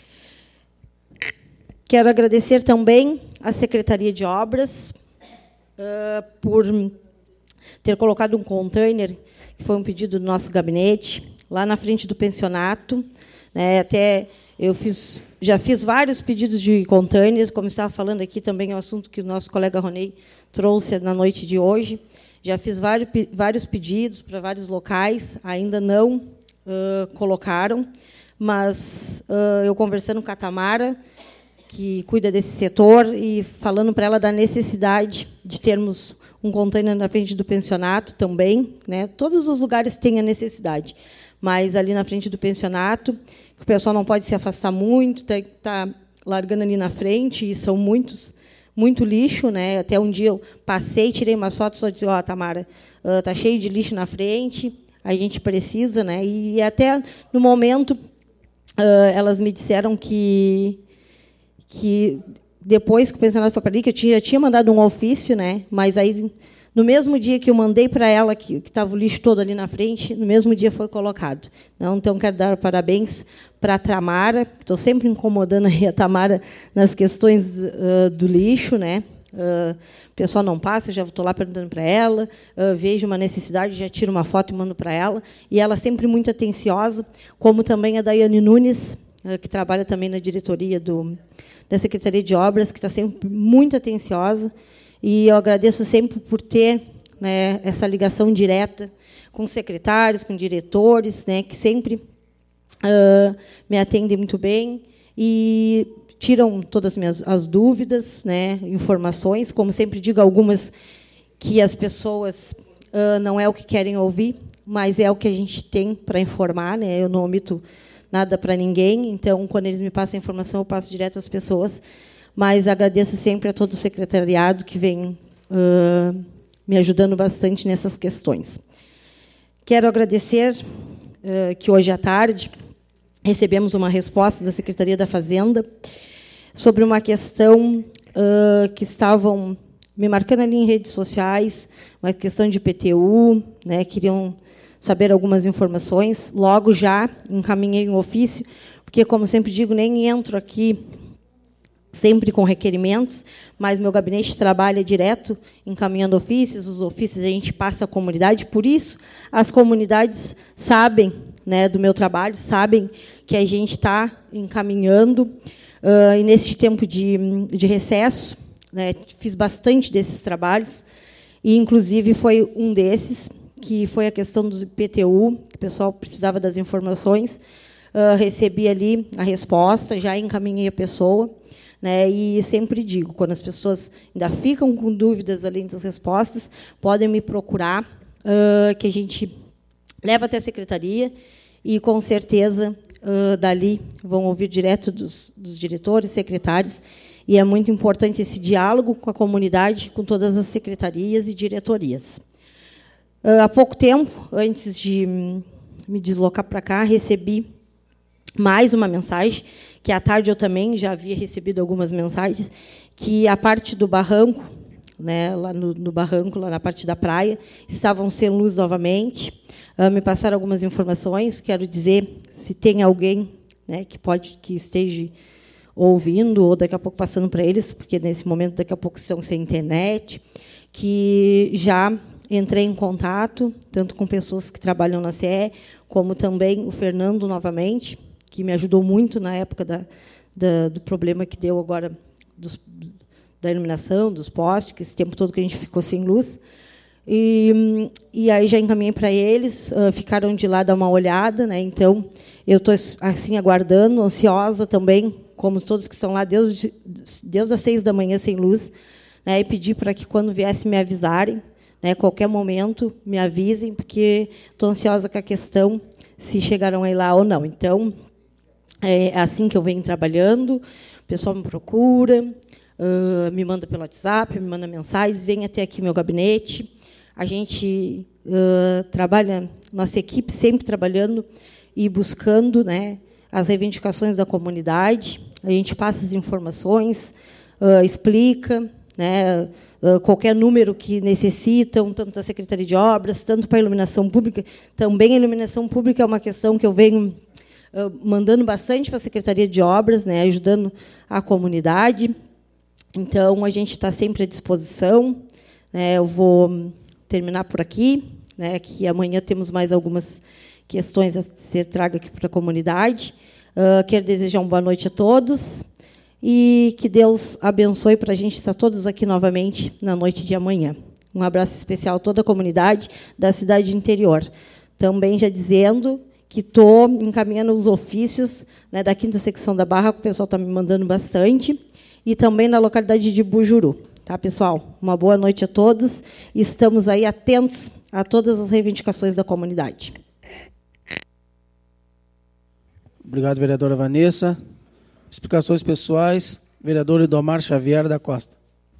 Quero agradecer também à Secretaria de Obras por ter colocado um container, que foi um pedido do nosso gabinete, lá na frente do pensionato, né, até eu já fiz vários pedidos de containers, como estava falando aqui, também é um assunto que o nosso colega Ronei trouxe na noite de hoje. Já fiz vários pedidos para vários locais, ainda não colocaram, mas eu conversando com a Tamara, que cuida desse setor, e falando para ela da necessidade de termos um container na frente do pensionato também, né? Todos os lugares têm a necessidade, mas ali na frente do pensionato, que o pessoal não pode se afastar muito, está largando ali na frente, e são muito lixo, né? Até um dia eu passei, tirei umas fotos, só disse, ó, Tamara, está cheio de lixo na frente, a gente precisa, né? E até no momento elas me disseram que depois que o pensionato foi para ali, que eu já tinha mandado um ofício, né? Mas aí No mesmo dia que eu mandei para ela, que estava o lixo todo ali na frente, no mesmo dia foi colocado. Então, quero dar parabéns para a Tamara, estou sempre incomodando aí a Tamara nas questões do lixo, né? O pessoal não passa, eu já estou lá perguntando para ela, vejo uma necessidade, já tiro uma foto e mando para ela, e ela sempre muito atenciosa, como também a Daiane Nunes, que trabalha também na diretoria da Secretaria de Obras, que está sempre muito atenciosa, e eu agradeço sempre por ter, né, essa ligação direta com secretários, com diretores, né, que sempre me atendem muito bem e tiram todas as dúvidas, né, informações, como sempre digo, algumas que as pessoas não é o que querem ouvir, mas é o que a gente tem para informar, né? Eu não omito nada para ninguém, então, quando eles me passam a informação, eu passo direto às pessoas, mas agradeço sempre a todo o secretariado que vem me ajudando bastante nessas questões. Quero agradecer que hoje à tarde recebemos uma resposta da Secretaria da Fazenda sobre uma questão que estavam me marcando ali em redes sociais, uma questão de IPTU, né, queriam saber algumas informações. Logo já encaminhei um ofício, porque, como sempre digo, nem entro aqui sempre com requerimentos, mas meu gabinete trabalha direto encaminhando ofícios, os ofícios a gente passa à comunidade, por isso as comunidades sabem, né, do meu trabalho, sabem que a gente está encaminhando, e nesse tempo de recesso, né, fiz bastante desses trabalhos, e, inclusive, foi um desses, que foi a questão do IPTU, que o pessoal precisava das informações, recebi ali a resposta, já encaminhei a pessoa, né, e sempre digo, quando as pessoas ainda ficam com dúvidas além das respostas, podem me procurar, que a gente leva até a secretaria, e, com certeza, dali vão ouvir direto dos diretores, secretários, e é muito importante esse diálogo com a comunidade, com todas as secretarias e diretorias. Há pouco tempo, antes de me deslocar para cá, recebi mais uma mensagem, que à tarde eu também já havia recebido algumas mensagens, que a parte do barranco, né, lá no barranco, lá na parte da praia, estavam sem luz novamente. Me passaram algumas informações, quero dizer, se tem alguém, né, que esteja ouvindo, ou daqui a pouco passando para eles, porque, nesse momento, daqui a pouco estão sem internet, que já entrei em contato, tanto com pessoas que trabalham na CE, como também o Fernando, novamente, que me ajudou muito na época do problema que deu agora da iluminação, dos postes, que esse tempo todo que a gente ficou sem luz. E aí já encaminhei para eles, ficaram de lá dar uma olhada, né? Então, eu estou assim aguardando, ansiosa também, como todos que estão lá, Deus às 6 da manhã sem luz, né? E pedi para que, quando viesse, me avisarem, né? Qualquer momento me avisem, porque estou ansiosa com a questão se chegaram aí lá ou não. Então, é assim que eu venho trabalhando, o pessoal me procura, me manda pelo WhatsApp, me manda mensagens, vem até aqui meu gabinete. A gente trabalha, nossa equipe sempre trabalhando e buscando, né, as reivindicações da comunidade. A gente passa as informações, explica, né, qualquer número que necessitam, tanto da Secretaria de Obras, tanto para a iluminação pública. Também a iluminação pública é uma questão que eu venho mandando bastante para a Secretaria de Obras, né, ajudando a comunidade. Então, a gente está sempre à disposição. Eu vou terminar por aqui, né, que amanhã temos mais algumas questões a ser traga aqui para a comunidade. Quero desejar uma boa noite a todos e que Deus abençoe para a gente estar todos aqui novamente na noite de amanhã. Um abraço especial a toda a comunidade da cidade interior. Também já dizendo que estou encaminhando os ofícios, né, da 5ª secção da Barra, que o pessoal está me mandando bastante, e também na localidade de Bujuru. Tá, pessoal? Uma boa noite a todos. Estamos aí atentos a todas as reivindicações da comunidade. Obrigado, vereadora Vanessa. Explicações pessoais, vereador Idomar Xavier da Costa.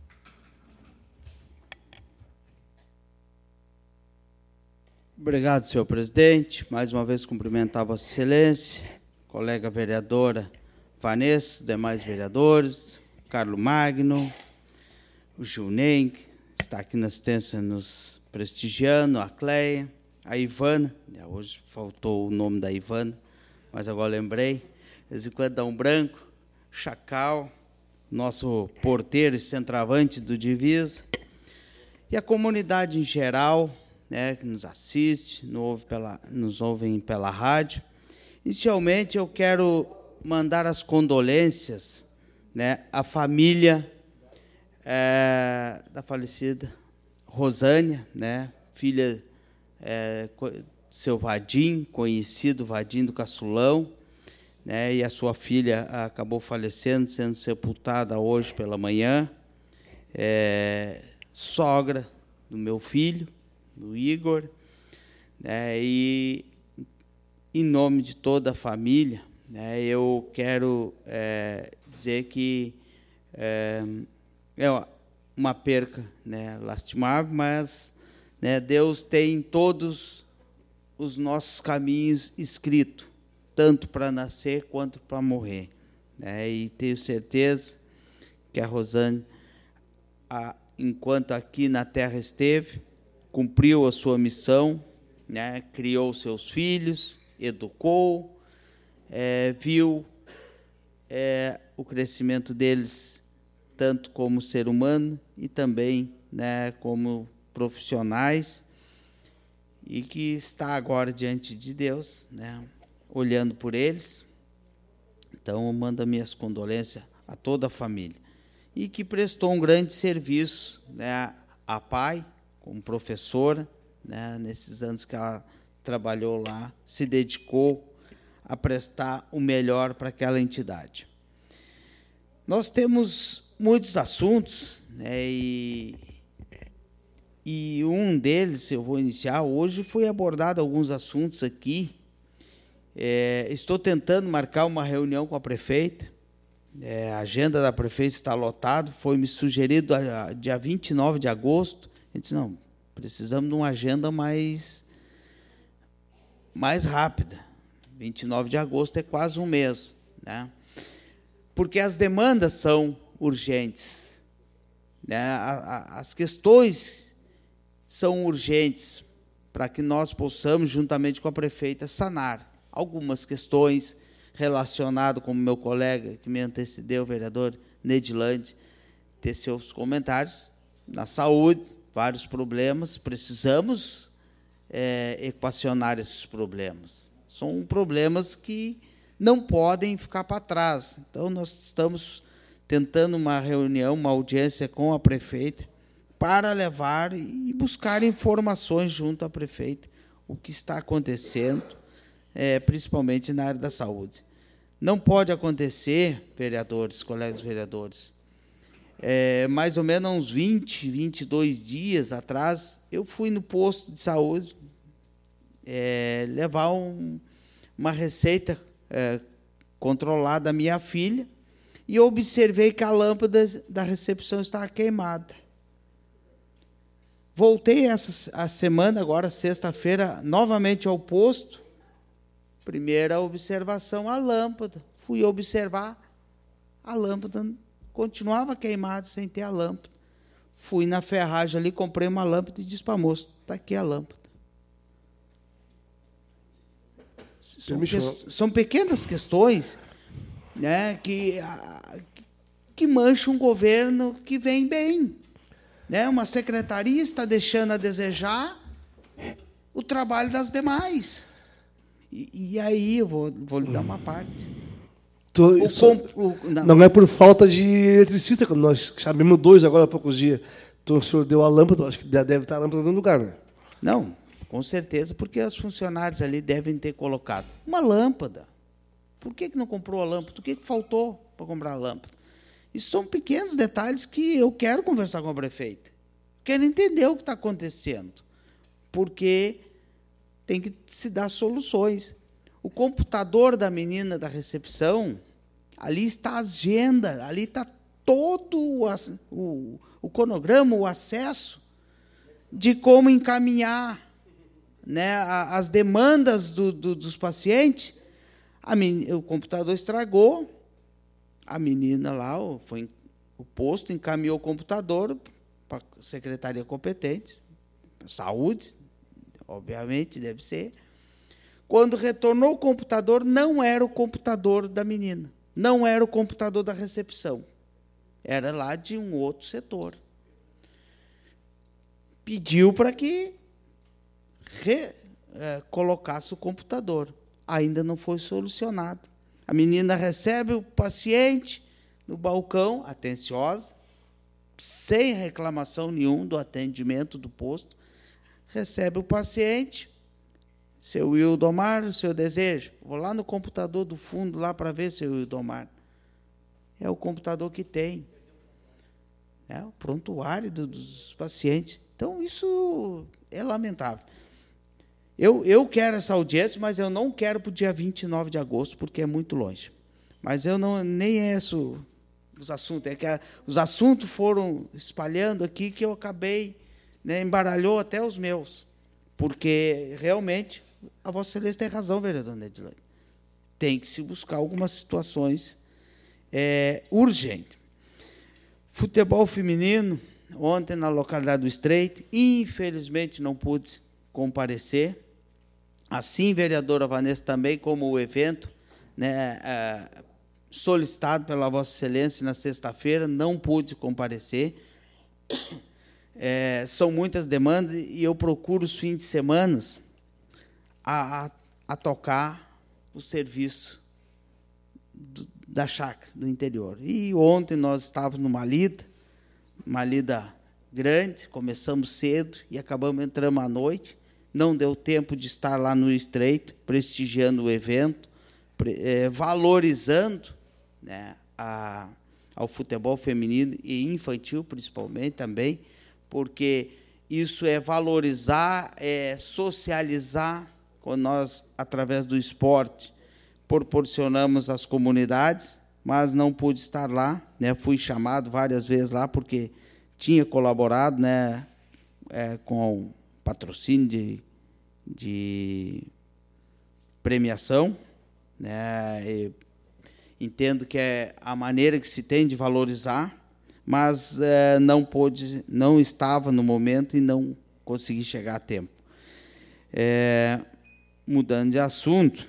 Obrigado, senhor presidente. Mais uma vez cumprimentar a Vossa Excelência, colega vereadora Vanessa, os demais vereadores, Carlos Magno, o Gilney, está aqui na assistência nos prestigiando, a Cleia, a Ivana, hoje faltou o nome da Ivana, mas agora lembrei, de vez em quando dá um branco, Chacal, nosso porteiro e centroavante do Divisa, e a comunidade em geral, né, que nos assiste, nos ouvem pela rádio. Inicialmente, eu quero mandar as condolências, né, à família da falecida Rosânia, né, filha seu Vadim, conhecido Vadim do Caçulão, né, e a sua filha acabou falecendo, sendo sepultada hoje pela manhã, sogra do meu filho, do Igor, né, e em nome de toda a família, né, eu quero dizer que é uma perca, né, lastimável, mas, né, Deus tem todos os nossos caminhos escritos, tanto para nascer quanto para morrer, né, e tenho certeza que a Rosane, enquanto aqui na Terra esteve, cumpriu a sua missão, né, criou seus filhos, educou, viu o crescimento deles, tanto como ser humano e também, né, como profissionais, e que está agora diante de Deus, né, olhando por eles. Então, eu mando minhas condolências a toda a família. E que prestou um grande serviço, né, a pai, como professora, né, nesses anos que ela trabalhou lá, se dedicou a prestar o melhor para aquela entidade. Nós temos muitos assuntos, né, e um deles, eu vou iniciar hoje, foi abordado alguns assuntos aqui. Estou tentando marcar uma reunião com a prefeita, a agenda da prefeita está lotada, foi me sugerido dia 29 de agosto, a gente disse, não, precisamos de uma agenda mais rápida, 29 de agosto é quase um mês, né? Porque as demandas são urgentes, né? As questões são urgentes para que nós possamos, juntamente com a prefeita, sanar algumas questões relacionadas, como meu colega que me antecedeu, o vereador Nedilande, ter seus comentários, na saúde, vários problemas, precisamos equacionar esses problemas. São problemas que não podem ficar para trás. Então, nós estamos tentando uma reunião, uma audiência com a prefeita, para levar e buscar informações junto à prefeita, o que está acontecendo, principalmente na área da saúde. Não pode acontecer, vereadores, colegas vereadores, mais ou menos uns 20, 22 dias atrás, eu fui no posto de saúde levar uma receita controlada à minha filha, e eu observei que a lâmpada da recepção estava queimada. Voltei a semana, agora sexta-feira, novamente ao posto. Primeira observação, a lâmpada. Fui observar, a lâmpada continuava queimada, sem ter a lâmpada. Fui na ferragem ali, comprei uma lâmpada e disse para a moça, está aqui a lâmpada. São pequenas questões, né, que mancham um governo que vem bem. Né? Uma secretaria está deixando a desejar o trabalho das demais. E aí eu vou lhe dar uma parte. Não é por falta de eletricista, quando nós chamamos 2 agora há poucos dias. Então o senhor deu a lâmpada, acho que deve estar a lâmpada no lugar, né? Não, com certeza, porque os funcionários ali devem ter colocado uma lâmpada. Por que não comprou a lâmpada? O que faltou para comprar a lâmpada? Isso são pequenos detalhes que eu quero conversar com a prefeita. Quero entender o que está acontecendo, porque tem que se dar soluções. O computador da menina da recepção, ali está a agenda, ali está todo o cronograma, o acesso de como encaminhar, né, as demandas dos pacientes. O computador estragou, a menina lá foi o posto, encaminhou o computador, para a secretaria competente, saúde, obviamente, deve ser. Quando retornou o computador, não era o computador da menina, não era o computador da recepção, era lá de um outro setor. Pediu para que colocasse o computador. Ainda não foi solucionado. A menina recebe o paciente no balcão, atenciosa, sem reclamação nenhuma do atendimento do posto, recebe o paciente, seu Wildomar, o seu desejo. Vou lá no computador do fundo lá para ver, seu Wildomar. É o computador que tem. É o prontuário dos pacientes. Então, isso é lamentável. Eu quero essa audiência, mas eu não quero para o dia 29 de agosto, porque é muito longe. Mas eu não nem é isso os assuntos. É que os assuntos foram espalhando aqui que eu acabei, né, embaralhou até os meus. Porque, realmente, a Vossa Excelência tem razão, vereador Nedilane. Tem que se buscar algumas situações urgentes. Futebol feminino, ontem na localidade do Estreito, infelizmente não pude comparecer. Assim, vereadora Vanessa, também, como o evento, né, solicitado pela Vossa Excelência na sexta-feira, não pude comparecer. São muitas demandas e eu procuro os fins de semana a tocar o serviço da chácara do interior. E ontem nós estávamos numa lida grande, começamos cedo e acabamos entrando à noite. Não deu tempo de estar lá no Estreito, prestigiando o evento, valorizando, né, ao futebol feminino e infantil, principalmente, também, porque isso é valorizar, é socializar, quando nós, através do esporte, proporcionamos às comunidades, mas não pude estar lá, né, fui chamado várias vezes lá, porque tinha colaborado, né, com patrocínio de premiação, né? Entendo que é a maneira que se tem de valorizar, mas não estava no momento e não consegui chegar a tempo. Mudando de assunto,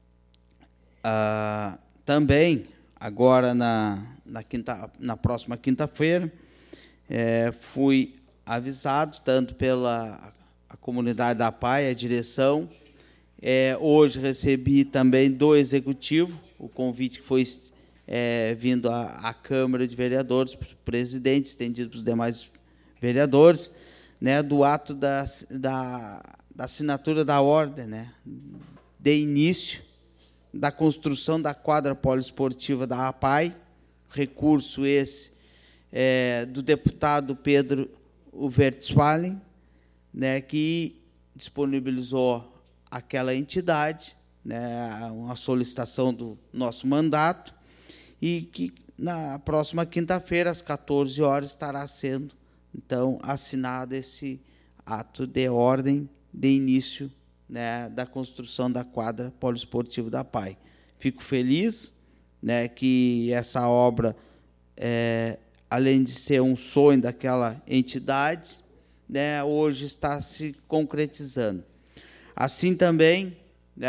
também, agora na próxima quinta-feira, fui avisado, tanto pela a comunidade da PAI, a direção. Hoje recebi também do Executivo o convite que foi vindo à Câmara de Vereadores, para o presidente, estendido para os demais vereadores, né, do ato da assinatura da ordem, né, de início da construção da quadra poliesportiva da APAI, recurso esse do deputado Pedro Westphalen, né, que disponibilizou aquela entidade, né, uma solicitação do nosso mandato, e que na próxima quinta-feira, às 14 horas, estará sendo, então, assinado esse ato de ordem de início, né, da construção da quadra poliesportiva da PAI. Fico feliz, né, que essa obra, além de ser um sonho daquela entidade, né, hoje está se concretizando. Assim também,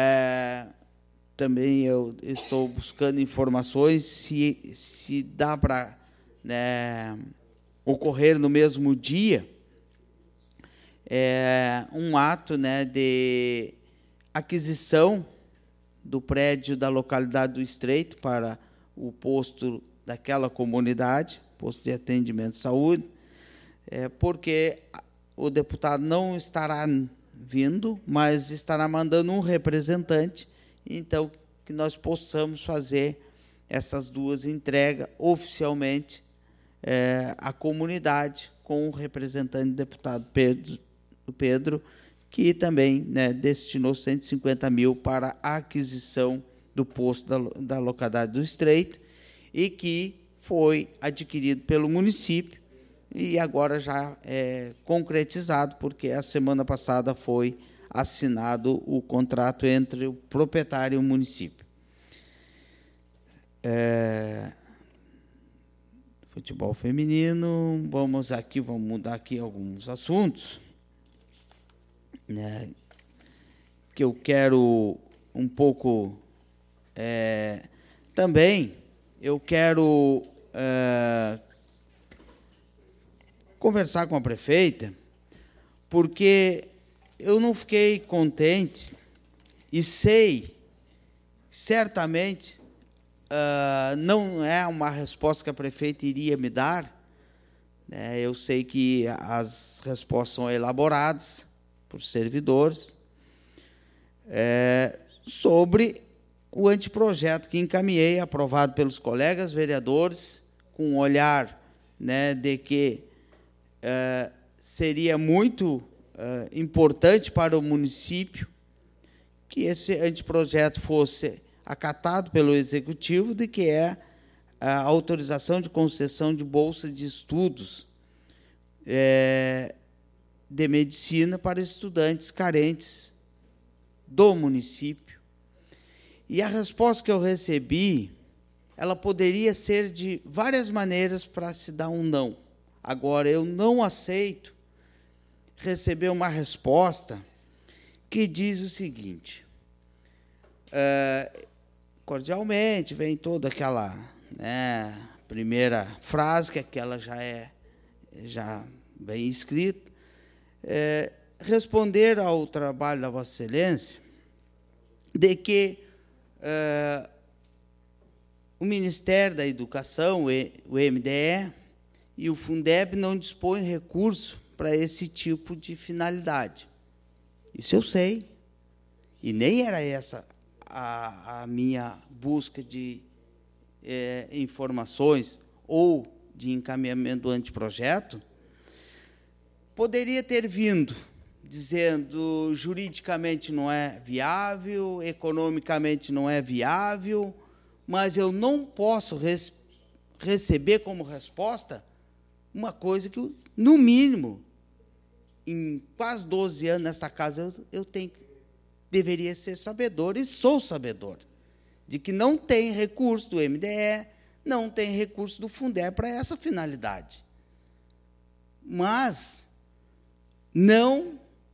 também eu estou buscando informações se dá para, né, ocorrer no mesmo dia um ato, né, de aquisição do prédio da localidade do Estreito para o posto daquela comunidade, posto de atendimento de saúde, porque o deputado não estará vindo, mas estará mandando um representante, então que nós possamos fazer essas duas entregas oficialmente à comunidade, com o representante do deputado Pedro, que também, né, destinou 150 mil para a aquisição do posto da localidade do Estreito, e que foi adquirido pelo município, e agora já é concretizado, porque a semana passada foi assinado o contrato entre o proprietário e o município. futebol feminino. Vamos mudar aqui alguns assuntos, né, que eu quero um pouco também. Eu quero conversar com a prefeita, porque eu não fiquei contente e sei, certamente, não é uma resposta que a prefeita iria me dar, né? Eu sei que as respostas são elaboradas por servidores, sobre o anteprojeto que encaminhei, aprovado pelos colegas vereadores, com um olhar, né, de que seria muito importante para o município que esse anteprojeto fosse acatado pelo Executivo, de que é a autorização de concessão de bolsa de estudos de medicina para estudantes carentes do município. E a resposta que eu recebi, ela poderia ser de várias maneiras para se dar um não. Agora, eu não aceito receber uma resposta que diz o seguinte: cordialmente, vem toda aquela, né, primeira frase, que aquela já bem escrita, responder ao trabalho da Vossa Excelência de que o Ministério da Educação, o MDE, e o Fundeb não dispõem de recurso para esse tipo de finalidade. Isso eu sei. E nem era essa a minha busca de informações ou de encaminhamento do anteprojeto. Poderia ter vindo dizendo juridicamente não é viável, economicamente não é viável, mas eu não posso receber como resposta uma coisa que, no mínimo, em quase 12 anos nesta casa, eu deveria ser sabedor, e sou sabedor, de que não tem recurso do MDE, não tem recurso do Fundeb para essa finalidade. Mas não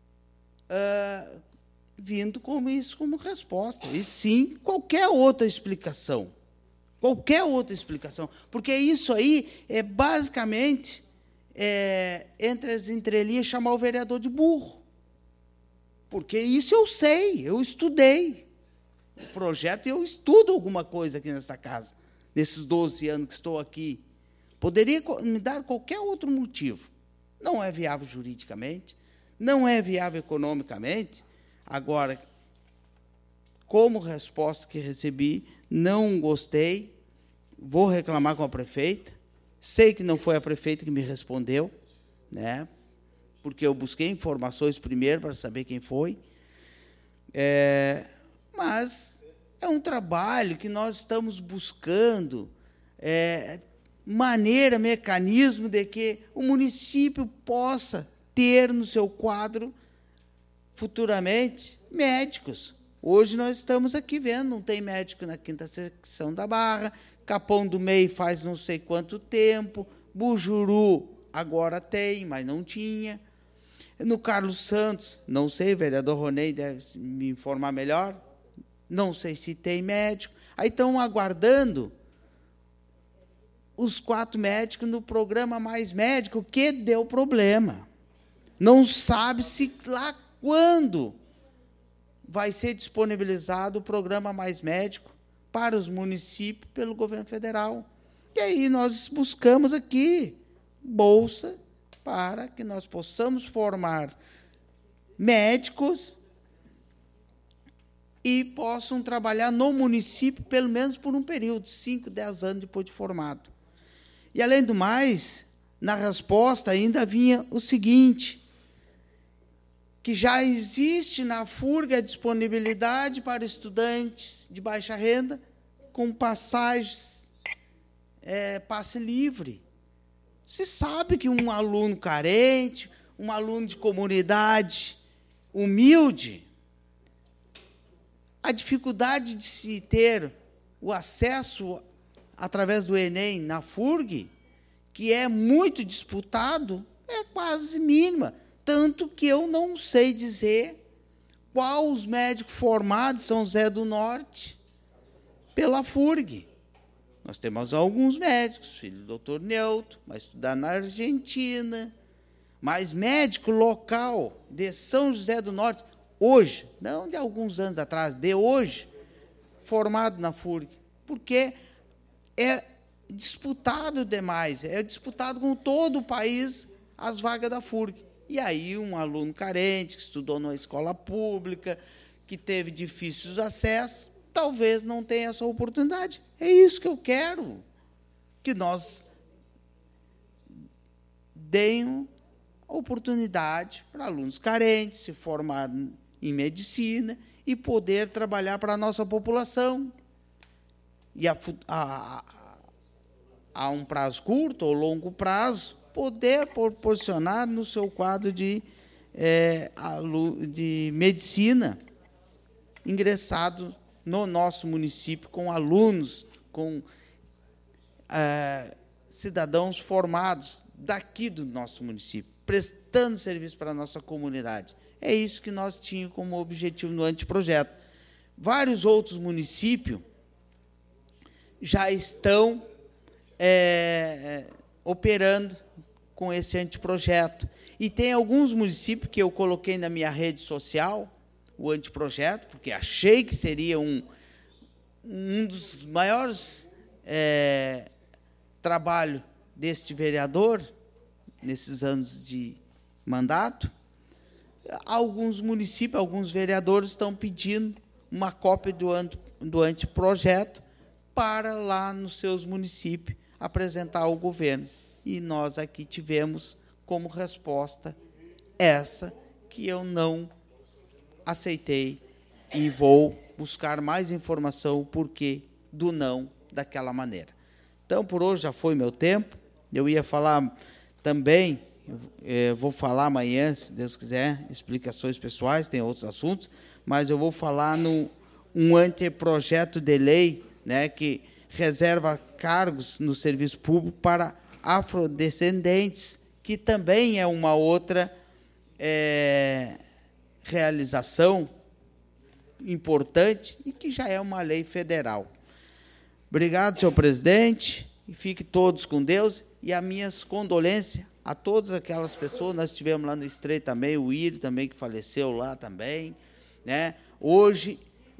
vindo como isso como resposta, e sim qualquer outra explicação. Qualquer outra explicação. Porque isso aí é basicamente, entre as entrelinhas, chamar o vereador de burro. Porque isso eu sei, eu estudei o projeto, e eu estudo alguma coisa aqui nessa casa, nesses 12 anos que estou aqui. Poderia me dar qualquer outro motivo. Não é viável juridicamente, não é viável economicamente. Agora, como resposta que recebi, não gostei, vou reclamar com a prefeita. Sei que não foi a prefeita que me respondeu, né, porque eu busquei informações primeiro para saber quem foi. Mas é um trabalho que nós estamos buscando maneira, mecanismo de que o município possa ter no seu quadro, futuramente, médicos. Hoje nós estamos aqui vendo, não tem médico na 5ª secção da Barra, Capão do Meio faz não sei quanto tempo, Bujuru agora tem, mas não tinha. No Carlos Santos, não sei, o vereador Ronei deve me informar melhor, não sei se tem médico. Aí estão aguardando os 4 médicos no programa Mais Médico, que deu problema. Não sabe-se lá quando vai ser disponibilizado o programa Mais Médico para os municípios pelo governo federal. E aí nós buscamos aqui bolsa para que nós possamos formar médicos e possam trabalhar no município, pelo menos por um período, 5, 10 anos depois de formado. E, além do mais, na resposta ainda vinha o seguinte, que já existe na FURG a disponibilidade para estudantes de baixa renda com passagens, passe livre. Se sabe que um aluno carente, um aluno de comunidade humilde, a dificuldade de se ter o acesso através do Enem na FURG, que é muito disputado, é quase mínima. Tanto que eu não sei dizer qual os médicos formados em São José do Norte pela FURG. Nós temos alguns médicos, filho do doutor Neuto, vai estudar na Argentina, mas médico local de São José do Norte, hoje, não de alguns anos atrás, de hoje, formado na FURG, porque é disputado demais, é disputado com todo o país as vagas da FURG. E aí um aluno carente, que estudou numa escola pública, que teve difíceis acessos, talvez não tenha essa oportunidade. É isso que eu quero, que nós deem oportunidade para alunos carentes se formar em medicina e poder trabalhar para a nossa população. E a um prazo curto ou longo prazo, poder proporcionar no seu quadro de medicina ingressado no nosso município, com alunos, com cidadãos formados daqui do nosso município, prestando serviço para a nossa comunidade. É isso que nós tínhamos como objetivo no anteprojeto. Vários outros municípios já estão operando com esse anteprojeto. E tem alguns municípios que eu coloquei na minha rede social, o anteprojeto, porque achei que seria um dos maiores trabalhos deste vereador, nesses anos de mandato. Alguns municípios, alguns vereadores estão pedindo uma cópia do anteprojeto para lá nos seus municípios apresentar ao governo. E nós aqui tivemos como resposta essa, que eu não aceitei e vou buscar mais informação o porquê do não daquela maneira. Então, por hoje já foi meu tempo. Eu ia falar também, vou falar amanhã, se Deus quiser, explicações pessoais, tem outros assuntos, mas eu vou falar um anteprojeto de lei, né, que reserva cargos no serviço público para afrodescendentes, que também é uma outra realização importante e que já é uma lei federal. Obrigado, senhor presidente, e fiquem todos com Deus, e as minhas condolências a todas aquelas pessoas. Nós tivemos lá no Estreito também, o Írio também, que faleceu lá também, né? Hoje,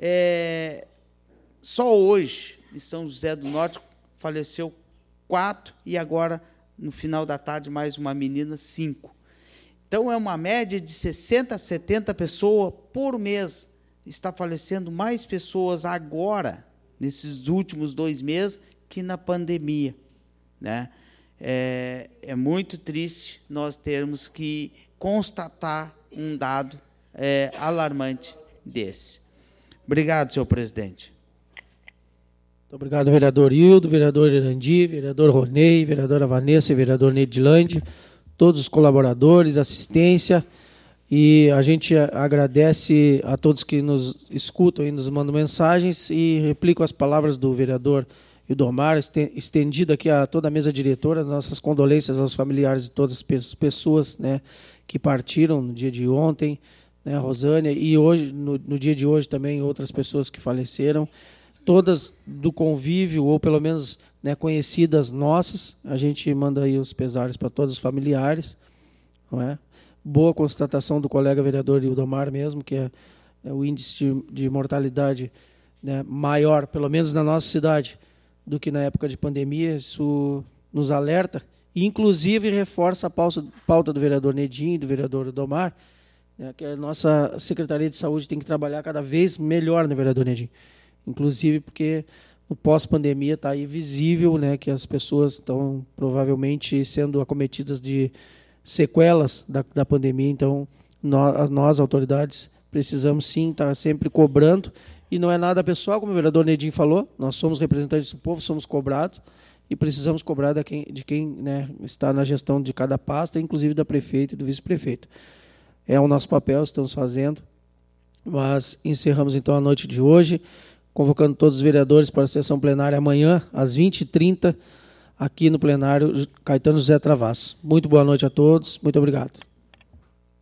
só hoje, em São José do Norte, faleceu 4, e agora, no final da tarde, mais uma menina, 5. Então, é uma média de 60 a 70 pessoas por mês. Está falecendo mais pessoas agora, nesses últimos 2 meses, que na pandemia, né? É muito triste nós termos que constatar um dado alarmante desse. Obrigado, senhor presidente. Muito obrigado, vereador Hildo, vereador Irandi, vereador Ronei, vereadora Vanessa e vereador Neidilande, todos os colaboradores, assistência, e a gente agradece a todos que nos escutam e nos mandam mensagens, e replico as palavras do vereador Ildomar, estendido aqui a toda a mesa diretora, nossas condolências aos familiares de todas as pessoas, né, que partiram no dia de ontem, né, a Rosânia, e hoje, no dia de hoje também outras pessoas que faleceram, todas do convívio, ou pelo menos, né, conhecidas nossas. A gente manda aí os pesares para todos os familiares, não é? Boa constatação do colega vereador Ildomar mesmo, que é o índice de mortalidade, né, maior, pelo menos na nossa cidade, do que na época de pandemia. Isso nos alerta, e inclusive reforça a pauta do vereador Nedim e do vereador Ildomar, né, que a nossa Secretaria de Saúde tem que trabalhar cada vez melhor, né, vereador Nedim? Inclusive porque no pós-pandemia está aí visível, né, que as pessoas estão provavelmente sendo acometidas de sequelas da pandemia. Então, nós, autoridades, precisamos sim estar sempre cobrando, e não é nada pessoal, como o vereador Nedim falou, nós somos representantes do povo, somos cobrados, e precisamos cobrar de quem né, está na gestão de cada pasta, inclusive da prefeita e do vice-prefeito. É o nosso papel, estamos fazendo, mas encerramos então a noite de hoje, convocando todos os vereadores para a sessão plenária amanhã, às 20h30, aqui no plenário Caetano José Travassos. Muito boa noite a todos. Muito obrigado.